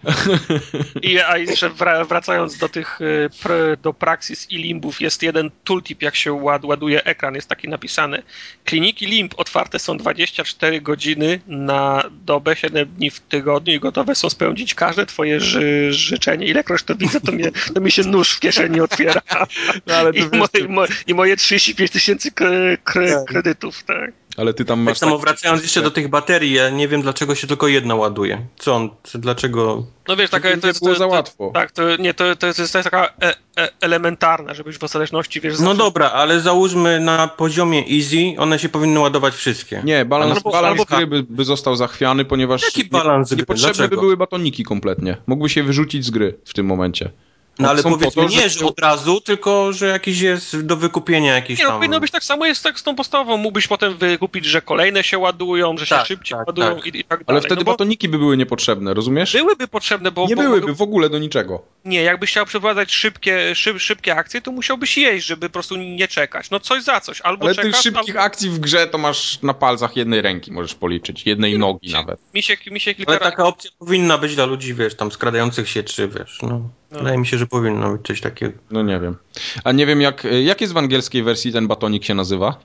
I, a jeszcze wra- wracając do tych, pr- do Praxis i limbów, jest jeden tooltip, jak się ład- ładuje ekran, jest taki napisany. Kliniki limb otwarte są dwadzieścia cztery godziny na dobę, siedem dni w tygodniu i gotowe są spełnić każde twoje ży- życzenie. Ilekroć to widzę, to, mnie, to mi się nóż w kieszeni otwiera. No, ale I, to moje, wiesz, mo- I moje trzydzieści pięć tysięcy k- k- kredytów, tak. ale ty tam masz... Tak samo tak... wracając jeszcze do tych baterii, ja nie wiem, dlaczego się tylko jedna ładuje. Co on, dlaczego... No wiesz, taka, Żeby to nie jest... było to, za to, łatwo. Tak, to, nie, to, to, jest, to jest taka e, e, elementarna, żebyś w zależności, wiesz... No zawsze... dobra, ale załóżmy na poziomie easy, one się powinny ładować wszystkie. Nie, balans, Albo- balans albo- gry by, by został zachwiany, ponieważ Jaki balans nie, gry? niepotrzebne Dlaczego? by były batoniki kompletnie. Mógłby się wyrzucić z gry w tym momencie. No ale Są po powiedzmy to, nie, że od razu, tylko że jakiś jest do wykupienia jakiś Nie, no tam... powinno być tak samo jest tak z tą podstawową. Mógłbyś potem wykupić, że kolejne się ładują, że się Tak, szybciej tak, ładują tak. I, i tak dalej. Ale wtedy no bo batoniki by były niepotrzebne, rozumiesz? byłyby potrzebne, bo... Nie bo, byłyby w ogóle do niczego. Nie, jakbyś chciał przeprowadzać szybkie, szyb, szybkie akcje, to musiałbyś jeść, żeby po prostu nie czekać. No coś za coś. Albo Ale czekasz, tych szybkich albo... akcji w grze to masz na palcach jednej ręki, możesz policzyć. Jednej nogi nawet. Mi się, mi się kilka Ale razy... taka opcja powinna być dla ludzi, wiesz, tam skradających się, czy wiesz, no. No. Wydaje mi się, że powinno być coś takiego. No nie wiem. A nie wiem, jak, jak jest w angielskiej wersji ten batonik się nazywa?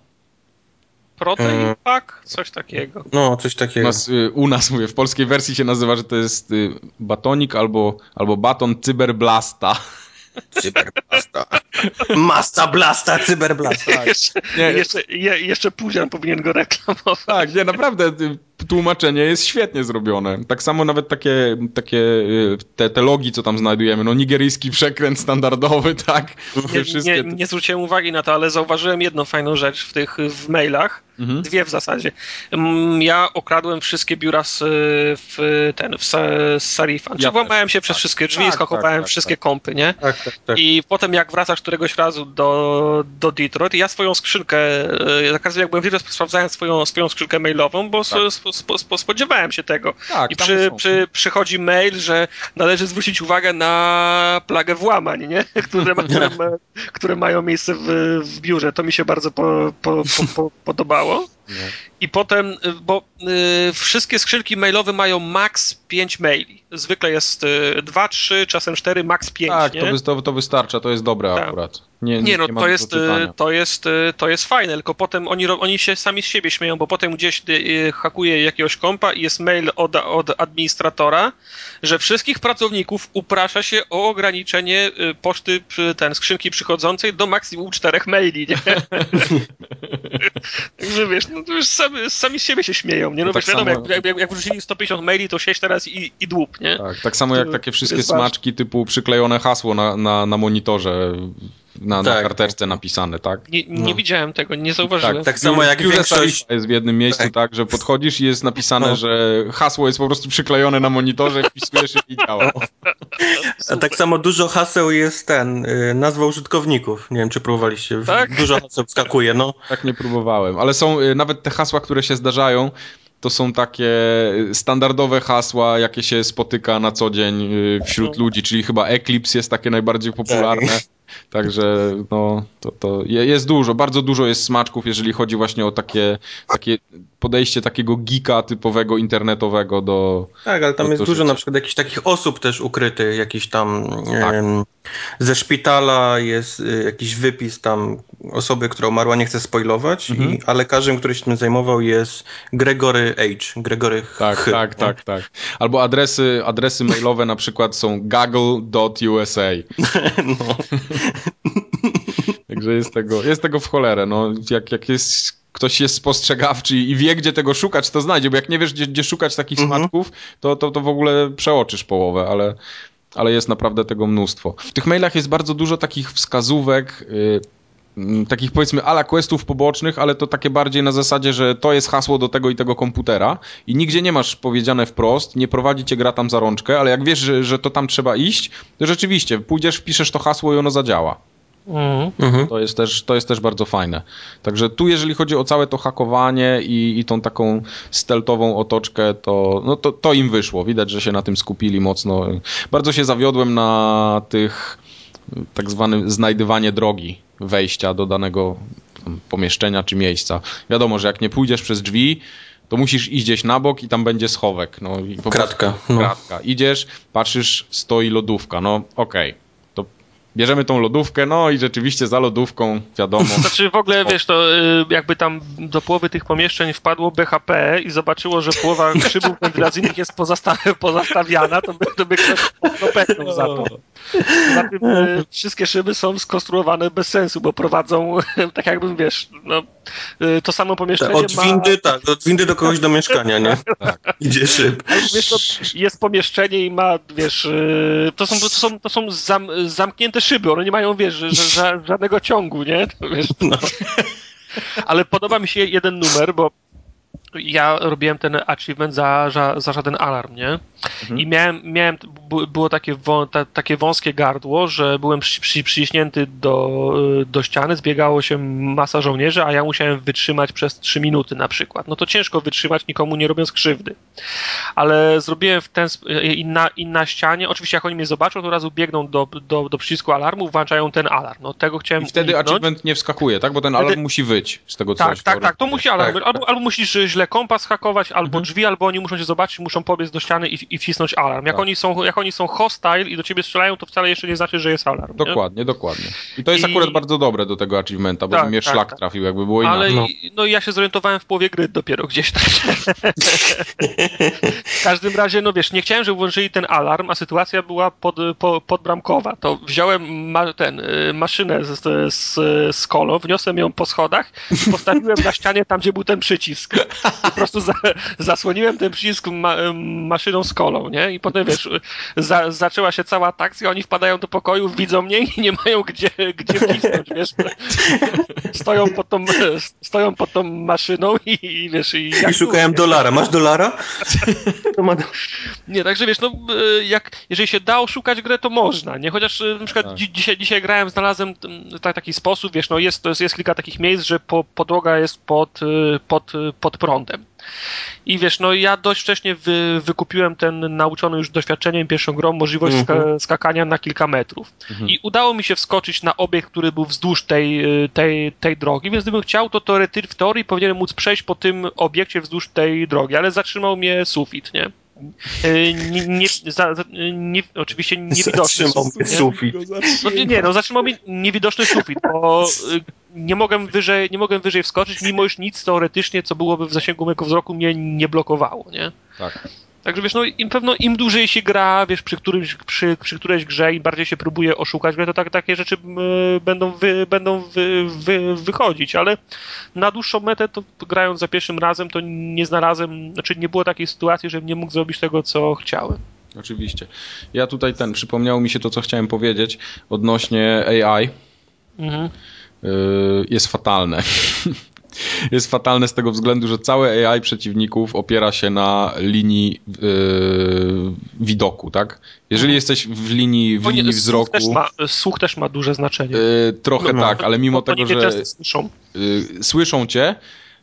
Protein Mm. pack? Coś takiego. No, coś U takiego. nas, y, u nas, mówię, w polskiej wersji się nazywa, że to jest y, batonik albo, albo baton cyberblasta. Cyberblasta. Masa blasta, cyberblasta. jeszcze, Nie. jeszcze, je, jeszcze Puzian powinien go reklamować. Tak, nie, naprawdę y, tłumaczenie jest świetnie zrobione. Tak samo nawet takie, takie y, te, te logi, co tam znajdujemy, no nigeryjski przekręt standardowy, tak? Te Nie, wszystkie... nie, nie zwróciłem uwagi na to, ale zauważyłem jedną fajną rzecz w tych w mailach. Mhm. Dwie w zasadzie. Mm, Ja okradłem wszystkie biura z, w ten, w sa, z Sarifan. Czy Ja włamałem też, się przez tak. wszystkie drzwi Tak, i skakowałem tak, tak, wszystkie tak. kompy, nie? Tak, tak, tak. I potem jak wracasz któregoś razu do, do Detroit, ja swoją skrzynkę, e, za każdym jak byłem w Detroit, sprawdzałem swoją, swoją skrzynkę mailową, bo Tak. spo, spo, spo, spodziewałem się tego. Tak, I tam przy, są. przy, przychodzi mail, że należy zwrócić uwagę na plagę włamań, nie? Które, ma, które, ma, które mają miejsce w, w biurze. To mi się bardzo po, po, po, po, podobało. Nie. I potem, y, bo y, wszystkie skrzynki mailowe mają max pięć maili. Zwykle jest dwa, trzy, czasem cztery, max pięć, Tak, nie? to, wy- to, to wystarcza, to jest dobre Tak. akurat. Nie, Nie, no nie ma to dużo jest, czytania. y, to, jest, y, to jest fajne, tylko potem oni, ro- oni się sami z siebie śmieją, bo potem gdzieś y, hakuje jakiegoś kompa i jest mail od, od administratora, że wszystkich pracowników uprasza się o ograniczenie y, poczty przy, ten, skrzynki przychodzącej do maksimum czterech maili, nie? Także wiesz, no to już sami, sami z siebie się śmieją, nie? No, No wiesz, tak wiadomo, samo- jak, jak, jak wrzucili sto pięćdziesiąt maili, to siedź teraz i, i dłup, nie? Tak, tak samo jak To- takie to wszystkie jest ważne. smaczki typu przyklejone hasło na, na, na monitorze, na, na Tak. karteczce napisane, tak? Nie, nie No. widziałem tego, nie zauważyłem. Tak, Tak samo jak Biurze większość... Sarifa jest w jednym miejscu, tak. Tak. że podchodzisz i jest napisane, No. że hasło jest po prostu przyklejone na monitorze, wpisujesz i działa. A tak samo dużo haseł jest ten, y, nazwa użytkowników. Nie wiem, czy próbowaliście. Tak. Dużo haseł wskakuje, no. Tak nie próbowałem, ale są y, nawet te hasła, które się zdarzają, to są takie standardowe hasła, jakie się spotyka na co dzień y, wśród No. ludzi, czyli chyba Eclipse jest takie najbardziej popularne. Także no, to, to jest dużo, bardzo dużo jest smaczków, jeżeli chodzi właśnie o takie, takie podejście takiego geeka typowego, internetowego do... Tak, ale tam do, jest do dużo życia. na przykład jakichś takich osób też ukrytych, jakiś tam Tak. em, ze szpitala jest y, jakiś wypis tam osoby, która umarła, nie chcę spoilować, Mhm. i, a lekarzem, który się tym zajmował, jest Gregory H. Gregory H. Tak, H, tak, nie? tak, tak. Albo adresy, adresy mailowe na przykład są gaggle kropka u s a. No. Także jest tego, jest tego w cholerę. No, jak, jak jest, ktoś jest spostrzegawczy i wie, gdzie tego szukać, to znajdzie, bo jak nie wiesz, gdzie, gdzie szukać takich Mhm. smaczków, to, to, to w ogóle przeoczysz połowę, ale, ale jest naprawdę tego mnóstwo. W tych mailach jest bardzo dużo takich wskazówek, yy, takich powiedzmy ala questów pobocznych, ale to takie bardziej na zasadzie, że to jest hasło do tego i tego komputera i nigdzie nie masz powiedziane wprost, nie prowadzi cię gra tam za rączkę, ale jak wiesz, że, że to tam trzeba iść, to rzeczywiście pójdziesz, wpiszesz to hasło i ono zadziała. Mhm. Mhm. To jest też, to jest też bardzo fajne. Także tu jeżeli chodzi o całe to hakowanie i, i tą taką stealthową otoczkę, to, no to, to im wyszło. Widać, że się na tym skupili mocno. Bardzo się zawiodłem na tych tak zwanym znajdywanie drogi wejścia do danego tam pomieszczenia czy miejsca. Wiadomo, że jak nie pójdziesz przez drzwi, to musisz iść gdzieś na bok i tam będzie schowek. No, i po Kratka, prostu, no. kratka. Idziesz, patrzysz, stoi lodówka. No okej, okay. To bierzemy tą lodówkę, no i rzeczywiście za lodówką, wiadomo. Znaczy w ogóle, wiesz, to y, jakby tam do połowy tych pomieszczeń wpadło B H P i zobaczyło, że połowa szybów wentylacyjnych jest pozasta- pozastawiana, to by, to by ktoś popęknął za to. Poza tym y, wszystkie szyby są skonstruowane bez sensu, bo prowadzą, tak jakbym, wiesz, no, y, to samo pomieszczenie Od ma... windy, tak, od windy do kogoś do mieszkania, nie? Tak. Idzie szyb. Ale wiesz, to jest pomieszczenie i ma, wiesz, y, to są, to są, to są zam, zamknięte szyby, one nie mają, wiesz, że, że, żadnego ciągu, nie? To, wiesz, No. ale podoba mi się jeden numer, bo ja robiłem ten achievement za, za, za żaden alarm, nie? Mhm. I miałem, miałem było takie, wą, ta, takie wąskie gardło, że byłem przy, przy, przyciśnięty do, do ściany, zbiegało się masa żołnierzy, a ja musiałem wytrzymać przez trzy minuty na przykład. No to ciężko wytrzymać, nikomu nie robiąc krzywdy. Ale zrobiłem w ten i na, i na ścianie, oczywiście jak oni mnie zobaczą, to od razu biegną do, do, do przycisku alarmu, włączają ten alarm. No tego chciałem I wtedy uniknąć. achievement nie wskakuje, tak? Bo ten alarm Wtedy... musi wyć z tego Tak, coś. tak, tak, to musi alarm. Tak, Albo, albo musisz źle kompas hakować, albo Mhm. drzwi, albo oni muszą cię zobaczyć, muszą pobiec do ściany i, i wcisnąć alarm. Jak, Tak. oni są, jak oni są hostile i do ciebie strzelają, to wcale jeszcze nie znaczy, że jest alarm. Nie? Dokładnie, dokładnie. I to jest I- akurat bardzo dobre do tego achievementa, bo Tak, by mnie tak, szlak tak. trafił, jakby było Ale inaczej. No. no. ja się zorientowałem w połowie gry dopiero gdzieś tam. W każdym razie, no wiesz, nie chciałem, żeby włączyli ten alarm, a sytuacja była pod, po, podbramkowa. To wziąłem ma, ten, y, maszynę z, z, z kolą, wniosłem ją po schodach i postawiłem na ścianie tam, gdzie był ten przycisk. Po prostu za, zasłoniłem ten przycisk ma, maszyną z kolą, nie? I potem, wiesz, za, zaczęła się cała akcja, oni wpadają do pokoju, widzą mnie i nie mają gdzie, gdzie wcisnąć, wiesz. Stoją pod tą, stoją pod tą maszyną i, i wiesz... I, jak I szukałem dolara. Masz dolara? To ma... Nie, także wiesz, no jak, jeżeli się da oszukać grę, to można, nie? Chociaż na przykład Tak. dzi- dzisiaj, dzisiaj grałem, znalazłem tak, taki sposób, wiesz, no jest, to jest, jest kilka takich miejsc, że po, podłoga jest pod, pod, pod prądem. I wiesz, no ja dość wcześnie wy, wykupiłem ten nauczony już doświadczeniem pierwszą grą możliwość Mhm. ska, skakania na kilka metrów. Mhm. I udało mi się wskoczyć na obiekt, który był wzdłuż tej, tej, tej drogi, więc gdybym chciał, to teorety, w teorii powinienem móc przejść po tym obiekcie wzdłuż tej drogi, ale zatrzymał mnie sufit, nie? Yy, Nie, nie, za, za, nie, oczywiście niewidoczny Zatrzymał sufit. mnie Nie? sufit. No, nie, nie, no zatrzymał mnie niewidoczny sufit, bo y, nie mogłem wyżej, nie mogłem wyżej wskoczyć, mimo iż nic teoretycznie, co byłoby w zasięgu mojego wzroku, mnie nie blokowało, nie? Tak. Także wiesz, no im pewno im dłużej się gra, wiesz, przy, którymś, przy, przy którejś grze, im bardziej się próbuje oszukać grę, to tak, takie rzeczy y, będą, wy, będą wy, wy, wychodzić, ale na dłuższą metę, to grając za pierwszym razem, to nie znalazłem, znaczy nie było takiej sytuacji, żebym nie mógł zrobić tego, co chciałem. Oczywiście. Ja tutaj ten, przypomniało mi się to, co chciałem powiedzieć odnośnie A I. Mhm. Yy, jest fatalne. Jest fatalne z tego względu, że całe A I przeciwników opiera się na linii yy, widoku, tak? Jeżeli jesteś w linii, w Bo nie, linii słuch wzroku... Też ma, słuch też ma duże znaczenie. Yy, trochę No, tak, ale mimo Bo tego, oni mnie że często słyszą. yy, słyszą cię,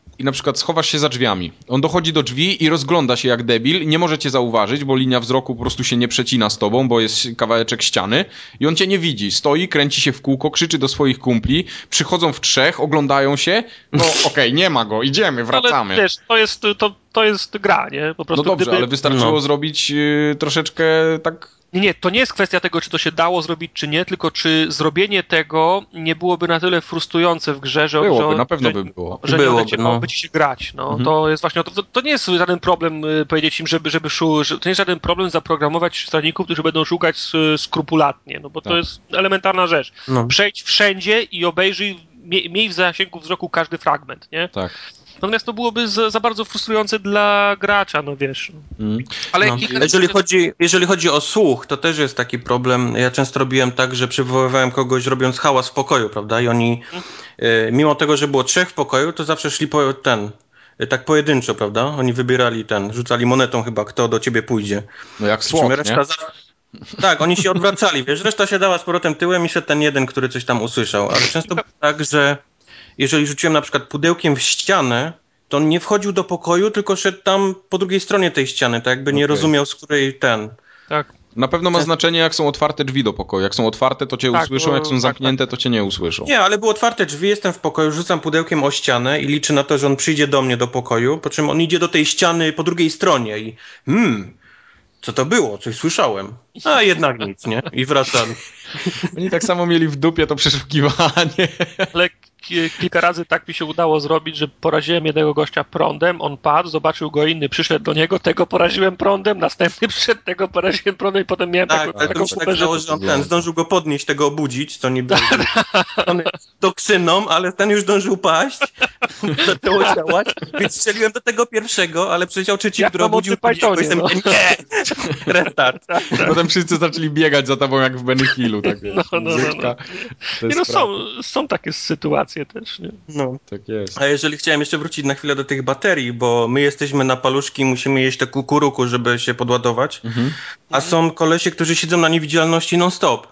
i na przykład schowasz się za drzwiami. On dochodzi do drzwi i rozgląda się jak debil, nie może cię zauważyć, bo linia wzroku po prostu się nie przecina z tobą, bo jest kawałeczek ściany i on cię nie widzi. Stoi, kręci się w kółko, krzyczy do swoich kumpli, przychodzą w trzech, oglądają się, no okej, okay, nie ma go, idziemy, wracamy. Ale wiesz, to jest, to, to jest gra, nie? Po prostu, no dobrze, gdyby... ale wystarczyło no. zrobić yy, troszeczkę tak... Nie, nie, to nie jest kwestia tego, czy to się dało zrobić, czy nie, tylko czy zrobienie tego nie byłoby na tyle frustrujące w grze, że... Byłoby, że, na pewno że, by było. Że byłoby, nie odechciałoby no. ci się grać, no. Mhm. To jest właśnie... To, to nie jest żaden problem y, powiedzieć im, żeby, żeby szu, że to nie jest żaden problem zaprogramować strażników, którzy będą szukać y, skrupulatnie, no bo Tak. to jest elementarna rzecz. No. Przejdź wszędzie i obejrzyj, mie, miej w zasięgu wzroku każdy fragment, nie? Tak. Natomiast to byłoby za, za bardzo frustrujące dla gracza, no wiesz. Mm. Ale No. kilka Jeżeli chodzi, jeżeli chodzi o słuch, to też jest taki problem. Ja często robiłem tak, że przywoływałem kogoś robiąc hałas w pokoju, prawda? I oni, y, mimo tego, że było trzech w pokoju, to zawsze szli po ten, y, tak pojedynczo, prawda? Oni wybierali ten, rzucali monetą chyba, kto do ciebie pójdzie. No jak Przy czym słod, reszta nie? za... Tak, oni się odwracali, wiesz, reszta się dała z powrotem tyłem i szedł ten jeden, który coś tam usłyszał. Ale często było tak, że jeżeli rzuciłem na przykład pudełkiem w ścianę, to on nie wchodził do pokoju, tylko szedł tam po drugiej stronie tej ściany, tak jakby nie Okej. rozumiał, z której ten... Tak. Na pewno ma Często- znaczenie, jak są otwarte drzwi do pokoju. Jak są otwarte, to cię Tak, usłyszą, no, jak są tak, zamknięte, to cię nie usłyszą. Nie, ale było otwarte drzwi, jestem w pokoju, rzucam pudełkiem o ścianę i liczę na to, że on przyjdzie do mnie do pokoju, po czym on idzie do tej ściany po drugiej stronie i hmm, co to było? Coś słyszałem. A jednak nic, nie? I wracam. Oni tak samo mieli w dupie to przeszukiwanie. Ale ki- kilka razy tak mi się udało zrobić, że poraziłem jednego gościa prądem, on padł, zobaczył go inny, przyszedł do niego, tego poraziłem prądem, następny przyszedł, tego poraziłem prądem i potem miałem Tak, taką, ale taką to mi się kupę, tak że... stało, że on ten zdążył go podnieść, tego obudzić, co niby on jest toksyną, ale ten już zdążył paść, zaczęło działać, więc strzeliłem do tego pierwszego, ale przyleciał trzeci, Jak który na obudził Monty Pythonie, jestem, no. nie, restart. Potem wszyscy zaczęli biegać za tobą jak w Benny Hillu. Tak, No, no, no, muzyczka, no. te Nie, no sprawy. są, są takie sytuacje też, nie? No. Tak jest. A jeżeli chciałem jeszcze wrócić na chwilę do tych baterii, bo my jesteśmy na paluszki i musimy jeść te kukuruku, żeby się podładować, Mhm. a są kolesie, którzy siedzą na niewidzialności non-stop.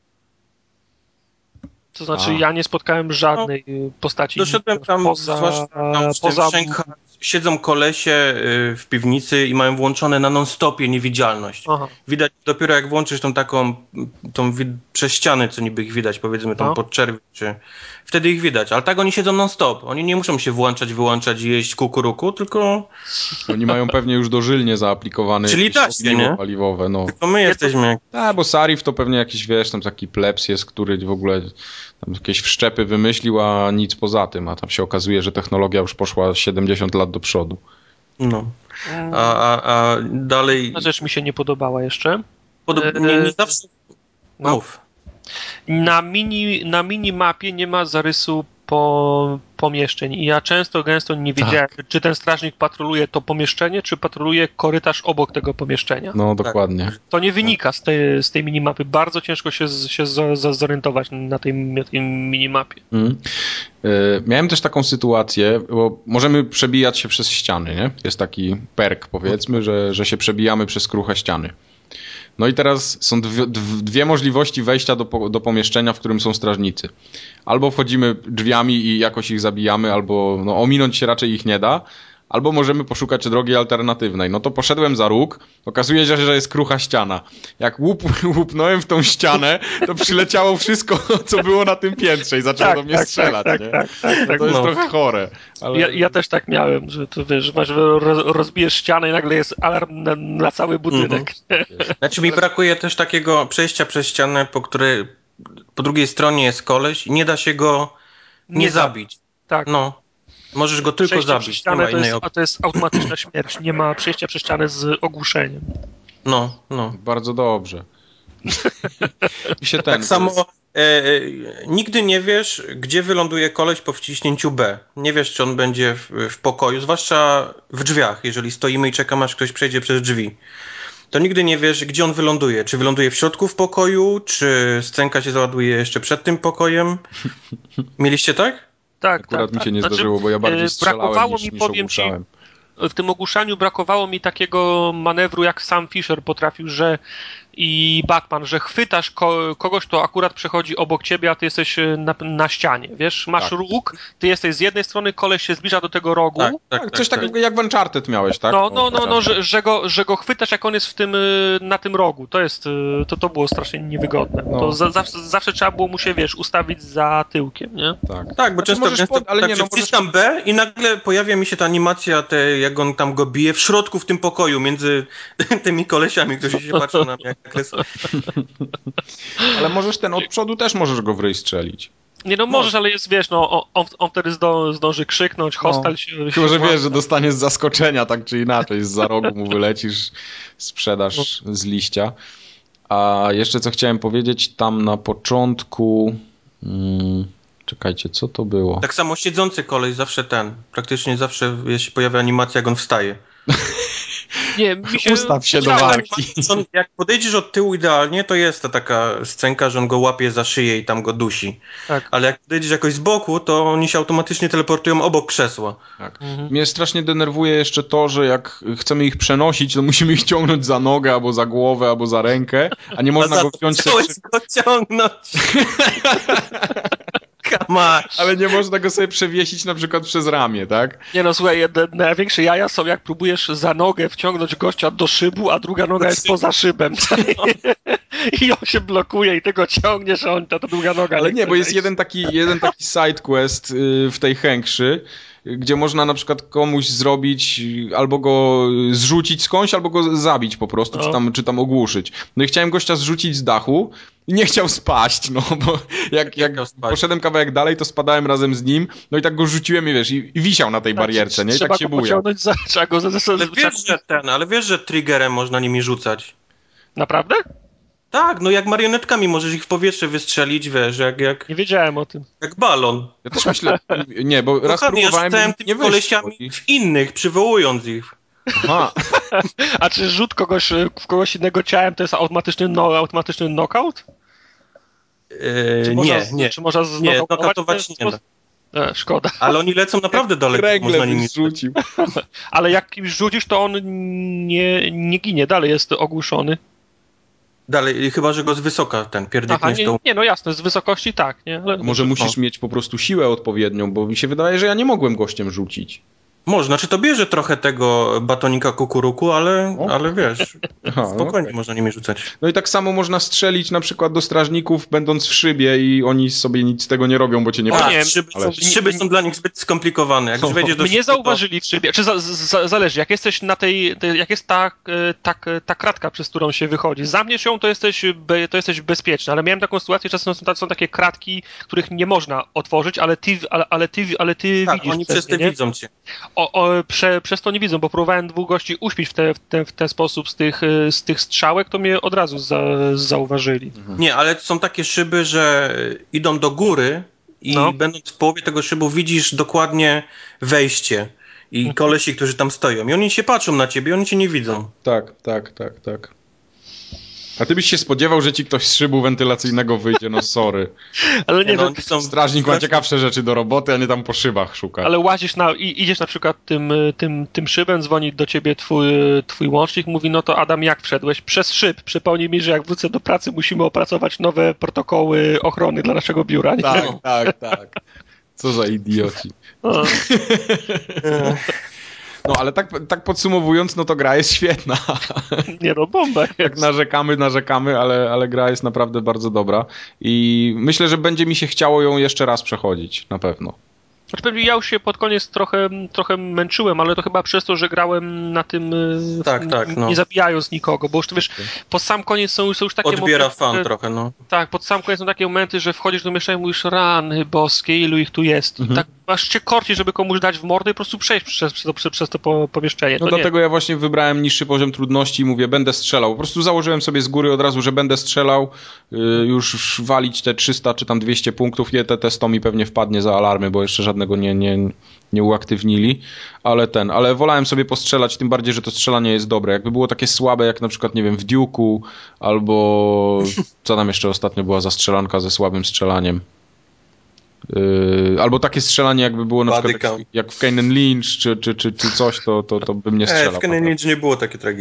To znaczy, A. ja nie spotkałem żadnej y, postaci Doszedłem tam, poza, zwłaszcza tam w poza Shanghai, siedzą kolesie y, w piwnicy i mają włączone na non-stopie niewidzialność. Aha. Widać dopiero jak włączysz tą taką, tą wi- przez ściany, co niby ich widać, powiedzmy tą No. podczerwień, czy wtedy ich widać. Ale tak oni siedzą non-stop. Oni nie muszą się włączać, wyłączać i jeść kukuruku, tylko, Oni mają pewnie już dożylnie zaaplikowany Czyli jakieś da się, ogniwo nie? paliwowe. No. tylko my jesteśmy. A, bo Sarif to pewnie jakiś, wiesz, tam taki plebs jest, który w ogóle tam jakieś wszczepy wymyślił, a nic poza tym. A tam się okazuje, że technologia już poszła siedemdziesiąt lat do przodu. No. A, a, a dalej... Jedna rzecz mi się nie podobała jeszcze. Podob... Nie, nie zawsze... No. Mów. Na, mini, na minimapie nie ma zarysu po, pomieszczeń i ja często, gęsto nie wiedziałem, czy ten strażnik patroluje to pomieszczenie, czy patroluje korytarz obok tego pomieszczenia. No, dokładnie. To nie wynika z tej, z tej minimapy. Bardzo ciężko się, z- się z- z- zorientować na tej, na tej minimapie. Mm. Y, Miałem też taką sytuację, bo możemy przebijać się przez ściany, nie? Jest taki perk, powiedzmy, że, że się przebijamy przez kruche ściany. No i teraz są dwie, dw- dwie możliwości wejścia do, po- do pomieszczenia, w którym są strażnicy. Albo wchodzimy drzwiami i jakoś ich zabijamy, albo no, ominąć się raczej ich nie da, albo możemy poszukać drogi alternatywnej. No to poszedłem za róg, okazuje się, że jest krucha ściana. Jak łup, łupnąłem w tą ścianę, to przyleciało wszystko, co było na tym piętrze i zaczęło do mnie strzelać, tak, nie? tak, tak, No tak. to jest No. trochę chore. Ale... Ja, ja też tak miałem, że to wiesz, masz, roz, rozbijesz ścianę i nagle jest alarm na, na cały budynek. Znaczy mi brakuje też takiego przejścia przez ścianę, po której po drugiej stronie jest koleś i nie da się go nie, Nie zabić. Tak. No. Możesz go tylko Przejście przez zabić. Nie ścianę ma to innej jest, opcji. a to jest automatyczna śmierć. Nie ma przejścia przez ścianę z ogłuszeniem. No, no. Bardzo dobrze. I się ten, Tak samo e, e, nigdy nie wiesz, gdzie wyląduje koleś po wciśnięciu B. Nie wiesz, czy on będzie w, w pokoju, zwłaszcza w drzwiach, jeżeli stoimy i czekamy, aż ktoś przejdzie przez drzwi. To nigdy nie wiesz, gdzie on wyląduje. Czy wyląduje w środku w pokoju, czy scenka się załaduje jeszcze przed tym pokojem. Mieliście tak? Tak, Akurat tak, mi się tak. nie Znaczy, zdarzyło, bo ja e, bardziej strzelałem brakowało niż, mi, niż powiem ci, ogłuszałem. w tym ogłuszaniu brakowało mi takiego manewru, jak sam Fisher potrafił, że i Batman, że chwytasz ko- kogoś, kto akurat przechodzi obok ciebie, a ty jesteś na, na ścianie, wiesz? Masz Tak. róg, ty jesteś z jednej strony, koleś się zbliża do tego rogu. Tak, tak, Tak, tak, coś tak. takiego jak w Uncharted miałeś, tak? No, O, no, no, no chociażby. że, że, go, że go chwytasz, jak on jest w tym, y, na tym rogu. To jest, y, to, to było strasznie niewygodne. No. To za, zawsze, zawsze trzeba było mu się, wiesz, ustawić za tyłkiem, nie? Tak, Tak, bo Znaczy, często, możesz często pod- ale tak nie, się no, możesz- wciskam B i nagle pojawia mi się ta animacja, te, jak on tam go bije w środku w tym pokoju między tymi kolesiami, którzy się patrzą na mnie jak kres... Ale możesz ten od przodu też możesz go w ryj strzelić. Nie no, możesz, ale jest, wiesz, no, on, on wtedy zdo, zdąży krzyknąć, hostal No. się... Chyba, się że włączy. wiesz, że dostaniesz z zaskoczenia, tak czy inaczej, z za rogu mu wylecisz, sprzedasz z liścia. A jeszcze co chciałem powiedzieć, tam na początku... Hmm, czekajcie, co to było? Tak samo siedzący koleś zawsze ten, praktycznie zawsze się pojawia animacja, jak on wstaje. Nie, mi się... Ustaw się do Ja- walki. On, jak podejdziesz od tyłu idealnie, to jest ta taka scenka, że on go łapie za szyję i tam go dusi. Tak. Ale jak podejdziesz jakoś z boku, to oni się automatycznie teleportują obok krzesła. Tak. Mhm. Mnie strasznie denerwuje jeszcze to, że jak chcemy ich przenosić, to musimy ich ciągnąć za nogę, albo za głowę, albo za rękę, a nie można A za go to wziąć... chciałeś sobie przy- go ciągnąć. Come on. Ale nie można go sobie przewiesić na przykład przez ramię, tak? Nie no, słuchaj, jedne, największe jaja są, jak próbujesz za nogę wciągnąć gościa do szybu, a druga noga jest poza szybem. I on się blokuje i ty go ciągniesz, a on, ta, ta druga noga Ale nie, chce bo jest wejść. jeden taki, jeden taki side quest y, w tej Hększy, y, gdzie można na przykład komuś zrobić, y, albo go zrzucić skądś, albo go zabić po prostu, No. czy, tam, czy tam ogłuszyć. No i chciałem gościa zrzucić z dachu i nie chciał spaść, no bo jak, jak chciał spaść. poszedłem kawałek dalej, to spadałem razem z nim, no i tak go rzuciłem i wiesz, i, i wisiał na tej barierce, nie? I Trzeba tak się go bujał. pociągnąć za... Trzeba go za... za, Ale za wiesz, że ten, ale wiesz, że triggerem można nimi rzucać. Naprawdę? Tak, no jak marionetkami możesz ich w powietrze wystrzelić, wiesz, jak, jak, Nie wiedziałem o tym. jak balon. Ja też myślę, nie, bo raz Dokładnie, ja próbowałem rzucałem i tymi nie wyszło. kolesiami I... w innych, przywołując ich. Aha. A czy rzut kogoś w kogoś innego ciałem to jest automatyczny, no, automatyczny knockout? Eee, Czy nie, można, z- nie. Czy można Nie, znokautować nokautować w ten nie da. sposób? E, szkoda. Ale oni lecą naprawdę daleko, Kregle można nimi byś rzucił. Ale jak kimś rzucisz, to on nie, nie ginie, dalej jest ogłuszony. Dalej, chyba że go z wysoka ten Aha, pierdykniesz nie, tą... nie, no jasne, z wysokości tak, nie? Ale, Może musisz mieć po prostu siłę odpowiednią, bo mi się wydaje, że ja nie mogłem gościem rzucić. Można, czy to bierze trochę tego batonika kukuruku, ale, O. ale wiesz, Aha, spokojnie no, można nimi rzucać. no i tak samo można strzelić na przykład do strażników, będąc w szybie i oni sobie nic z tego nie robią, bo cię nie Tak, patrzą. nie, szyby, ale- są, szyby są dla nich zbyt skomplikowane. Jak już wejdziesz do Mnie szyby, zauważyli w szybie. Czy za, za, zależy, jak jesteś na tej, tej jak jest ta, e, ta, ta kratka, przez którą się wychodzi. Zamkniesz ją, to jesteś, be, to jesteś bezpieczny, ale miałem taką sytuację, czasem są, ta- są takie kratki, których nie można otworzyć, ale ty, ale, ale ty, ale ty tak, widzisz. oni przez przez te nie, nie? widzą cię. O, o, prze, przez to nie widzą, bo próbowałem dwóch gości uśpić w, te, w, te, w ten sposób z tych, e, z tych strzałek, to mnie od razu za, zauważyli. Nie, ale są takie szyby, że idą do góry i No. będąc w połowie tego szybu widzisz dokładnie wejście i kolesi, którzy tam stoją. I oni się patrzą na ciebie, oni cię nie widzą. Tak, tak, tak, tak. A ty byś się spodziewał, że ci ktoś z szybu wentylacyjnego wyjdzie, no sorry. Ale nie, Nie, no, no, oni są Strażnik ma strasznie- ciekawsze rzeczy do roboty, a nie tam po szybach szuka. ale łazisz na, i, idziesz na przykład tym, tym, tym szybem, dzwoni do ciebie twój, twój łącznik, mówi, no to Adam, jak wszedłeś? Przez szyb. Przypomnij mi, że jak wrócę do pracy, musimy opracować nowe protokoły ochrony dla naszego biura. Nie? Tak, tak, tak. Co za idioci. O, No ale tak, tak podsumowując, no to gra jest świetna. nie no, bomba Tak jest. narzekamy, narzekamy, ale, ale gra jest naprawdę bardzo dobra. I myślę, że będzie mi się chciało ją jeszcze raz przechodzić, na pewno. Znaczy, pewnie ja już się pod koniec trochę, trochę męczyłem, ale to chyba przez to, że grałem na tym, y, Tak, n- tak, no. nie zabijając nikogo, bo już wiesz, pod sam koniec są, są już takie Odbiera momenty, fan że, trochę, no. tak, pod sam koniec są takie momenty, że wchodzisz do mieszkania i mówisz, rany boskie, ilu ich tu jest. Mhm. Tak aż cię korci, żeby komuś dać w mordę i po prostu przejść przez, przez, przez, przez to po, pomieszczenie. No To dlatego ja właśnie wybrałem niższy poziom trudności i mówię, będę strzelał. Po prostu założyłem sobie z góry od razu, że będę strzelał, yy, już walić te trzysta czy tam dwieście punktów, je te, te sto mi pewnie wpadnie za alarmy, bo jeszcze żadnego nie, nie, nie uaktywnili, ale ten, ale wolałem sobie postrzelać, tym bardziej, że to strzelanie jest dobre. Jakby było takie słabe, jak na przykład, nie wiem, w Duke'u, albo co tam jeszcze ostatnio była za strzelanka ze słabym strzelaniem. Yy, albo takie strzelanie, jakby było na Body przykład jak, count. jak w Kane and Lynch, czy, czy, czy, czy coś, to, to, to bym nie E, strzelał. w Kenny Lynch nie było takie tragiczne.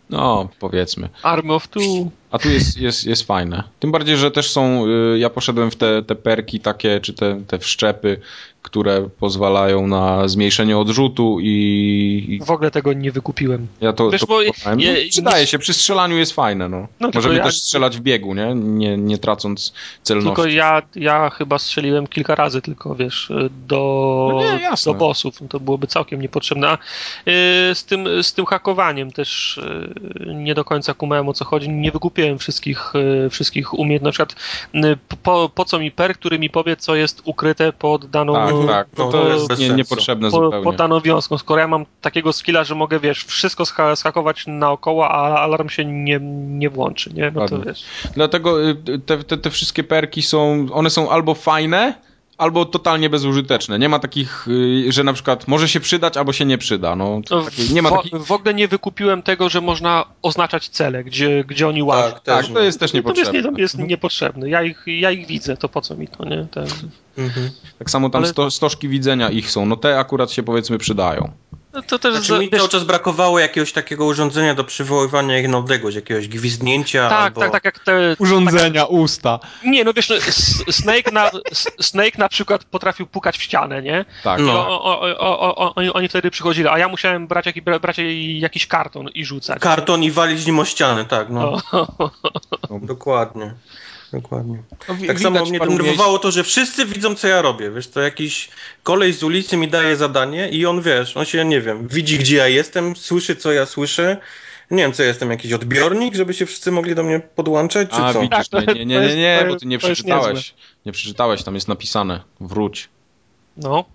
No, powiedzmy. Army of Two. A tu jest, jest, jest fajne. Tym bardziej, że też są, y, ja poszedłem w te, te perki takie, czy te, te wszczepy, które pozwalają na zmniejszenie odrzutu i... i W ogóle tego nie wykupiłem. ja to, Wiesz, to bo próbowałem. je- No, przydaje się, przy strzelaniu jest fajne, no. No, tylko Możemy ja- też strzelać w biegu, nie? Nie, nie tracąc celności. Tylko ja, ja chyba strzeliłem kilka razy tylko, wiesz, do, No nie, jasne. do bossów. To byłoby całkiem niepotrzebne. A, y, z, tym, z tym hakowaniem też y, nie do końca kumałem, o co chodzi. Nie wykupiłem wszystkich, y, wszystkich umiejętności. Na przykład y, po, po co mi per, który mi powie, co jest ukryte pod daną... Tak, tak. No to No, jest bez nie, sensu. niepotrzebne Po, zupełnie. pod daną wiązką. Skoro ja mam takiego skilla, że mogę, wiesz, wszystko scha- schakować naokoło, a alarm się nie, nie włączy, nie? No to Ładnie. wiesz. Dlatego y, te, te, te wszystkie perki są, one są albo fajne, albo totalnie bezużyteczne. Nie ma takich, y, że na przykład może się przydać, albo się nie przyda. No, to W, takie, nie ma w, takich... w ogóle nie wykupiłem tego, że można oznaczać cele, gdzie, gdzie oni łażą. Tak, Tak, też to jest też To jest, niepotrzebne. nie, to jest niepotrzebne. Ja ich, ja ich widzę, to po co mi to, nie? Ten... Mhm. Tak samo tam Ale- sto, stożki widzenia ich są. No te akurat się powiedzmy przydają. No to też Znaczy za- mi wiesz, cały czas brakowało jakiegoś takiego urządzenia do przywoływania ich na odległość, jakiegoś gwizdnięcia tak, albo... tak, tak jak te... Urządzenia, usta. Nie, no wiesz, no, S- Snake na, S- Snake na przykład potrafił pukać w ścianę, nie? Tak. No. O, o, o, o, o, oni, oni wtedy przychodzili, a ja musiałem brać, jaki, brać jakiś karton i rzucać. Karton i walić nim o ścianę, tak, no. O. Dokładnie. Dokładnie. No, wi- Tak samo widać mnie paru denerwowało to, że wszyscy widzą, co ja robię. Wiesz, to jakiś koleś z ulicy mi daje zadanie i on, wiesz, on się, nie wiem, widzi, gdzie ja jestem, słyszy, co ja słyszę. Nie wiem, co ja jestem, jakiś odbiornik, żeby się wszyscy mogli do mnie podłączać, czy A, co? widzisz, Tak, to- nie, nie, to nie, jest- nie, to bo jest- ty nie to jest przeczytałeś. Nie przeczytałeś, tam jest napisane. Wróć. No.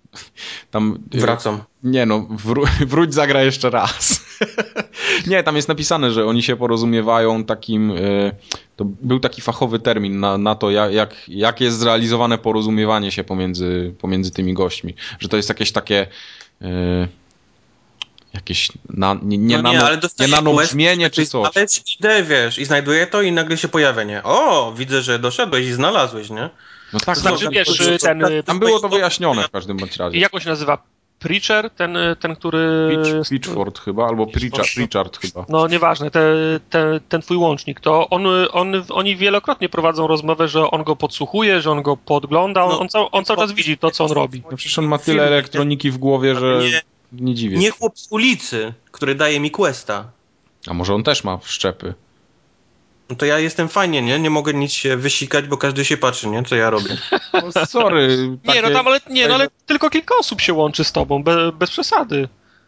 Tam, y, Wracam. Nie no, wró- wróć, zagra jeszcze raz. Nie, tam jest napisane, że oni się porozumiewają takim... y, To był taki fachowy termin na, na to, jak, jak, jak jest zrealizowane porozumiewanie się pomiędzy, pomiędzy tymi gośćmi. Że to jest jakieś takie... y, Jakieś na, nie, nie, No nie, nano, ale nie dostaję nano quest, brzmienie czy coś. Ale idę, wiesz, i znajduję to i nagle się pojawia, nie? O, widzę, że doszedłeś i znalazłeś, nie? No tak, To znaczy, tam, wiesz, to- ten... tam było to wyjaśnione w każdym bądź razie. Jak on się nazywa? Preacher? Ten, ten który... Pitch, Pitchford chyba, albo Pritchard, Pritchard chyba. No nieważne, te, te, ten twój łącznik, to on, on, oni wielokrotnie prowadzą rozmowę, że on go podsłuchuje, że on go podgląda, on, No, on, cał, on cały czas widzi to, co on robi. No przecież on ma tyle elektroniki w głowie, że Nie, nie dziwię nie się. chłop z ulicy, który daje mi questa. A może on też ma wszczepy? No to ja jestem fajnie, nie? Nie mogę nic się wysikać, bo każdy się patrzy, nie? Co ja robię. No, sorry. Nie, no tam, ale, nie, no, ale tylko kilka osób się łączy z tobą, be, bez przesady.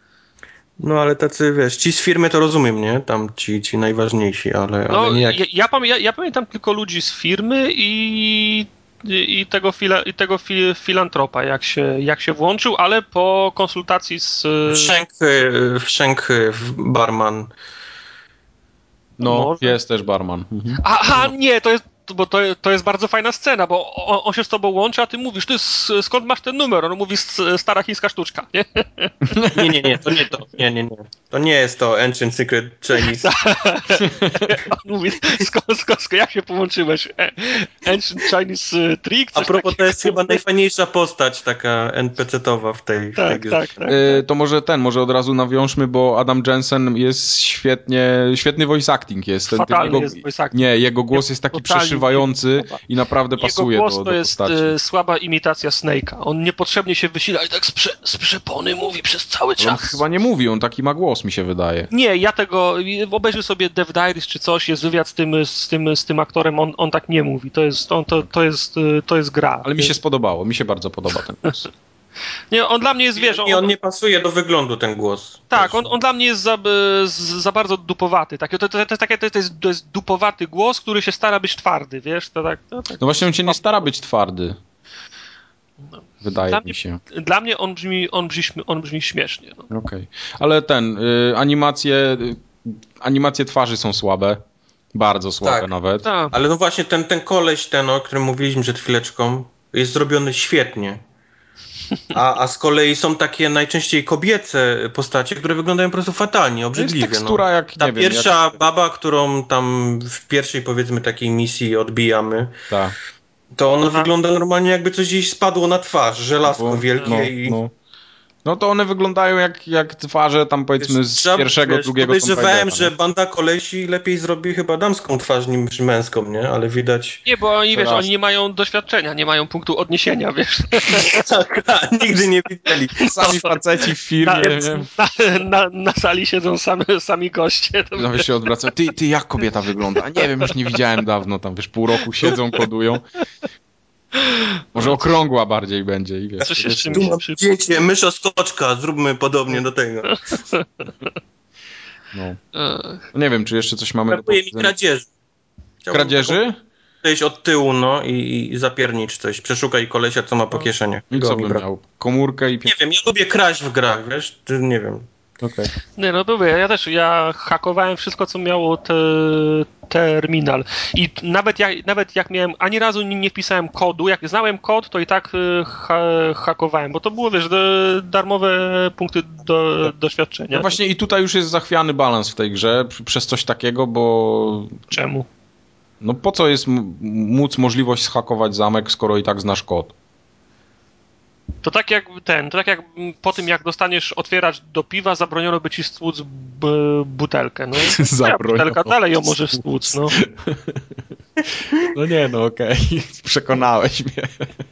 No ale tacy, wiesz, ci z firmy to rozumiem, nie? Tam ci, ci najważniejsi, ale, No, ale nie jak... ja, ja, pamię, ja, ja pamiętam tylko ludzi z firmy i, i, i tego, fila, i tego fi, filantropa, jak się, jak się włączył, ale po konsultacji z... Wszęk, wszęk barman. No, Może. jest też barman. Mhm. Aha, nie, to jest, bo to, to jest bardzo fajna scena, bo on, on się z tobą łączy, a ty mówisz, ty s- skąd masz ten numer? On mówi, "S- stara chińska sztuczka, nie? Nie, nie, nie, to nie to. Nie, nie, nie. To nie jest to Ancient Secret Chinese. On mówi, skąd, skąd, skąd jak się połączyłeś? E- Ancient Chinese e, Trick? A Coś propos, to takiego. jest chyba najfajniejsza postać taka en pe ce towa w tej, w tej Tak, grze. tak, tak. Y, to może ten, może od razu nawiążmy, bo Adam Jensen jest świetnie, świetny voice acting jest. Ten, ten Fatalny jego, jest voice acting. Nie, jego głos jest taki Totalnie przeszywający nie podoba. i naprawdę pasuje Jego głos do, to do jest postaci. e, słaba imitacja Snake'a. On niepotrzebnie się wysila i tak z, prze, z przepony mówi przez cały Ale on czas. chyba nie mówi, on taki ma głos, mi się wydaje. Nie, ja tego, obejrzyj sobie Dev Diaries czy coś, jest wywiad z tym, z tym, z tym aktorem, on, on tak nie mówi, to jest, on, to, to, jest, to jest gra. Ale mi się spodobało, mi się bardzo podoba ten głos. Nie, on dla mnie jest, wiesz, on, I on nie pasuje do wyglądu, ten głos. tak, on, on dla mnie jest za, z- za bardzo dupowaty, tak, to, to, to, to, takie- to, to, jest, to jest dupowaty głos, który się stara być twardy, wiesz, to tak, to, tak. No właśnie on się nie stara być twardy. Wydaje Dla mi mnie, się. dla mnie on brzmi, on brzmi, śmie- on brzmi śmiesznie. No. Okej. Ale ten, y, animacje, y, animacje twarzy są słabe. Bardzo słabe Tak. nawet. Tak. Ale no właśnie, ten, ten koleś, ten, o którym mówiliśmy przed chwileczką, jest zrobiony świetnie. A, a z kolei są takie najczęściej kobiece postacie, które wyglądają po prostu fatalnie, To jest obrzydliwie. tekstura no. jak, Ta nie wiem, pierwsza jak... baba, którą tam w pierwszej, powiedzmy, takiej misji odbijamy, Ta. to ona Aha. wygląda normalnie, jakby coś gdzieś spadło na twarz, żelazko Bo- wielkie no, i... no. No to one wyglądają jak, jak twarze tam powiedzmy Wiesz, z trzeba- pierwszego, wiesz, drugiego Tomb Podejrzewałem, Raidera, że nie? banda kolesi lepiej zrobi chyba damską twarz niż męską, nie? Ale widać... Nie, bo oni, wiesz, Raz. oni nie mają doświadczenia, nie mają punktu odniesienia, wiesz. Tak, a, nigdy nie widzieli. Sami faceci w firmie, Na, nie? na, na, na sali siedzą same, sami goście. To Tam wiesz, się odwraca. Ty, ty, jak kobieta wygląda? A nie wiem, już nie widziałem dawno. Tam wiesz, pół roku siedzą, kodują. Może okrągła bardziej będzie i wiesz. Coś to jeszcze jest- mi Tu mam przy- zdjęcie mysza skoczka, zróbmy podobnie do tego. No. Ech. Nie wiem, czy jeszcze coś mamy do Brakuje mi powiedzenia. kradzieży. Chciałbym Kradzieży? przejść od tyłu, no i, i zapiernicz coś. Przeszukaj kolesia, co ma po kieszeniach. I Tego co mi bym brak- miał? Komórkę i... Pie... Nie wiem, ja lubię kraść w grach, wiesz? Ty, nie wiem. Okej. Nie, no były. Ja też, ja hakowałem wszystko, co miało te, terminal. I t- nawet jak, nawet jak miałem, ani razu nie, nie wpisałem kodu, jak znałem kod, to i tak y, ha, hakowałem, bo to było, wiesz, d- darmowe punkty do, doświadczenia. No właśnie i tutaj już jest zachwiany balans w tej grze p- przez coś takiego, bo Czemu? no po co jest m- móc możliwość zhakować zamek, skoro i tak znasz kod? To tak jak ten, to tak jak po tym, jak dostaniesz otwieracz do piwa, zabroniono by ci stłuc b- butelkę, no. Zabroniono. Butelka dalej ją możesz stłuc, no. No nie, no okej. Przekonałeś mnie.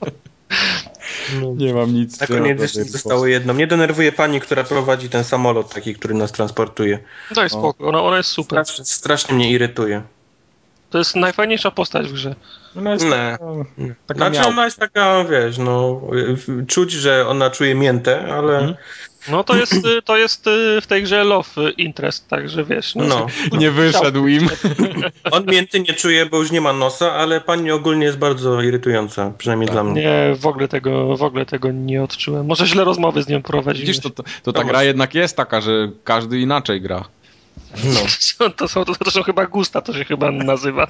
No. Nie mam nic. Na nie mam koniec jeszcze żadnej zostało jedno. Mnie denerwuje pani, która prowadzi ten samolot taki, który nas transportuje. To jest spoko, ona, ona jest super. Strasznie, strasznie mnie irytuje. To jest najfajniejsza postać w grze. Ona jest Nie. taka, taka Znaczy miała. ona jest taka, wiesz, no, y, czuć, że ona czuje miętę, ale Mhm. No to jest, y, to jest y, w tej grze love interest, także wiesz. No, no. Nie wyszedł im. On mięty nie czuje, bo już nie ma nosa, ale pani ogólnie jest bardzo irytująca, przynajmniej Tak. dla mnie. Nie, w ogóle tego, w ogóle tego nie odczułem. Może źle rozmowy z nią prowadziłeś. Widzisz, to, to, to ta No gra jednak jest taka, że każdy inaczej gra. No. To są, to są chyba gusta, to się chyba nazywa.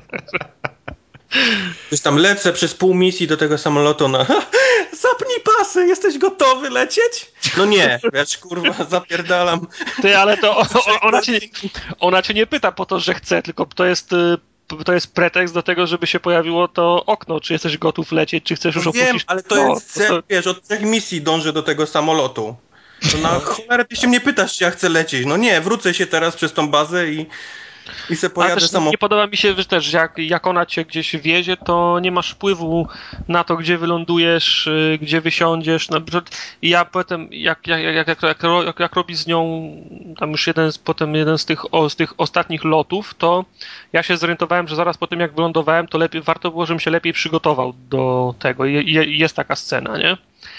Już tam lecę przez pół misji do tego samolotu na zapnij pasy, jesteś gotowy lecieć? No nie, wiesz, kurwa, zapierdalam. Ty, ale to o, o, ona, cię, ona cię nie pyta po to, że chce, tylko to jest, y, to jest pretekst do tego, żeby się pojawiło to okno, czy jesteś gotów lecieć, czy chcesz już No wiem, opuścić. ale to no, jest, to- wiesz, od trzech misji dążę do tego samolotu. To na cholerę ty się mnie pytasz, czy ja chcę lecieć. No nie, wrócę się teraz przez tą bazę i, i se Ale pojadę też samo. nie podoba mi się, że też jak, jak ona cię gdzieś wiezie, to nie masz wpływu na to, gdzie wylądujesz, y, gdzie wysiądziesz. Na przykład ja potem, jak, jak, jak, jak, jak, jak, jak robi z nią tam już jeden, z, potem jeden z tych, o, z tych ostatnich lotów, to ja się zorientowałem, że zaraz po tym, jak wylądowałem, to lepiej, warto było, żebym się lepiej przygotował do tego. I, i, jest taka scena, nie?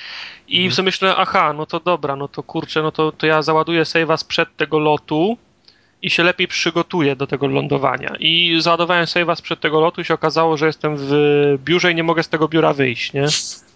I sobie myślę, aha, no to dobra, no to kurczę, no to, to ja załaduję save'a sprzed tego lotu i się lepiej przygotuję do tego lądowania. I załadowałem save'a sprzed tego lotu i się okazało, że jestem w biurze i nie mogę z tego biura wyjść, nie?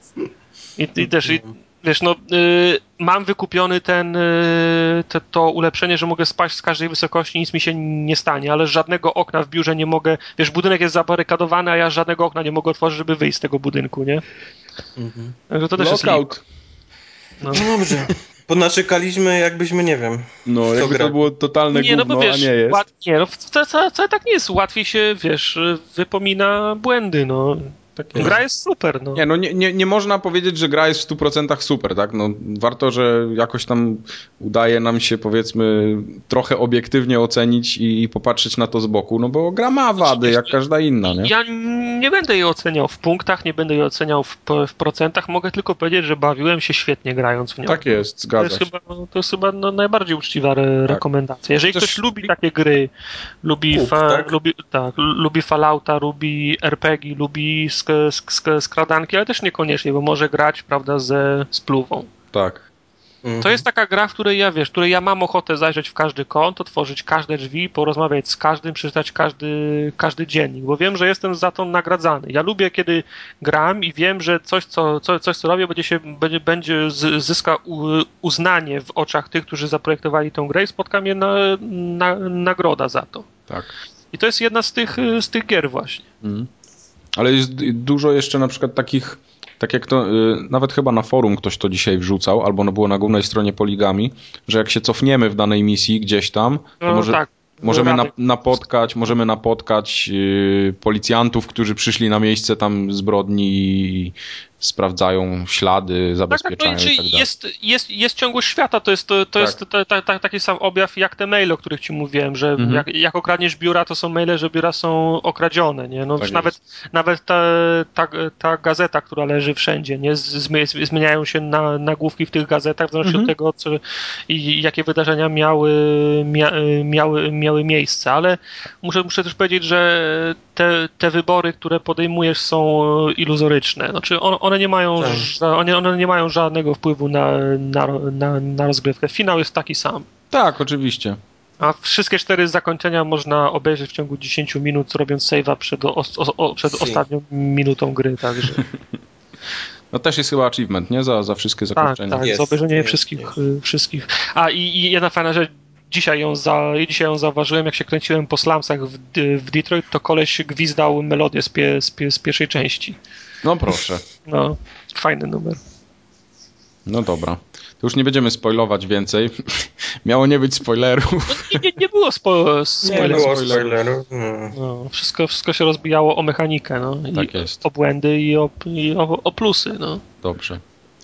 I, i też, i, wiesz, no, y, mam wykupiony ten, y, te, to ulepszenie, że mogę spaść z każdej wysokości, nic mi się nie stanie, ale z żadnego okna w biurze nie mogę, wiesz, budynek jest zabarykadowany, a ja z żadnego okna nie mogę otworzyć, żeby wyjść z tego budynku, nie? Mhm. Także to też jest Lockout. No. No dobrze. Ponaczekaliśmy, jakbyśmy, nie wiem. No, jakby gra. to było totalne Nie, no gówno, bo wiesz, a nie jest. łat, nie, no wcale, wcale, wcale tak nie jest. Łatwiej się, wiesz, wypomina błędy, no. Tak jest. Gra jest super, no. Nie, no nie, nie, nie można powiedzieć, że gra jest w stu procentach super, tak? No, warto, że jakoś tam udaje nam się, powiedzmy, trochę obiektywnie ocenić i, i popatrzeć na to z boku, no bo gra ma wady, jak każda inna, nie? Ja nie będę jej oceniał w punktach, nie będę jej oceniał w, w procentach, mogę tylko powiedzieć, że bawiłem się świetnie grając w nią. Tak jest, To zgadza jest się. chyba, to jest chyba no, najbardziej uczciwa re, Tak. rekomendacja. Jeżeli Też- ktoś lubi takie gry, lubi, Kup, fa, tak? lubi, tak, lubi Fallouta, lubi er pe gie, lubi sk, sk, sk, skradanki, ale też niekoniecznie, bo może grać, prawda, ze spluwą. Tak. Mhm. To jest taka gra, w której ja, wiesz, w której ja mam ochotę zajrzeć w każdy kąt, otworzyć każde drzwi, porozmawiać z każdym, przeczytać każdy, każdy dziennik, bo wiem, że jestem za to nagradzany. Ja lubię, kiedy gram i wiem, że coś, co, co, coś, co robię, będzie, się, będzie, będzie z- zyska u, uznanie w oczach tych, którzy zaprojektowali tę grę i spotka mnie na, na, nagroda za to. Tak. I to jest jedna z tych, z tych gier właśnie. Mhm. Ale jest d- dużo jeszcze na przykład takich, tak jak to, y, nawet chyba na forum ktoś to dzisiaj wrzucał, albo ono było na głównej stronie Poligami, że jak się cofniemy w danej misji gdzieś tam, to No może, tak. możemy na, Radek. napotkać, możemy napotkać y, policjantów, którzy przyszli na miejsce tam zbrodni i sprawdzają ślady, zabezpieczają tak, tak, i tak dalej. Jest, jest, jest ciągłość świata, to jest, to, to Tak. jest to, to, to, taki sam objaw jak te maile, o których ci mówiłem, że Mhm. jak, jak okradniesz biura, to są maile, że biura są okradzione, nie? No Tak już nawet, nawet ta, ta, ta gazeta, która leży wszędzie, nie? Zmy, zmieniają się na, nagłówki w tych gazetach, w zależności Mhm. od tego, co, i jakie wydarzenia miały, mia, miały, miały miejsce, ale muszę, muszę też powiedzieć, że te, te wybory, które podejmujesz, są iluzoryczne. Znaczy one, one nie mają Tak. ża- one, one nie mają żadnego wpływu na, na, na, na rozgrywkę. Finał jest taki sam. Tak, oczywiście. A wszystkie cztery zakończenia można obejrzeć w ciągu dziesięć minut, robiąc save'a przed, o, o, o, przed Si. ostatnią minutą gry, także... No też jest chyba achievement, nie? Za, za wszystkie Tak, zakończenia. tak, Jest, za obejrzenie jest, wszystkich, jest. y, wszystkich. A i, i jedna fajna rzecz, dzisiaj ją, za, dzisiaj ją zauważyłem, jak się kręciłem po slumsach w, w Detroit, to koleś gwizdał melodię z, pie, z, pie, z pierwszej części. No proszę. No, fajny numer. No dobra. To już nie będziemy spoilować więcej. Miało nie być spoilerów. No, nie, nie, nie było spo, Nie spoilerów. było spoilerów. spoilerów. No. No, wszystko, wszystko się rozbijało o mechanikę, no. Tak I jest. o błędy i o, i o, o plusy, no. Dobrze.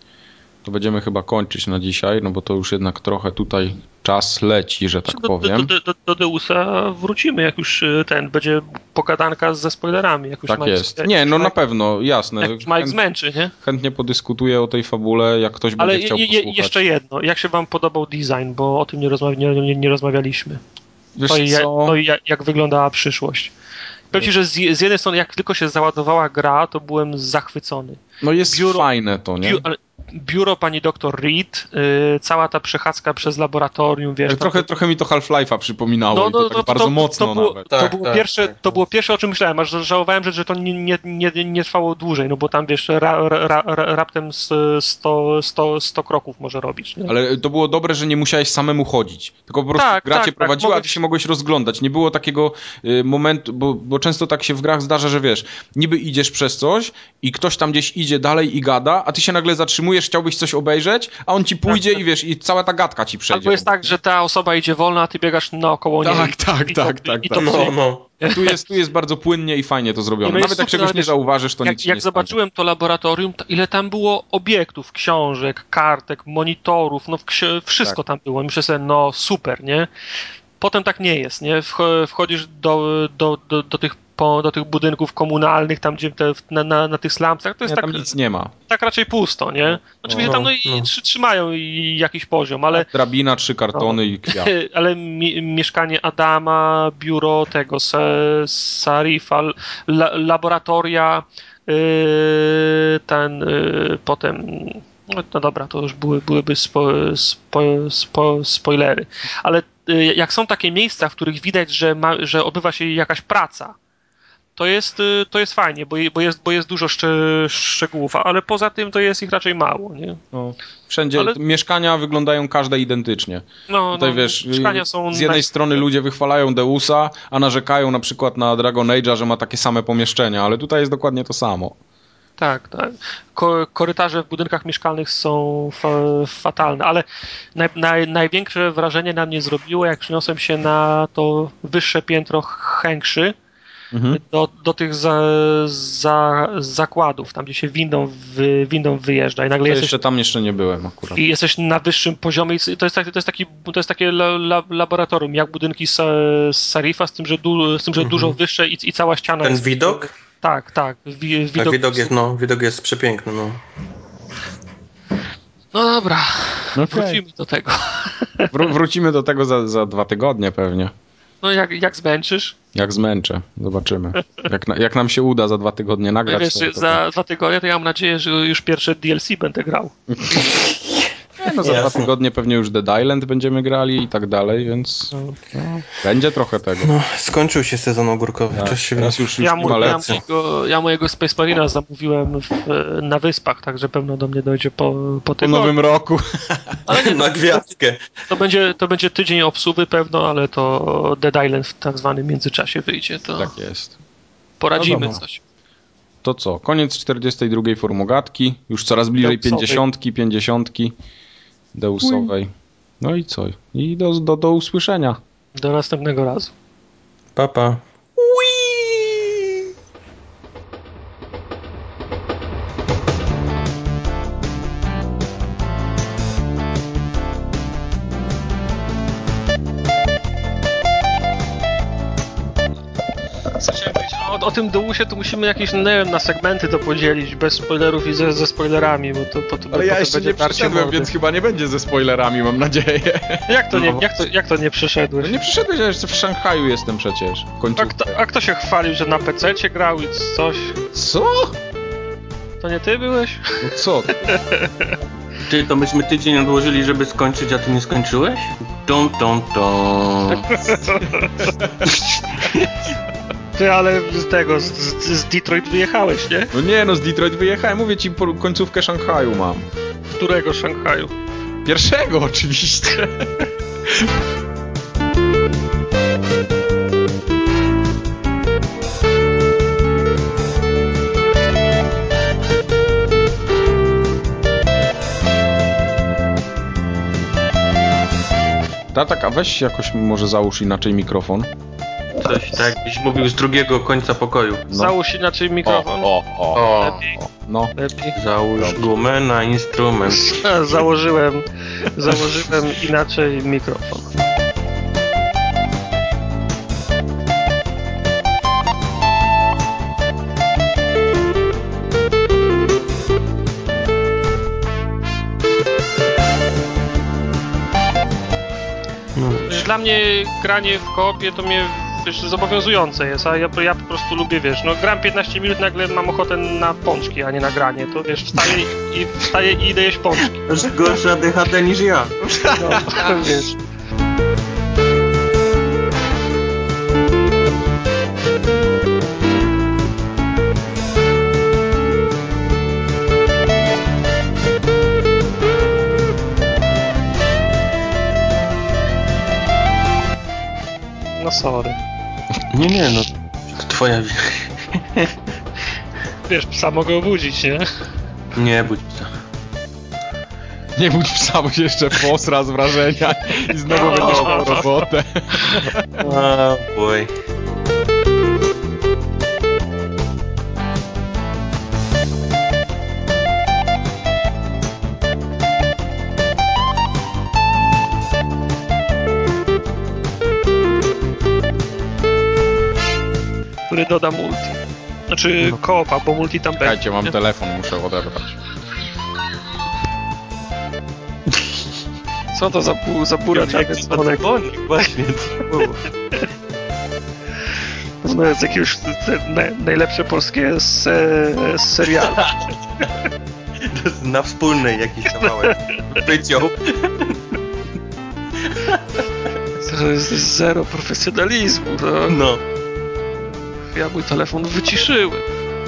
To będziemy chyba kończyć na dzisiaj, no bo to już jednak trochę tutaj czas leci, że tak do, powiem. Do, do, do Deusa wrócimy, jak już ten będzie pogadanka ze spoilerami. Jak już Tak Mike, jest. jak Nie, już no Mike, na pewno, jasne. Jak już Mike Chęt, zmęczy, nie? chętnie podyskutuję o tej fabule, jak ktoś Ale będzie chciał je, je, posłuchać. jeszcze jedno. Jak się wam podobał design, bo o tym nie, rozmawia, nie, nie, nie rozmawialiśmy. Wiesz To i, ja, co? to i jak, jak wyglądała przyszłość. Powiem ci, że z, z jednej strony, jak tylko się załadowała gra, to byłem zachwycony. No jest biuro- fajne to, nie? Biu, ale biuro pani doktor Reed, yy, cała ta przechadzka przez laboratorium, wiesz... Tak trochę, tam, trochę mi to Half-Life'a przypominało no, i to no, tak to, bardzo to, mocno to było, nawet. To, Tak, było tak, pierwsze, tak, to tak. było pierwsze, o czym myślałem, aż żałowałem, że, że to nie, nie, nie, nie trwało dłużej, no bo tam, wiesz, ra, ra, ra, raptem sto, sto, sto kroków może robić. Nie? Ale to było dobre, że nie musiałeś samemu chodzić. Tylko po prostu Tak, gra tak, cię tak, prowadziła, a mogłeś- ty się mogłeś rozglądać. Nie było takiego y, momentu, bo, bo często tak się w grach zdarza, że wiesz, niby idziesz przez coś i ktoś tam gdzieś idzie dalej i gada, a ty się nagle zatrzymujesz, chciałbyś coś obejrzeć, a on ci pójdzie i wiesz, i cała ta gadka ci przejdzie. Albo jest tak, że ta osoba idzie wolno, a ty biegasz naokoło niej. Tak, tak, i to, tak, tak, i to tak. No, psuje. no. Tu jest, tu jest bardzo płynnie i fajnie to zrobione. No jest Nawet jak super, czegoś ale nie wiesz, zauważysz, to nic Jak, ci jak nie zobaczyłem to laboratorium, to ile tam było obiektów, książek, kartek, monitorów, no wksi- wszystko Tak. tam było. Myślę sobie, no super, nie? Potem tak nie jest, nie? Wch- Wchodzisz do, do, do, do, tych, po, do tych budynków komunalnych, tam gdzie te, na, na, na tych slumsach, to jest Nie, tak, tam nic nie ma. tak raczej pusto, nie? Oczywiście No, tam no, i no. trzy- trzymają i jakiś poziom, ale Drabina, trzy kartony i kwiat. ale mi, mieszkanie Adama, biuro tego se, Sarifa, la, laboratoria, yy, ten yy, potem. No, no dobra, to już były, byłyby spo, spo, spo, spoilery. Ale yy, jak są takie miejsca, w których widać, że, ma, że odbywa się jakaś praca, to jest, yy, to jest fajnie, bo, je, bo, jest, bo jest dużo szcze, szczegółów, ale poza tym to jest ich raczej mało. Nie? No. Wszędzie Ale- mieszkania wyglądają każde identycznie. No, Tutaj no, wiesz, mieszkania są z jednej naj- strony ludzie wychwalają Deusa, a narzekają na przykład na Dragon Age'a, że ma takie same pomieszczenia, ale tutaj jest dokładnie to samo. Tak, tak. Ko- korytarze w budynkach mieszkalnych są fa- fatalne, ale naj- naj- największe wrażenie na mnie zrobiło, jak przyniosłem się na to wyższe piętro Hengszy, Mhm. do, do tych za, za, zakładów, tam gdzie się windą, wy, windą wyjeżdża i nagle Ja jesteś, jeszcze tam jeszcze nie byłem akurat. i jesteś na wyższym poziomie i to jest, taki, to jest, taki, to jest takie la, la, laboratorium, jak budynki z, z Sarifa, z tym, że, du, z tym, że Mhm. dużo wyższe i, i cała ściana Ten jest... widok? Tak, tak. Wi, widok, Tak, widok jest, no, widok jest przepiękny, no. No dobra, Okej. wrócimy do tego. Wró- wrócimy do tego za, za dwa tygodnie pewnie. No jak, jak zmęczysz? Jak zmęczę, zobaczymy. Jak, na, jak nam się uda za dwa tygodnie nagrać. Wiesz, to, to, za dwa tygodnie to ja mam nadzieję, że już pierwsze D L C będę grał. Nie, no za dwa Jasne. tygodnie pewnie już Dead Island będziemy grali i tak dalej, więc No. no, będzie trochę tego. No, skończył się sezon ogórkowy. Tak, Czas się teraz już, już Ja, nie mu, ma ja, lekcji. mojego, ja mojego Space Marina zamówiłem w, na Wyspach, także pewno do mnie dojdzie po, po Po tygodniu. nowym roku. Ale nie, na gwiazdkę. to, będzie, to będzie tydzień obsługi pewno, ale to Dead Island w tak zwanym międzyczasie wyjdzie, to Tak jest. poradzimy No dobra. coś. To co? Koniec czterdziestej drugiej formogatki. Już coraz bliżej Deusowej. pięćdziesiątki, pięćdziesiątki Deusowej. No i co? I do, do, do usłyszenia. Do następnego razu. Pa, pa. o, o tym Deusie to musimy jakieś, nie wiem, na segmenty to podzielić, bez spoilerów i ze, ze spoilerami, bo to, bo to Ale ja potem jeszcze będzie nie tarcie przyszedłem, mordy. więc chyba nie będzie ze spoilerami, mam nadzieję. Jak to nie, No. jak to, jak to nie No przeszedłeś? nie przyszedłeś, ja jeszcze w Szanghaju jestem przecież. W końcu. A kto, a kto się chwalił, że na pececie grał i coś? Co? To nie ty byłeś? No co? Ty, to myśmy tydzień odłożyli, żeby skończyć, a ty nie skończyłeś? Tom, tom, tom. Ty, ale z tego, z, z, z Detroit wyjechałeś, nie? No nie, no z Detroit wyjechałem, mówię ci, po końcówkę Szanghaju mam. Którego Szanghaju? Pierwszego oczywiście. Tatak, a weź jakoś może załóż inaczej mikrofon. Coś tak, jakbyś mówił z drugiego końca pokoju. No. Załóż inaczej mikrofon. O, o, O, Lepiej, no. lepiej. załóż gumę na instrument. Założyłem, założyłem inaczej mikrofon. No. Dla mnie granie w koopie to mnie, wiesz, zobowiązujące jest, a ja, ja po prostu lubię, wiesz, no gram piętnaście minut, nagle mam ochotę na pączki, a nie na granie, to wiesz, wstaję i, wstaję i idę jeść pączki. Masz gorsze A D H D niż ja. No, wiesz. No sorry. Nie, nie, no. To twoja wina. Wiesz, psa mogę obudzić, nie? Nie, budź psa. Nie budź psa, bo się jeszcze posra z wrażenia i znowu będziesz miał robotę. Oh boy. Który doda multi. Znaczy No. koopa, bo multi tam będzie. Czekajcie, mam telefon, muszę odebrać. Co to za, bu, za buraczany dzwonek? Dzwonek, właśnie. No jest jakiegoś te, na, najlepsze polskie se, serialu. To jest na wspólnej jakiś kawałek. Wyciął. To jest zero profesjonalizmu, no. No. Ja mój telefon wyciszyłem.